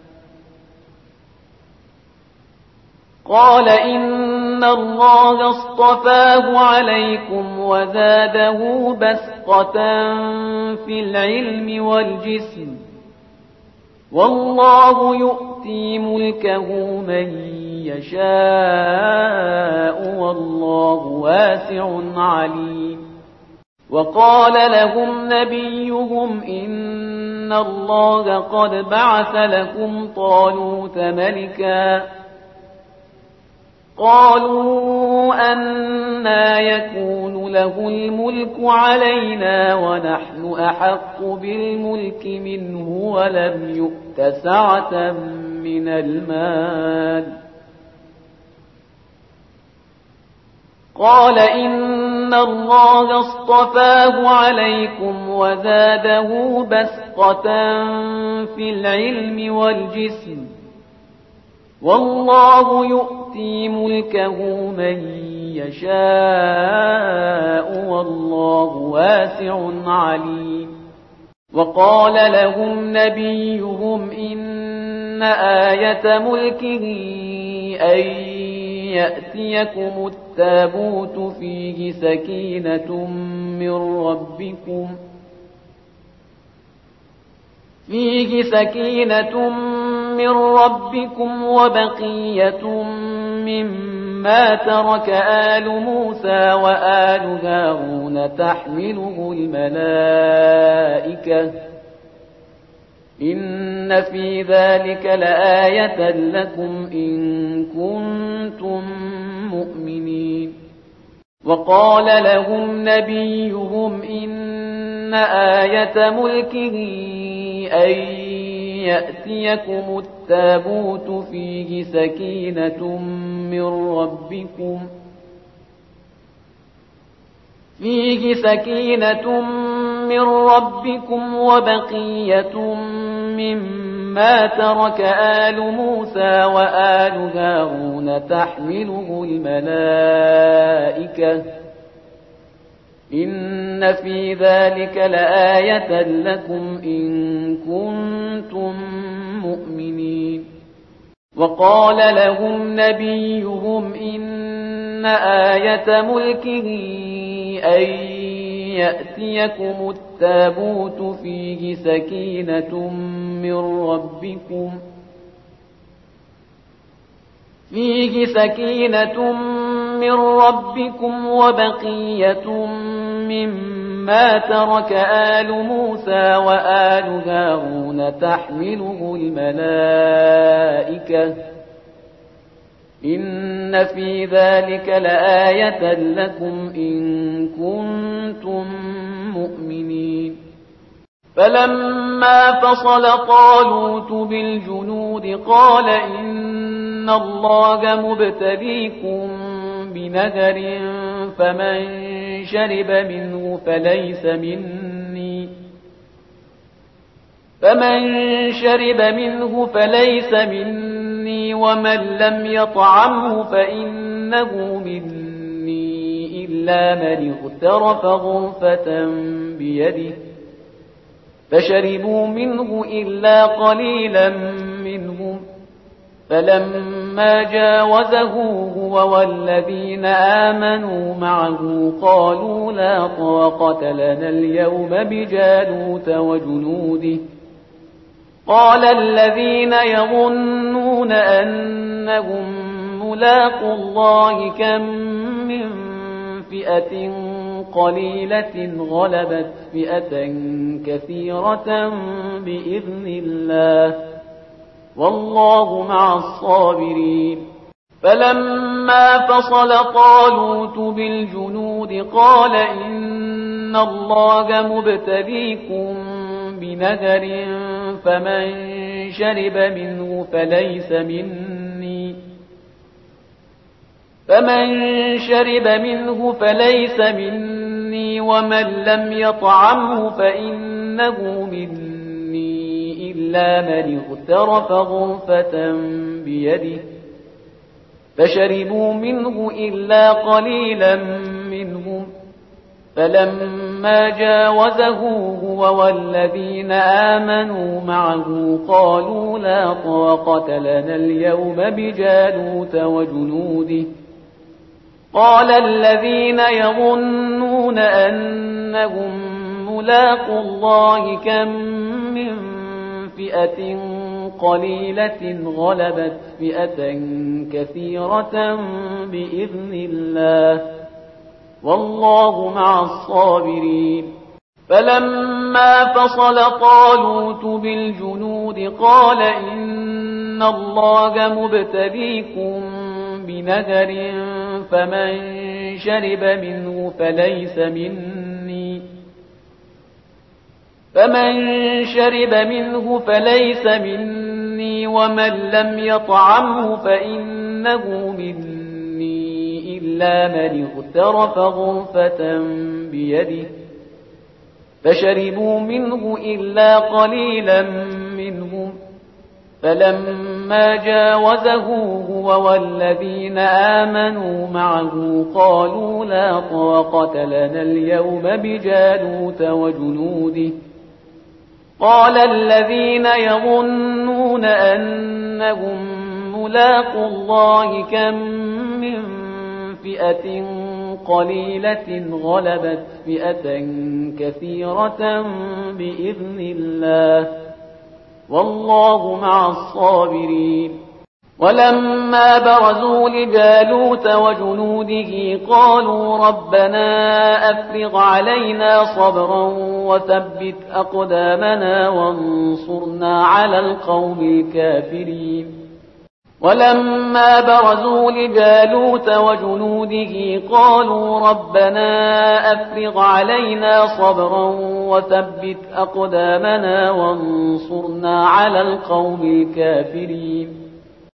قال إن الله اصطفاه عليكم وزاده بسطة في العلم والجسم والله يؤتي ملكه من يشاء والله واسع عليم. وقال لهم نبيهم إن الله قد بعث لكم طالوت ملكا. قالوا أنى يكون له الملك علينا ونحن أحق بالملك منه ولم يؤت سعة من المال. قال إن الله اصطفاه عليكم وزاده بسطة في العلم والجسم والله يؤتي ملكه من يشاء والله واسع عليم. وقال لهم نبيهم إن آية ملكه أن يأتيكم التابوت فيه سكينة من ربكم فيه سكينة من ربكم وبقية مما ترك آل موسى وآل هارون تحمله الملائكة إن في ذلك لآية لكم إن كنتم مؤمنين. وقال لهم نبيهم إن آية ملكه أن يأتيكم التابوت فيه سكينة من ربكم فيه سكينة من ربكم وبقية مما ترك آل موسى وآل هارون تحمله الملائكة إن في ذلك لآية لكم إن كنتم مؤمنين. وقال لهم نبيهم إن آية ملكه أن يأتيكم التابوت فيه سكينة من ربكم فيه سكينة من ربكم وبقية مما ترك آل موسى وآل هارون تحمله الملائكة إن في ذلك لآية لكم إن كنتم مؤمنين. فلما فصل طالوت بالجنود قال إن الله مبتليكم بنهر فمن شرب منه فليس مني فمن شرب منه فليس مني ومن لم يطعمه فإنه مني إلا من اغترف غرفة بيده فشربوا منه إلا قليلا منهم فلما جاوزه هو والذين آمنوا معه قالوا لا طاقة لنا اليوم بجالوت وجنوده قال الذين يظنون أنهم ملاقوا الله كم من فئة قليلة غلبت فئة كثيرة بإذن الله والله مع الصابرين فلما فصل طالوت بالجنود قال إن الله مبتليكم بنهر فمن شرب منه فليس مني فمن شرب منه فليس مني ومن لم يطعمه فإنه مني إلا من اغترف غرفة بيده فشربوا منه إلا قليلا منهم فلما جاوزه هو والذين آمنوا معه قالوا لا طاقة لنا اليوم بجالوت وجنوده قال الذين يظنون أنهم ملاقوا الله كم من فئة قليلة غلبت فئة كثيرة بإذن الله والله مع الصابرين فلما فصل طالوت بالجنود قال إن الله مبتليكم بنهر فمن شرب منه فليس مني فمن شرب منه فليس مني ومن لم يطعمه فإنه مني إلا من اغترف غرفة بيده فشربوا منه إلا قليلا منهم فلما جاوزه هو والذين آمنوا معه قالوا لا طاقة لنا اليوم بجالوت وجنوده قال الذين يظنون أنهم ملاقوا الله كم من فئة قليلة غلبت فئة كثيرة بإذن الله والله مع الصابرين ولما برزوا لجالوت وجنوده قالوا ربنا أفرغ علينا صبرا وثبت أقدامنا وانصرنا على القوم الكافرين ولما برزوا لجالوت وجنوده قالوا ربنا أفرغ علينا صبرا وثبت أقدامنا وانصرنا على القوم الكافرين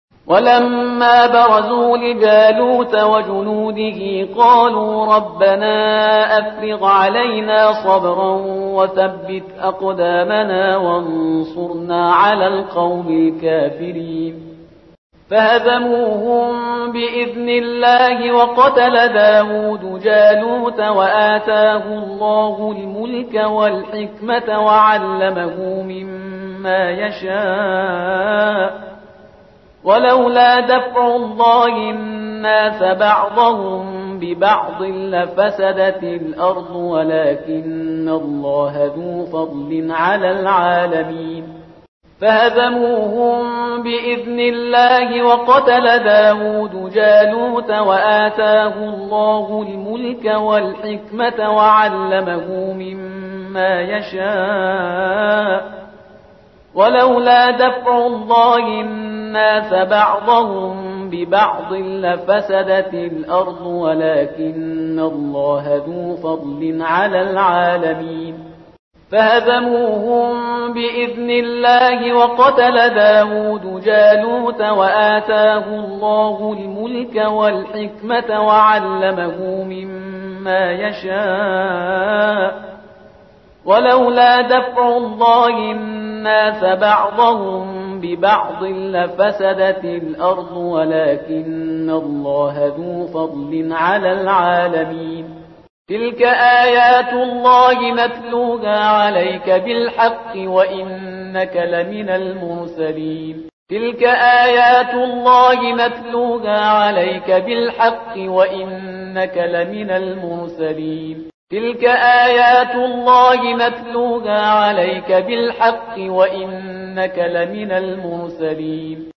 ولما برزوا لجالوت وجنوده قالوا ربنا أفرغ علينا صبرا وثبت أقدامنا وانصرنا على القوم الكافرين فهزموهم بإذن الله وقتل داود جالوت وآتاه الله الملك والحكمة وعلمه مما يشاء ولولا دفع الله الناس بعضهم ببعض لفسدت الأرض ولكن الله ذو فضل على العالمين فهزموهم بإذن الله وقتل داود جالوت وآتاه الله الملك والحكمة وعلمه مما يشاء ولولا دفع الله الناس بعضهم ببعض لفسدت الأرض ولكن الله ذو فضل على العالمين فهزموهم بإذن الله وقتل داود جالوت وآتاه الله الملك والحكمة وعلمه مما يشاء ولولا دفع الله الناس بعضهم ببعض لفسدت الأرض ولكن الله ذو فضل على العالمين تلك آيات الله نتلوها عليك بالحق وإنك لمن المرسلين تلك آيات الله نتلوها عليك بالحق وإنك لمن المرسلين تلك آيات الله نتلوها عليك بالحق وإنك لمن المرسلين